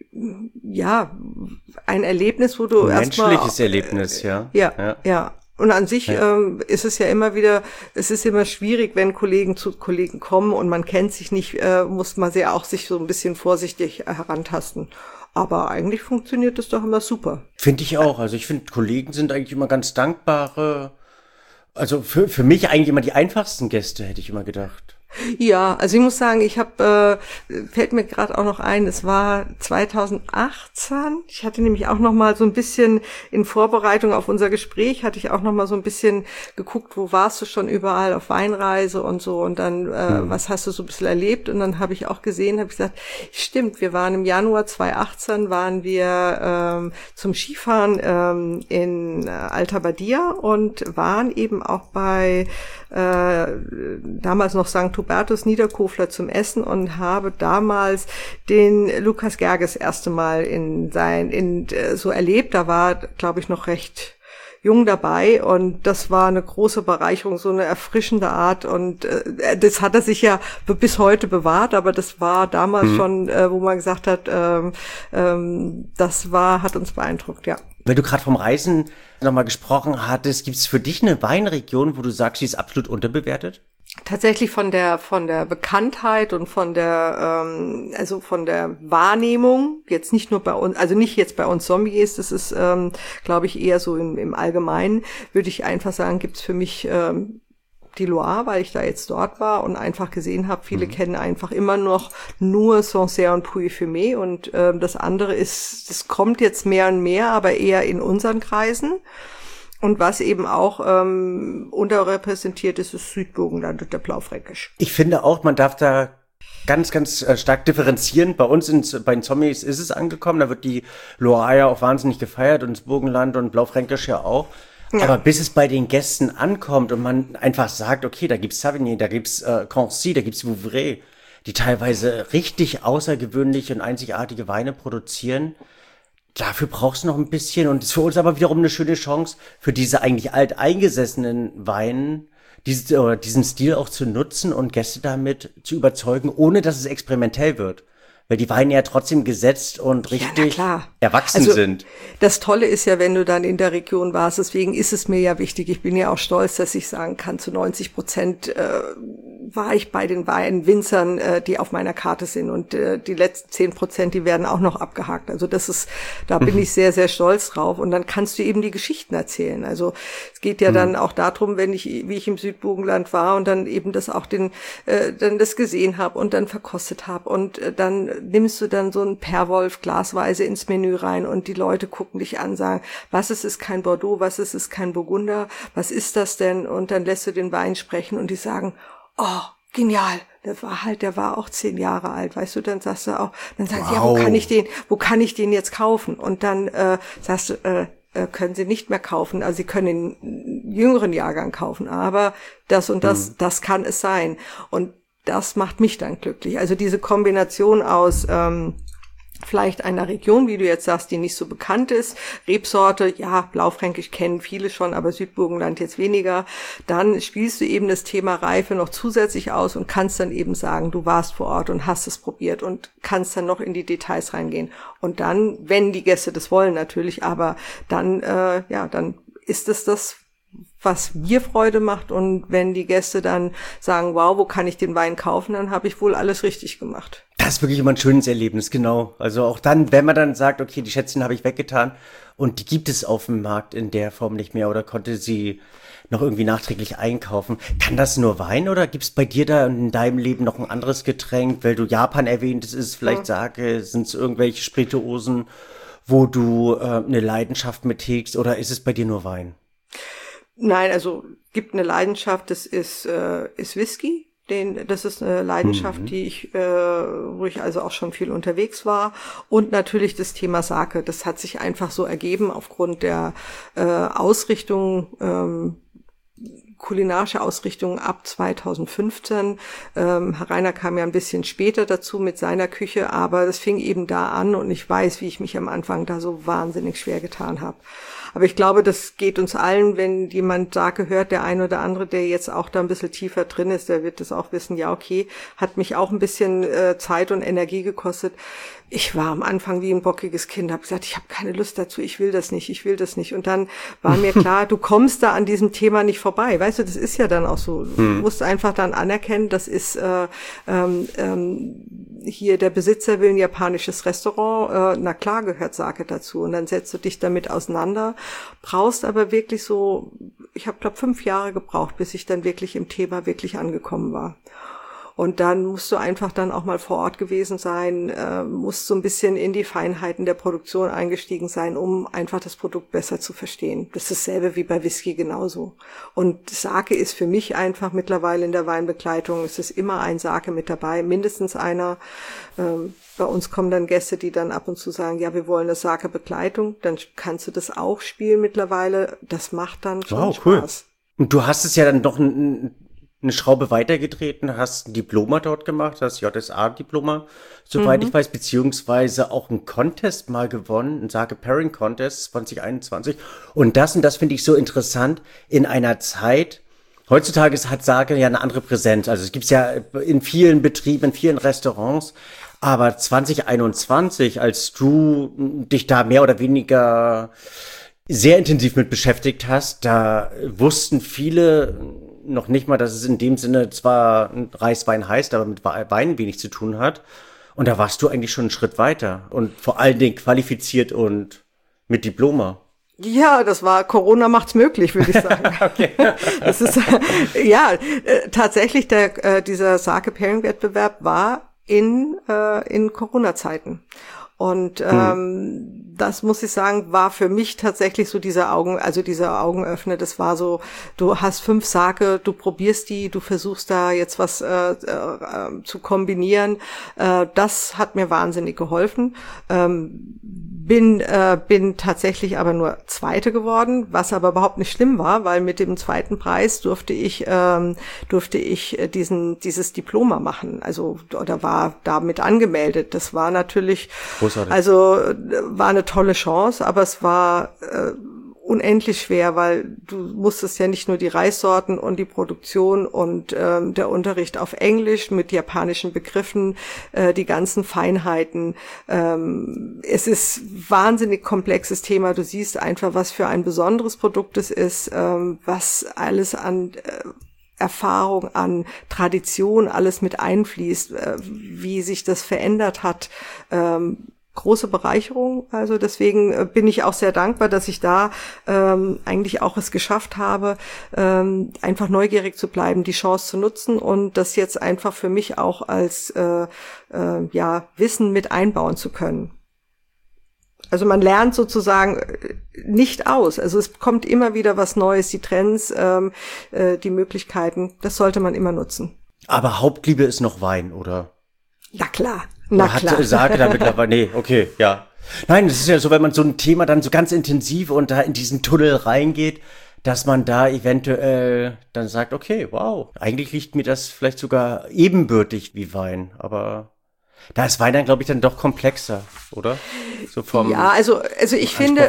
Erlebnis, wo du erstmal... Menschliches Erlebnis, ja. Ja. Und an sich ist es ja immer wieder, es ist immer schwierig, wenn Kollegen zu Kollegen kommen und man kennt sich nicht, muss man ja auch sich so ein bisschen vorsichtig herantasten. Aber eigentlich funktioniert das doch immer super. Finde ich auch. Also ich finde, Kollegen sind eigentlich immer ganz dankbare, also für mich eigentlich immer die einfachsten Gäste, hätte ich immer gedacht. Ja, also ich muss sagen, fällt mir gerade auch noch ein, es war 2018. Ich hatte nämlich auch noch mal so ein bisschen in Vorbereitung auf unser Gespräch, hatte ich auch noch mal so ein bisschen geguckt, wo warst du schon überall auf Weinreise und so und dann, was hast du so ein bisschen erlebt? Und dann habe ich auch gesehen, habe ich gesagt, stimmt, wir waren im Januar 2018, waren wir zum Skifahren in Alta Badia und waren eben auch bei damals noch St. Hubertus Niederkofler zum Essen und habe damals den Lukas Gerges erste Mal so erlebt. Da war, glaube ich, noch recht jung dabei und das war eine große Bereicherung, so eine erfrischende Art und das hat er sich ja bis heute bewahrt, aber das war damals schon, wo man gesagt hat, hat uns beeindruckt, ja. Weil du gerade vom Reisen nochmal gesprochen hattest, gibt es für dich eine Weinregion, wo du sagst, die ist absolut unterbewertet? Tatsächlich von der Bekanntheit und von der Wahrnehmung, jetzt nicht nur bei uns, also nicht jetzt bei uns Sommeliers, das ist, glaube ich, eher so im Allgemeinen, würde ich einfach sagen, gibt's für mich die Loire, weil ich da jetzt dort war und einfach gesehen habe, viele kennen einfach immer noch nur Sancerre und Pouilly-Fumé und das andere das kommt jetzt mehr und mehr, aber eher in unseren Kreisen. Und was eben auch unterrepräsentiert ist, ist Südburgenland und der Blaufränkisch. Ich finde auch, man darf da ganz, ganz stark differenzieren. Bei uns bei den Sommeliers ist es angekommen, da wird die Loire ja auch wahnsinnig gefeiert und das Burgenland und Blaufränkisch ja auch. Ja. Aber bis es bei den Gästen ankommt und man einfach sagt, okay, da gibt's Savigny, da gibt's Concy, da gibt's Vouvray, die teilweise richtig außergewöhnliche und einzigartige Weine produzieren, dafür brauchst du noch ein bisschen und es ist für uns aber wiederum eine schöne Chance, für diese eigentlich alteingesessenen Weinen diesen Stil auch zu nutzen und Gäste damit zu überzeugen, ohne dass es experimentell wird. Weil die Weine ja trotzdem gesetzt und richtig erwachsen sind. Das Tolle ist ja, wenn du dann in der Region warst, deswegen ist es mir ja wichtig, ich bin ja auch stolz, dass ich sagen kann, zu 90% war ich bei den Weinwinzern, die auf meiner Karte sind und die letzten 10%, die werden auch noch abgehakt. Also da bin ich sehr, sehr stolz drauf und dann kannst du eben die Geschichten erzählen. Also es geht ja dann auch darum, wie ich im Südburgenland war und dann eben das auch dann das gesehen habe und dann verkostet habe und dann nimmst du dann so ein Perwolf glasweise ins Menü rein und die Leute gucken dich an, sagen, was ist kein Bordeaux, was ist kein Burgunder, was ist das denn? Und dann lässt du den Wein sprechen und die sagen, oh, genial, der war auch 10 Jahre alt, weißt du, dann sagst du auch, dann sagst du, ja, wo kann ich den jetzt kaufen? Und dann sagst du, können sie nicht mehr kaufen, also sie können den jüngeren Jahrgang kaufen, aber das und das kann es sein. Und das macht mich dann glücklich. Also diese Kombination aus vielleicht einer Region, wie du jetzt sagst, die nicht so bekannt ist, Rebsorte, ja, Blaufränkisch kennen viele schon, aber Südburgenland jetzt weniger. Dann spielst du eben das Thema Reife noch zusätzlich aus und kannst dann eben sagen, du warst vor Ort und hast es probiert und kannst dann noch in die Details reingehen. Und dann, wenn die Gäste das wollen natürlich, aber dann, dann ist es das, was mir Freude macht und wenn die Gäste dann sagen, wow, wo kann ich den Wein kaufen, dann habe ich wohl alles richtig gemacht. Das ist wirklich immer ein schönes Erlebnis, genau. Also auch dann, wenn man dann sagt, okay, die Schätzchen habe ich weggetan und die gibt es auf dem Markt in der Form nicht mehr oder konnte sie noch irgendwie nachträglich einkaufen. Kann das nur Wein oder gibt es bei dir da in deinem Leben noch ein anderes Getränk, weil du Japan erwähnt, ist vielleicht Sake, sind es irgendwelche Spirituosen, wo du eine Leidenschaft mit hegst oder ist es bei dir nur Wein? Nein, also gibt eine Leidenschaft, das ist Whisky. Das ist eine Leidenschaft, wo ich also auch schon viel unterwegs war. Und natürlich das Thema Sake. Das hat sich einfach so ergeben aufgrund der Ausrichtung kulinarische Ausrichtung ab 2015. Herr Reiner kam ja ein bisschen später dazu mit seiner Küche, aber das fing eben da an und ich weiß, wie ich mich am Anfang da so wahnsinnig schwer getan habe. Aber ich glaube, das geht uns allen, wenn jemand Sake hört, der ein oder andere, der jetzt auch da ein bisschen tiefer drin ist, der wird das auch wissen, ja okay, hat mich auch ein bisschen Zeit und Energie gekostet. Ich war am Anfang wie ein bockiges Kind, habe gesagt, ich habe keine Lust dazu, ich will das nicht. Und dann war mir klar, du kommst da an diesem Thema nicht vorbei. Weißt du, das ist ja dann auch so. Du musst einfach dann anerkennen, das ist hier der Besitzer will ein japanisches Restaurant, na klar gehört Sake dazu. Und dann setzt du dich damit auseinander, brauchst aber wirklich so, ich habe glaube 5 Jahre gebraucht, bis ich dann wirklich im Thema wirklich angekommen war. Und dann musst du einfach dann auch mal vor Ort gewesen sein, musst so ein bisschen in die Feinheiten der Produktion eingestiegen sein, um einfach das Produkt besser zu verstehen. Das ist dasselbe wie bei Whisky genauso. Und Sake ist für mich einfach mittlerweile in der Weinbegleitung, es ist immer ein Sake mit dabei, mindestens einer. Bei uns kommen dann Gäste, die dann ab und zu sagen, ja, wir wollen eine Sake-Begleitung. Dann kannst du das auch spielen mittlerweile. Das macht dann schon Spaß. Cool. Und du hast es ja dann doch eine Schraube weitergetreten, hast ein Diploma dort gemacht, das JSA-Diploma, soweit ich weiß, beziehungsweise auch einen Contest mal gewonnen, einen Sake Pairing Contest 2021. Und das finde ich so interessant, in einer Zeit, heutzutage hat Sake ja eine andere Präsenz, also es gibt's ja in vielen Betrieben, in vielen Restaurants, aber 2021, als du dich da mehr oder weniger sehr intensiv mit beschäftigt hast, da wussten viele noch nicht mal, dass es in dem Sinne zwar ein Reiswein heißt, aber mit Wein wenig zu tun hat. Und da warst du eigentlich schon einen Schritt weiter und vor allen Dingen qualifiziert und mit Diploma. Ja, das war, Corona macht's möglich, würde ich sagen. Okay. Das ist, tatsächlich dieser Sake Pairing Wettbewerb war in Corona-Zeiten. Und das muss ich sagen, war für mich tatsächlich so dieser Augenöffner. Das war so, du hast 5 Sake, du probierst die, du versuchst da jetzt was zu kombinieren. Das hat mir wahnsinnig geholfen. Bin tatsächlich aber nur Zweite geworden, was aber überhaupt nicht schlimm war, weil mit dem zweiten Preis durfte ich dieses Diploma machen. Also, oder war damit angemeldet. Das war natürlich, großartig. Also, war eine tolle Chance, aber es war, unendlich schwer, weil du musstest ja nicht nur die Reissorten und die Produktion und der Unterricht auf Englisch mit japanischen Begriffen, die ganzen Feinheiten. Es ist wahnsinnig komplexes Thema. Du siehst einfach, was für ein besonderes Produkt es ist, was alles an Erfahrung, an Tradition alles mit einfließt, wie sich das verändert hat. Große Bereicherung, also deswegen bin ich auch sehr dankbar, dass ich da eigentlich auch es geschafft habe, einfach neugierig zu bleiben, die Chance zu nutzen und das jetzt einfach für mich auch als Wissen mit einbauen zu können. Also man lernt sozusagen nicht aus, also es kommt immer wieder was Neues, die Trends, die Möglichkeiten, das sollte man immer nutzen. Aber Hauptliebe ist noch Wein, oder? Na klar. Na klar. Hat Sake da mittlerweile, nee, okay, ja. Nein, das ist ja so, wenn man so ein Thema dann so ganz intensiv und da in diesen Tunnel reingeht, dass man da eventuell dann sagt, okay, wow, eigentlich liegt mir das vielleicht sogar ebenbürtig wie Wein, aber da ist Wein dann, glaube ich, dann doch komplexer, oder? So vom also ich finde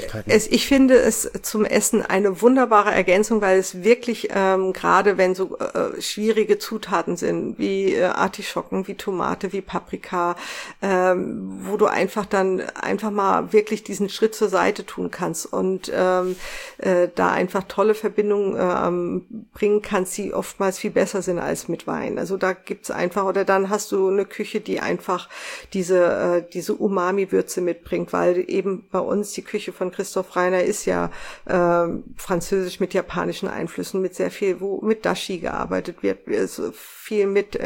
es zum Essen eine wunderbare Ergänzung, weil es wirklich gerade wenn so schwierige Zutaten sind wie Artischocken, wie Tomate, wie Paprika, wo du einfach mal wirklich diesen Schritt zur Seite tun kannst und da einfach tolle Verbindungen bringen kannst, die oftmals viel besser sind als mit Wein. Also da gibt's einfach, oder dann hast du eine Küche, die einfach diese Umami-Würze mitbringt, weil eben bei uns die Küche von Christoph Reiner ist ja französisch mit japanischen Einflüssen, mit sehr viel, wo mit Dashi gearbeitet wird, viel mit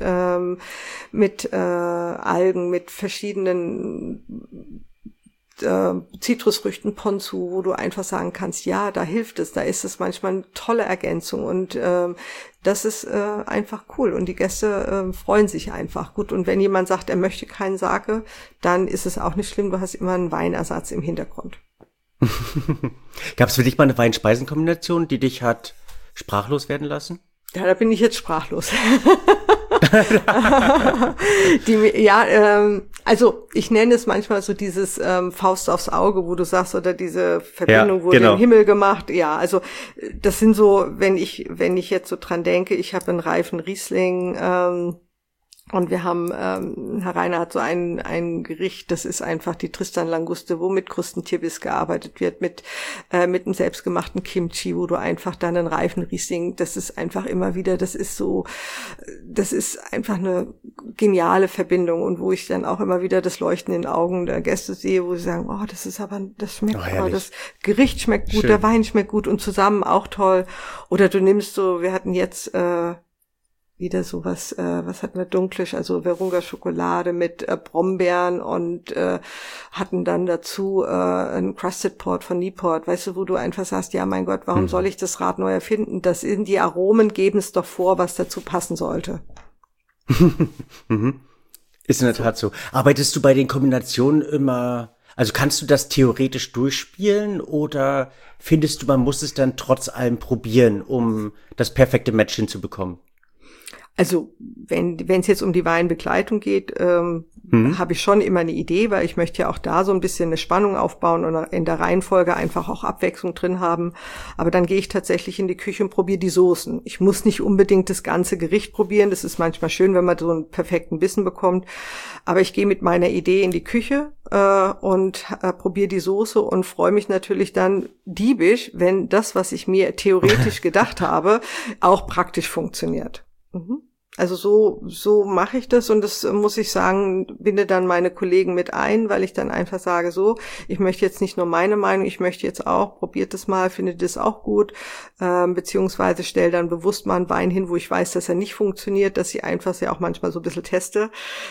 Algen, mit verschiedenen Zitrusfrüchten, Ponzu, wo du einfach sagen kannst, ja, da hilft es, da ist es manchmal eine tolle Ergänzung und das ist einfach cool und die Gäste freuen sich einfach. Gut, und wenn jemand sagt, er möchte keinen Sake, dann ist es auch nicht schlimm, du hast immer einen Weinersatz im Hintergrund. Gab es für dich mal eine Wein-Speisen-Kombination, die dich hat sprachlos werden lassen? Ja, da bin ich jetzt sprachlos. Also ich nenne es manchmal so dieses Faust aufs Auge, wo du sagst, oder diese Verbindung wurde im Himmel gemacht. Ja, also das sind so, wenn ich jetzt so dran denke, ich habe einen reifen Riesling, und wir haben, Herr Reiner hat so ein Gericht, das ist einfach die Tristan-Languste, wo mit Krustentierbiss gearbeitet wird, mit einem selbstgemachten Kimchi, wo du einfach dann einen reifen Riesling, das ist einfach immer wieder, das ist einfach eine geniale Verbindung und wo ich dann auch immer wieder das Leuchten in den Augen der Gäste sehe, wo sie sagen, oh, das schmeckt, das Gericht schmeckt gut, schön. Der Wein schmeckt gut und zusammen auch toll. Oder du nimmst so, wir hatten jetzt, wieder sowas, was hatten wir dunklisch, also Virunga Schokolade mit Brombeeren und hatten dann dazu ein Crusted Port von Newport, weißt du, wo du einfach sagst, ja mein Gott, warum soll ich das Rad neu erfinden? Die Aromen geben es doch vor, was dazu passen sollte. Ist in der Tat so. Arbeitest du bei den Kombinationen immer, also kannst du das theoretisch durchspielen oder findest du, man muss es dann trotz allem probieren, um das perfekte Match hinzubekommen? Also wenn es jetzt um die Weinbegleitung geht, habe ich schon immer eine Idee, weil ich möchte ja auch da so ein bisschen eine Spannung aufbauen und in der Reihenfolge einfach auch Abwechslung drin haben. Aber dann gehe ich tatsächlich in die Küche und probiere die Soßen. Ich muss nicht unbedingt das ganze Gericht probieren. Das ist manchmal schön, wenn man so einen perfekten Bissen bekommt. Aber ich gehe mit meiner Idee in die Küche und probiere die Soße und freue mich natürlich dann diebisch, wenn das, was ich mir theoretisch gedacht habe, auch praktisch funktioniert. Also so mache ich das und das muss ich sagen, binde dann meine Kollegen mit ein, weil ich dann einfach sage so, ich möchte jetzt nicht nur meine Meinung, ich möchte jetzt auch, probiert das mal, findet das auch gut, beziehungsweise stelle dann bewusst mal einen Wein hin, wo ich weiß, dass er nicht funktioniert, dass ich einfach sie auch manchmal so ein bisschen teste.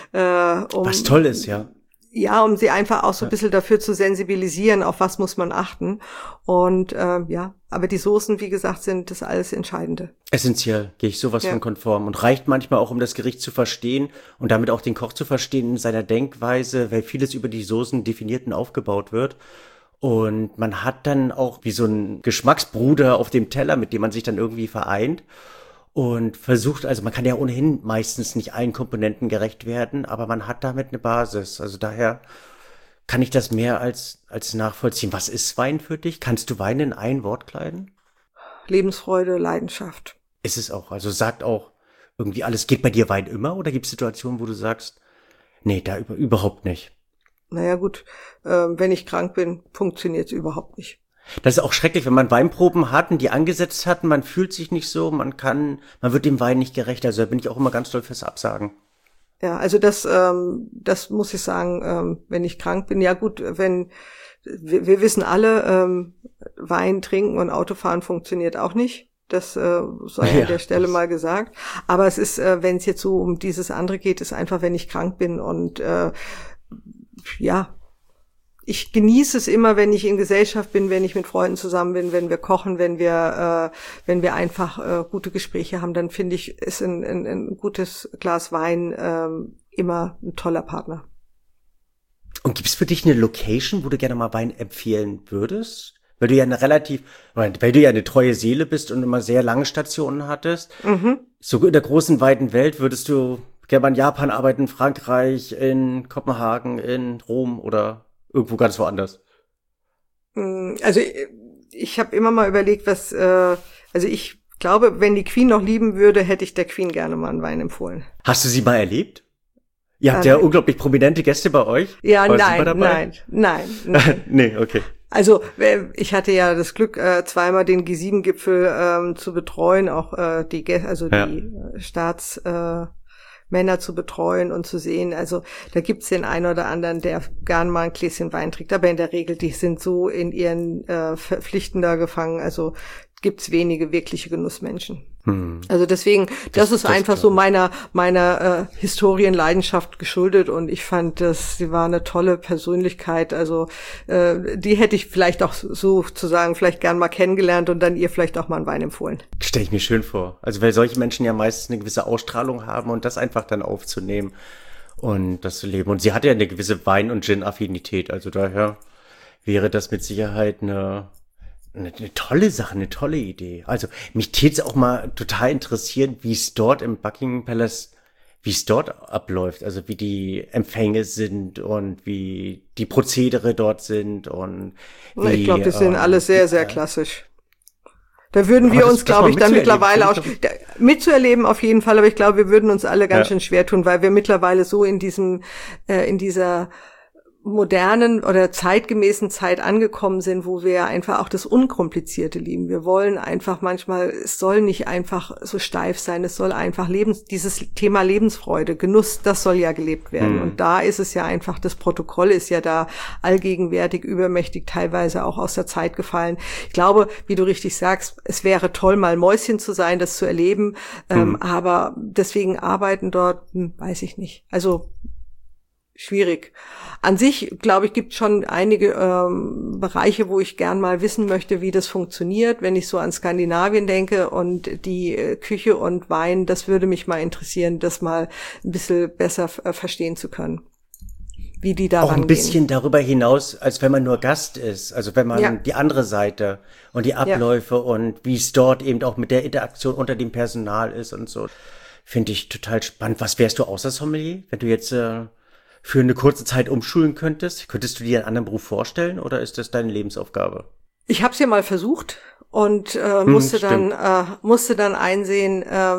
Was toll ist, ja. Ja, um sie einfach auch so ein bisschen dafür zu sensibilisieren, auf was muss man achten. Und aber die Soßen, wie gesagt, sind das alles Entscheidende. Essentiell, gehe ich sowas von konform. Und reicht manchmal auch, um das Gericht zu verstehen und damit auch den Koch zu verstehen in seiner Denkweise, weil vieles über die Soßen definiert und aufgebaut wird. Und man hat dann auch wie so einen Geschmacksbruder auf dem Teller, mit dem man sich dann irgendwie vereint. Und versucht, also man kann ja ohnehin meistens nicht allen Komponenten gerecht werden, aber man hat damit eine Basis. Also daher kann ich das mehr als nachvollziehen. Was ist Wein für dich? Kannst du Wein in ein Wort kleiden? Lebensfreude, Leidenschaft. Ist es auch. Also sagt auch irgendwie alles, geht bei dir Wein immer? Oder gibt es Situationen, wo du sagst, nee, da überhaupt nicht? Naja gut, wenn ich krank bin, funktioniert es überhaupt nicht. Das ist auch schrecklich, wenn man Weinproben hat und die angesetzt hatten, man fühlt sich nicht so, man wird dem Wein nicht gerecht. Also da bin ich auch immer ganz doll fürs Absagen. Ja, also das muss ich sagen, wenn ich krank bin. Ja gut, wir wissen alle, Wein trinken und Autofahren funktioniert auch nicht. Das sei an der Stelle mal gesagt. Aber es ist, wenn es jetzt so um dieses andere geht, ist einfach, wenn ich krank bin und ich genieße es immer, wenn ich in Gesellschaft bin, wenn ich mit Freunden zusammen bin, wenn wir kochen, wenn wir einfach gute Gespräche haben, dann finde ich, ist ein gutes Glas Wein immer ein toller Partner. Und gibt es für dich eine Location, wo du gerne mal Wein empfehlen würdest? Weil du ja eine treue Seele bist und immer sehr lange Stationen hattest. So in der großen, weiten Welt würdest du gerne mal in Japan arbeiten, in Frankreich, in Kopenhagen, in Rom oder irgendwo ganz woanders? Also ich habe immer mal überlegt, ich glaube, wenn die Queen noch lieben würde, hätte ich der Queen gerne mal einen Wein empfohlen. Hast du sie mal erlebt? Ihr habt ja unglaublich prominente Gäste bei euch. Ja, nein. Nee, okay. Also ich hatte ja das Glück, zweimal den G7-Gipfel zu betreuen, auch die Staatsmänner zu betreuen und zu sehen. Also da gibt's den einen oder anderen, der gern mal ein Gläschen Wein trinkt, aber in der Regel, die sind so in ihren Pflichten da gefangen. Also gibt's wenige wirkliche Genussmenschen. Also deswegen, das ist einfach so meiner Historienleidenschaft geschuldet und ich fand, sie war eine tolle Persönlichkeit. Also die hätte ich vielleicht auch sozusagen vielleicht gern mal kennengelernt und dann ihr vielleicht auch mal einen Wein empfohlen. Stelle ich mir schön vor. Also weil solche Menschen ja meistens eine gewisse Ausstrahlung haben und das einfach dann aufzunehmen und das zu leben. Und sie hatte ja eine gewisse Wein- und Gin-Affinität. Also daher wäre das mit Sicherheit eine eine tolle Sache, eine tolle Idee. Also mich täte es auch mal total interessieren, wie es dort im Buckingham Palace, wie es dort abläuft. Also wie die Empfänge sind und wie die Prozedere dort sind und wie, ich glaube, die sind alle sehr, sehr klassisch. Da würden wir uns, glaube ich, dann mittlerweile auch mitzuerleben auf jeden Fall, aber ich glaube, wir würden uns alle ganz schön schwer tun, weil wir mittlerweile so in dieser modernen oder zeitgemäßen Zeit angekommen sind, wo wir einfach auch das Unkomplizierte lieben. Wir wollen einfach manchmal, es soll nicht einfach so steif sein, es soll einfach dieses Thema Lebensfreude, Genuss, das soll ja gelebt werden. Und da ist es ja einfach, das Protokoll ist ja da allgegenwärtig, übermächtig, teilweise auch aus der Zeit gefallen. Ich glaube, wie du richtig sagst, es wäre toll, mal Mäuschen zu sein, das zu erleben, aber deswegen arbeiten dort, weiß ich nicht. Also, schwierig. An sich, glaube ich, gibt es schon einige Bereiche, wo ich gern mal wissen möchte, wie das funktioniert. Wenn ich so an Skandinavien denke und die Küche und Wein, das würde mich mal interessieren, das mal ein bisschen besser verstehen zu können, wie die da rangehen. Auch ein bisschen darüber hinaus, als wenn man nur Gast ist. Also wenn man die andere Seite und die Abläufe und wie es dort eben auch mit der Interaktion unter dem Personal ist und so. Finde ich total spannend. Was wärst du außer Sommelier, wenn du jetzt für eine kurze Zeit umschulen könntest? Könntest du dir einen anderen Beruf vorstellen oder ist das deine Lebensaufgabe? Ich habe es ja mal versucht und musste dann einsehen,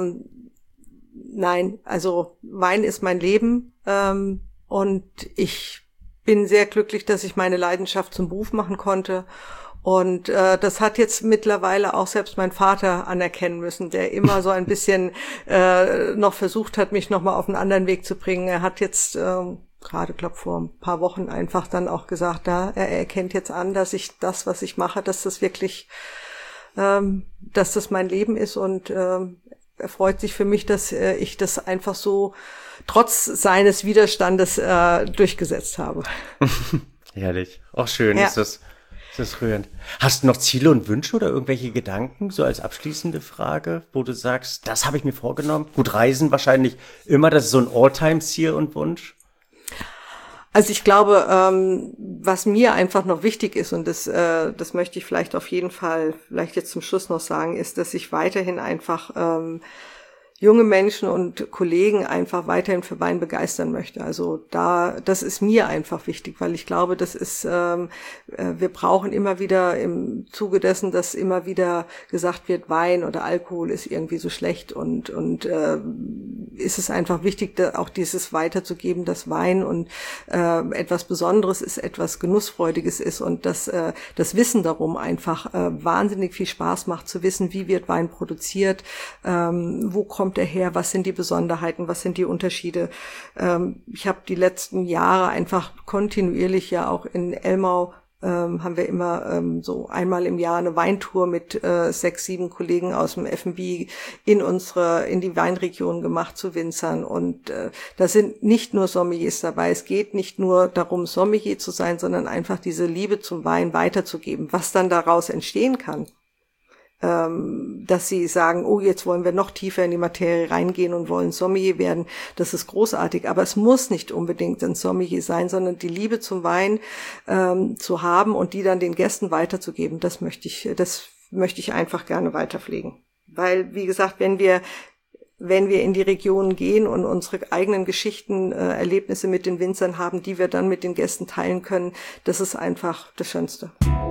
nein, also Wein ist mein Leben und ich bin sehr glücklich, dass ich meine Leidenschaft zum Beruf machen konnte. Und das hat jetzt mittlerweile auch selbst mein Vater anerkennen müssen, der immer so ein bisschen noch versucht hat, mich nochmal auf einen anderen Weg zu bringen. Er hat jetzt gerade, glaube vor ein paar Wochen einfach dann auch gesagt, er erkennt jetzt an, dass ich das, was ich mache, dass das wirklich, dass das mein Leben ist und er freut sich für mich, dass ich das einfach so trotz seines Widerstandes durchgesetzt habe. Herrlich. Auch schön ist das. Das ist rührend. Hast du noch Ziele und Wünsche oder irgendwelche Gedanken, so als abschließende Frage, wo du sagst, das habe ich mir vorgenommen? Gut, Reisen wahrscheinlich immer, das ist so ein All-Time-Ziel und Wunsch? Also ich glaube, was mir einfach noch wichtig ist, und das möchte ich vielleicht auf jeden Fall, vielleicht jetzt zum Schluss noch sagen, ist, dass ich weiterhin einfach junge Menschen und Kollegen einfach weiterhin für Wein begeistern möchte. Also das ist mir einfach wichtig, weil ich glaube, das ist, wir brauchen immer wieder im Zuge dessen, dass immer wieder gesagt wird, Wein oder Alkohol ist irgendwie so schlecht und ist es einfach wichtig, auch dieses weiterzugeben, dass Wein und etwas Besonderes ist, etwas Genussfreudiges ist und dass das Wissen darum einfach wahnsinnig viel Spaß macht, zu wissen, wie wird Wein produziert, wo kommt er her, was sind die Besonderheiten, was sind die Unterschiede. Ich habe die letzten Jahre einfach kontinuierlich ja auch in Elmau haben wir immer so einmal im Jahr eine Weintour mit 6, 7 Kollegen aus dem F&B in die Weinregion gemacht zu Winzern und da sind nicht nur Sommeliers dabei, es geht nicht nur darum, Sommelier zu sein, sondern einfach diese Liebe zum Wein weiterzugeben, was dann daraus entstehen kann. Dass sie sagen, oh, jetzt wollen wir noch tiefer in die Materie reingehen und wollen Sommelier werden, das ist großartig, aber es muss nicht unbedingt ein Sommelier sein, sondern die Liebe zum Wein zu haben und die dann den Gästen weiterzugeben, das möchte ich einfach gerne weiterpflegen. Weil, wie gesagt, wenn wir in die Regionen gehen und unsere eigenen Geschichten, Erlebnisse mit den Winzern haben, die wir dann mit den Gästen teilen können, das ist einfach das Schönste.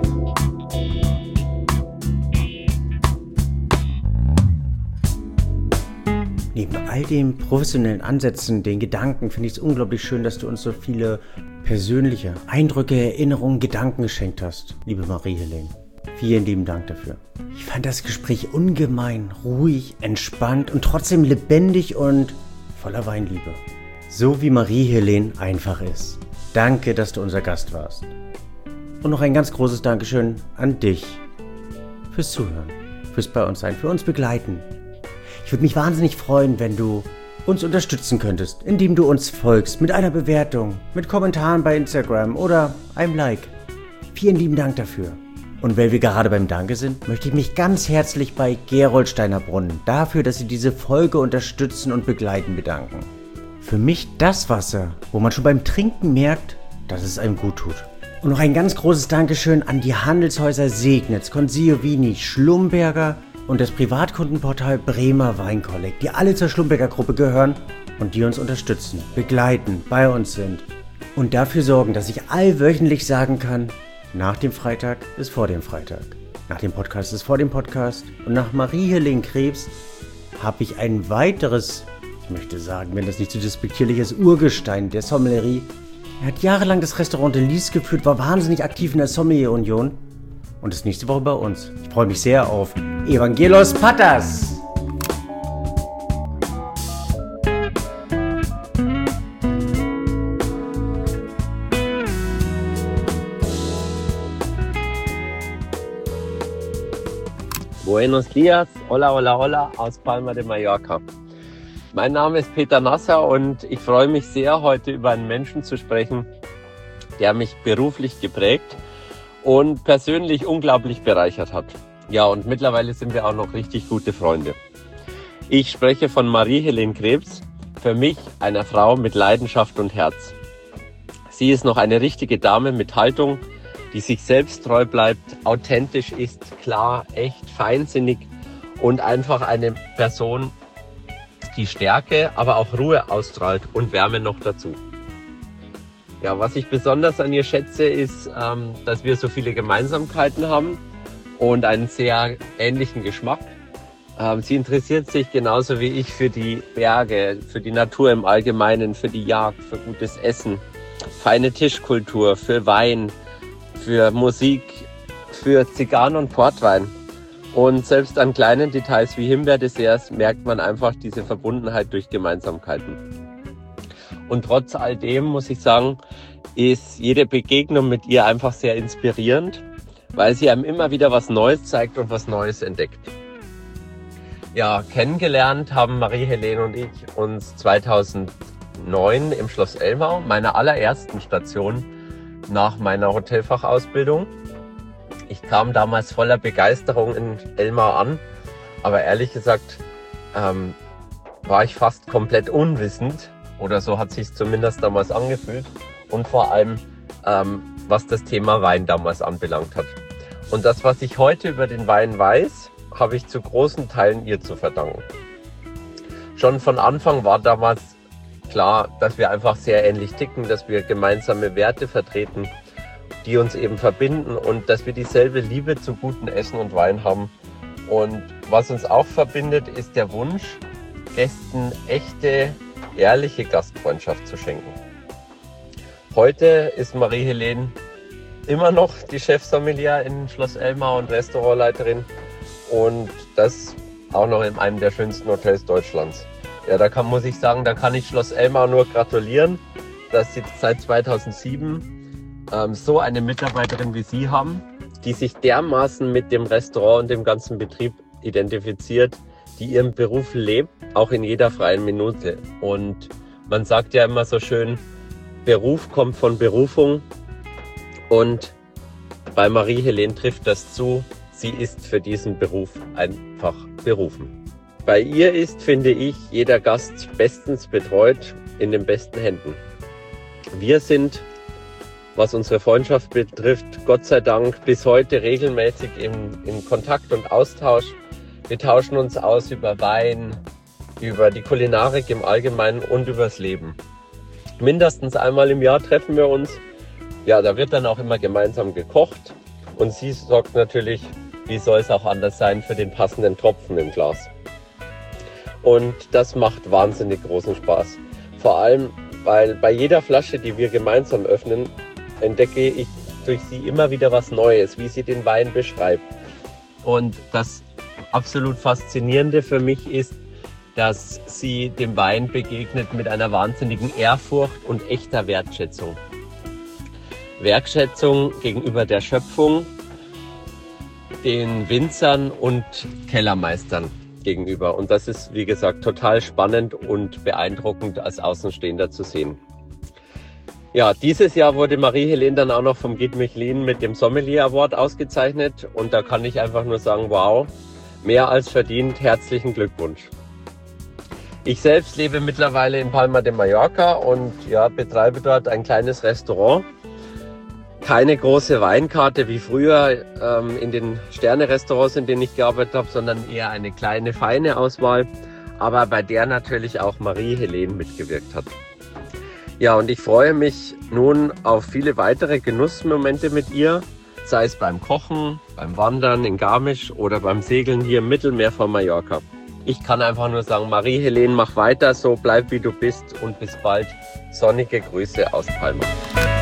Neben all den professionellen Ansätzen, den Gedanken, finde ich es unglaublich schön, dass du uns so viele persönliche Eindrücke, Erinnerungen, Gedanken geschenkt hast, liebe Marie-Helene. Vielen lieben Dank dafür. Ich fand das Gespräch ungemein ruhig, entspannt und trotzdem lebendig und voller Weinliebe. So wie Marie-Helene einfach ist. Danke, dass du unser Gast warst. Und noch ein ganz großes Dankeschön an dich fürs Zuhören, fürs bei uns sein, für uns begleiten. Ich würde mich wahnsinnig freuen, wenn du uns unterstützen könntest, indem du uns folgst mit einer Bewertung, mit Kommentaren bei Instagram oder einem Like. Vielen lieben Dank dafür. Und weil wir gerade beim Danke sind, möchte ich mich ganz herzlich bei Gerolsteiner Brunnen dafür, dass sie diese Folge unterstützen und begleiten, bedanken. Für mich das Wasser, wo man schon beim Trinken merkt, dass es einem gut tut. Und noch ein ganz großes Dankeschön an die Handelshäuser Segnitz, Consiglio Vini, Schlumberger und das Privatkundenportal Bremer Weinkollekt, die alle zur Schlumberger Gruppe gehören und die uns unterstützen, begleiten, bei uns sind und dafür sorgen, dass ich allwöchentlich sagen kann, nach dem Freitag ist vor dem Freitag, nach dem Podcast ist vor dem Podcast und nach Marie-Helene Krebs habe ich ein weiteres, ich möchte sagen, wenn das nicht zu despektierlich ist, Urgestein der Sommellerie. Er hat jahrelang das Restaurant de Lys geführt, war wahnsinnig aktiv in der Sommelier-Union und ist nächste Woche bei uns. Ich freue mich sehr auf Evangelos Pattas. Buenos dias, hola, hola, hola aus Palma de Mallorca. Mein Name ist Peter Nasser und ich freue mich sehr, heute über einen Menschen zu sprechen, der mich beruflich geprägt und persönlich unglaublich bereichert hat. Ja, und mittlerweile sind wir auch noch richtig gute Freunde. Ich spreche von Marie-Helene Krebs, für mich einer Frau mit Leidenschaft und Herz. Sie ist noch eine richtige Dame mit Haltung, die sich selbst treu bleibt, authentisch ist, klar, echt, feinsinnig und einfach eine Person, die Stärke, aber auch Ruhe ausstrahlt und Wärme noch dazu. Ja, was ich besonders an ihr schätze, ist, dass wir so viele Gemeinsamkeiten haben und einen sehr ähnlichen Geschmack. Sie interessiert sich genauso wie ich für die Berge, für die Natur im Allgemeinen, für die Jagd, für gutes Essen, feine Tischkultur, für Wein, für Musik, für Zigarren und Portwein. Und selbst an kleinen Details wie Himbeerdesserts merkt man einfach diese Verbundenheit durch Gemeinsamkeiten. Und trotz all dem muss ich sagen, ist jede Begegnung mit ihr einfach sehr inspirierend, weil sie einem immer wieder was Neues zeigt und was Neues entdeckt. Ja, kennengelernt haben Marie-Helene und ich uns 2009 im Schloss Elmau, meiner allerersten Station nach meiner Hotelfachausbildung. Ich kam damals voller Begeisterung in Elmau an, aber ehrlich gesagt war ich fast komplett unwissend, oder so hat sich zumindest damals angefühlt, und vor allem was das Thema Wein damals anbelangt hat. Und das, was ich heute über den Wein weiß, habe ich zu großen Teilen ihr zu verdanken. Schon von Anfang war damals klar, dass wir einfach sehr ähnlich ticken, dass wir gemeinsame Werte vertreten, die uns eben verbinden und dass wir dieselbe Liebe zu gutem Essen und Wein haben. Und was uns auch verbindet, ist der Wunsch, Gästen echte, ehrliche Gastfreundschaft zu schenken. Heute ist Marie-Helene immer noch die Chefsommelier in Schloss Elmau und Restaurantleiterin und das auch noch in einem der schönsten Hotels Deutschlands. Ja, muss ich sagen, da kann ich Schloss Elmau nur gratulieren, dass sie seit 2007 so eine Mitarbeiterin wie Sie haben, die sich dermaßen mit dem Restaurant und dem ganzen Betrieb identifiziert, die ihren Beruf lebt, auch in jeder freien Minute. Und man sagt ja immer so schön, Beruf kommt von Berufung und bei Marie-Helene trifft das zu, sie ist für diesen Beruf einfach berufen. Bei ihr ist, finde ich, jeder Gast bestens betreut, in den besten Händen. Wir sind, was unsere Freundschaft betrifft, Gott sei Dank bis heute regelmäßig in Kontakt und Austausch. Wir tauschen uns aus über Wein, über die Kulinarik im Allgemeinen und übers Leben. Mindestens einmal im Jahr treffen wir uns. Ja, da wird dann auch immer gemeinsam gekocht und sie sorgt natürlich, wie soll es auch anders sein, für den passenden Tropfen im Glas. Und das macht wahnsinnig großen Spaß. Vor allem, weil bei jeder Flasche, die wir gemeinsam öffnen, entdecke ich durch sie immer wieder was Neues, wie sie den Wein beschreibt. Und das absolut Faszinierende für mich ist, dass sie dem Wein begegnet mit einer wahnsinnigen Ehrfurcht und echter Wertschätzung. Wertschätzung gegenüber der Schöpfung, den Winzern und Kellermeistern gegenüber. Und das ist, wie gesagt, total spannend und beeindruckend als Außenstehender zu sehen. Ja, dieses Jahr wurde Marie-Helene dann auch noch vom Guide Michelin mit dem Sommelier Award ausgezeichnet. Und da kann ich einfach nur sagen, wow, mehr als verdient, herzlichen Glückwunsch. Ich selbst lebe mittlerweile in Palma de Mallorca und ja, betreibe dort ein kleines Restaurant. keine große Weinkarte wie früher in den Sterne-Restaurants, in denen ich gearbeitet habe, sondern eher eine kleine, feine Auswahl, aber bei der natürlich auch Marie-Helene mitgewirkt hat. Ja, und ich freue mich nun auf viele weitere Genussmomente mit ihr, sei es beim Kochen, beim Wandern in Garmisch oder beim Segeln hier im Mittelmeer von Mallorca. Ich kann einfach nur sagen, Marie-Helene, mach weiter so, bleib wie du bist und bis bald. Sonnige Grüße aus Palma.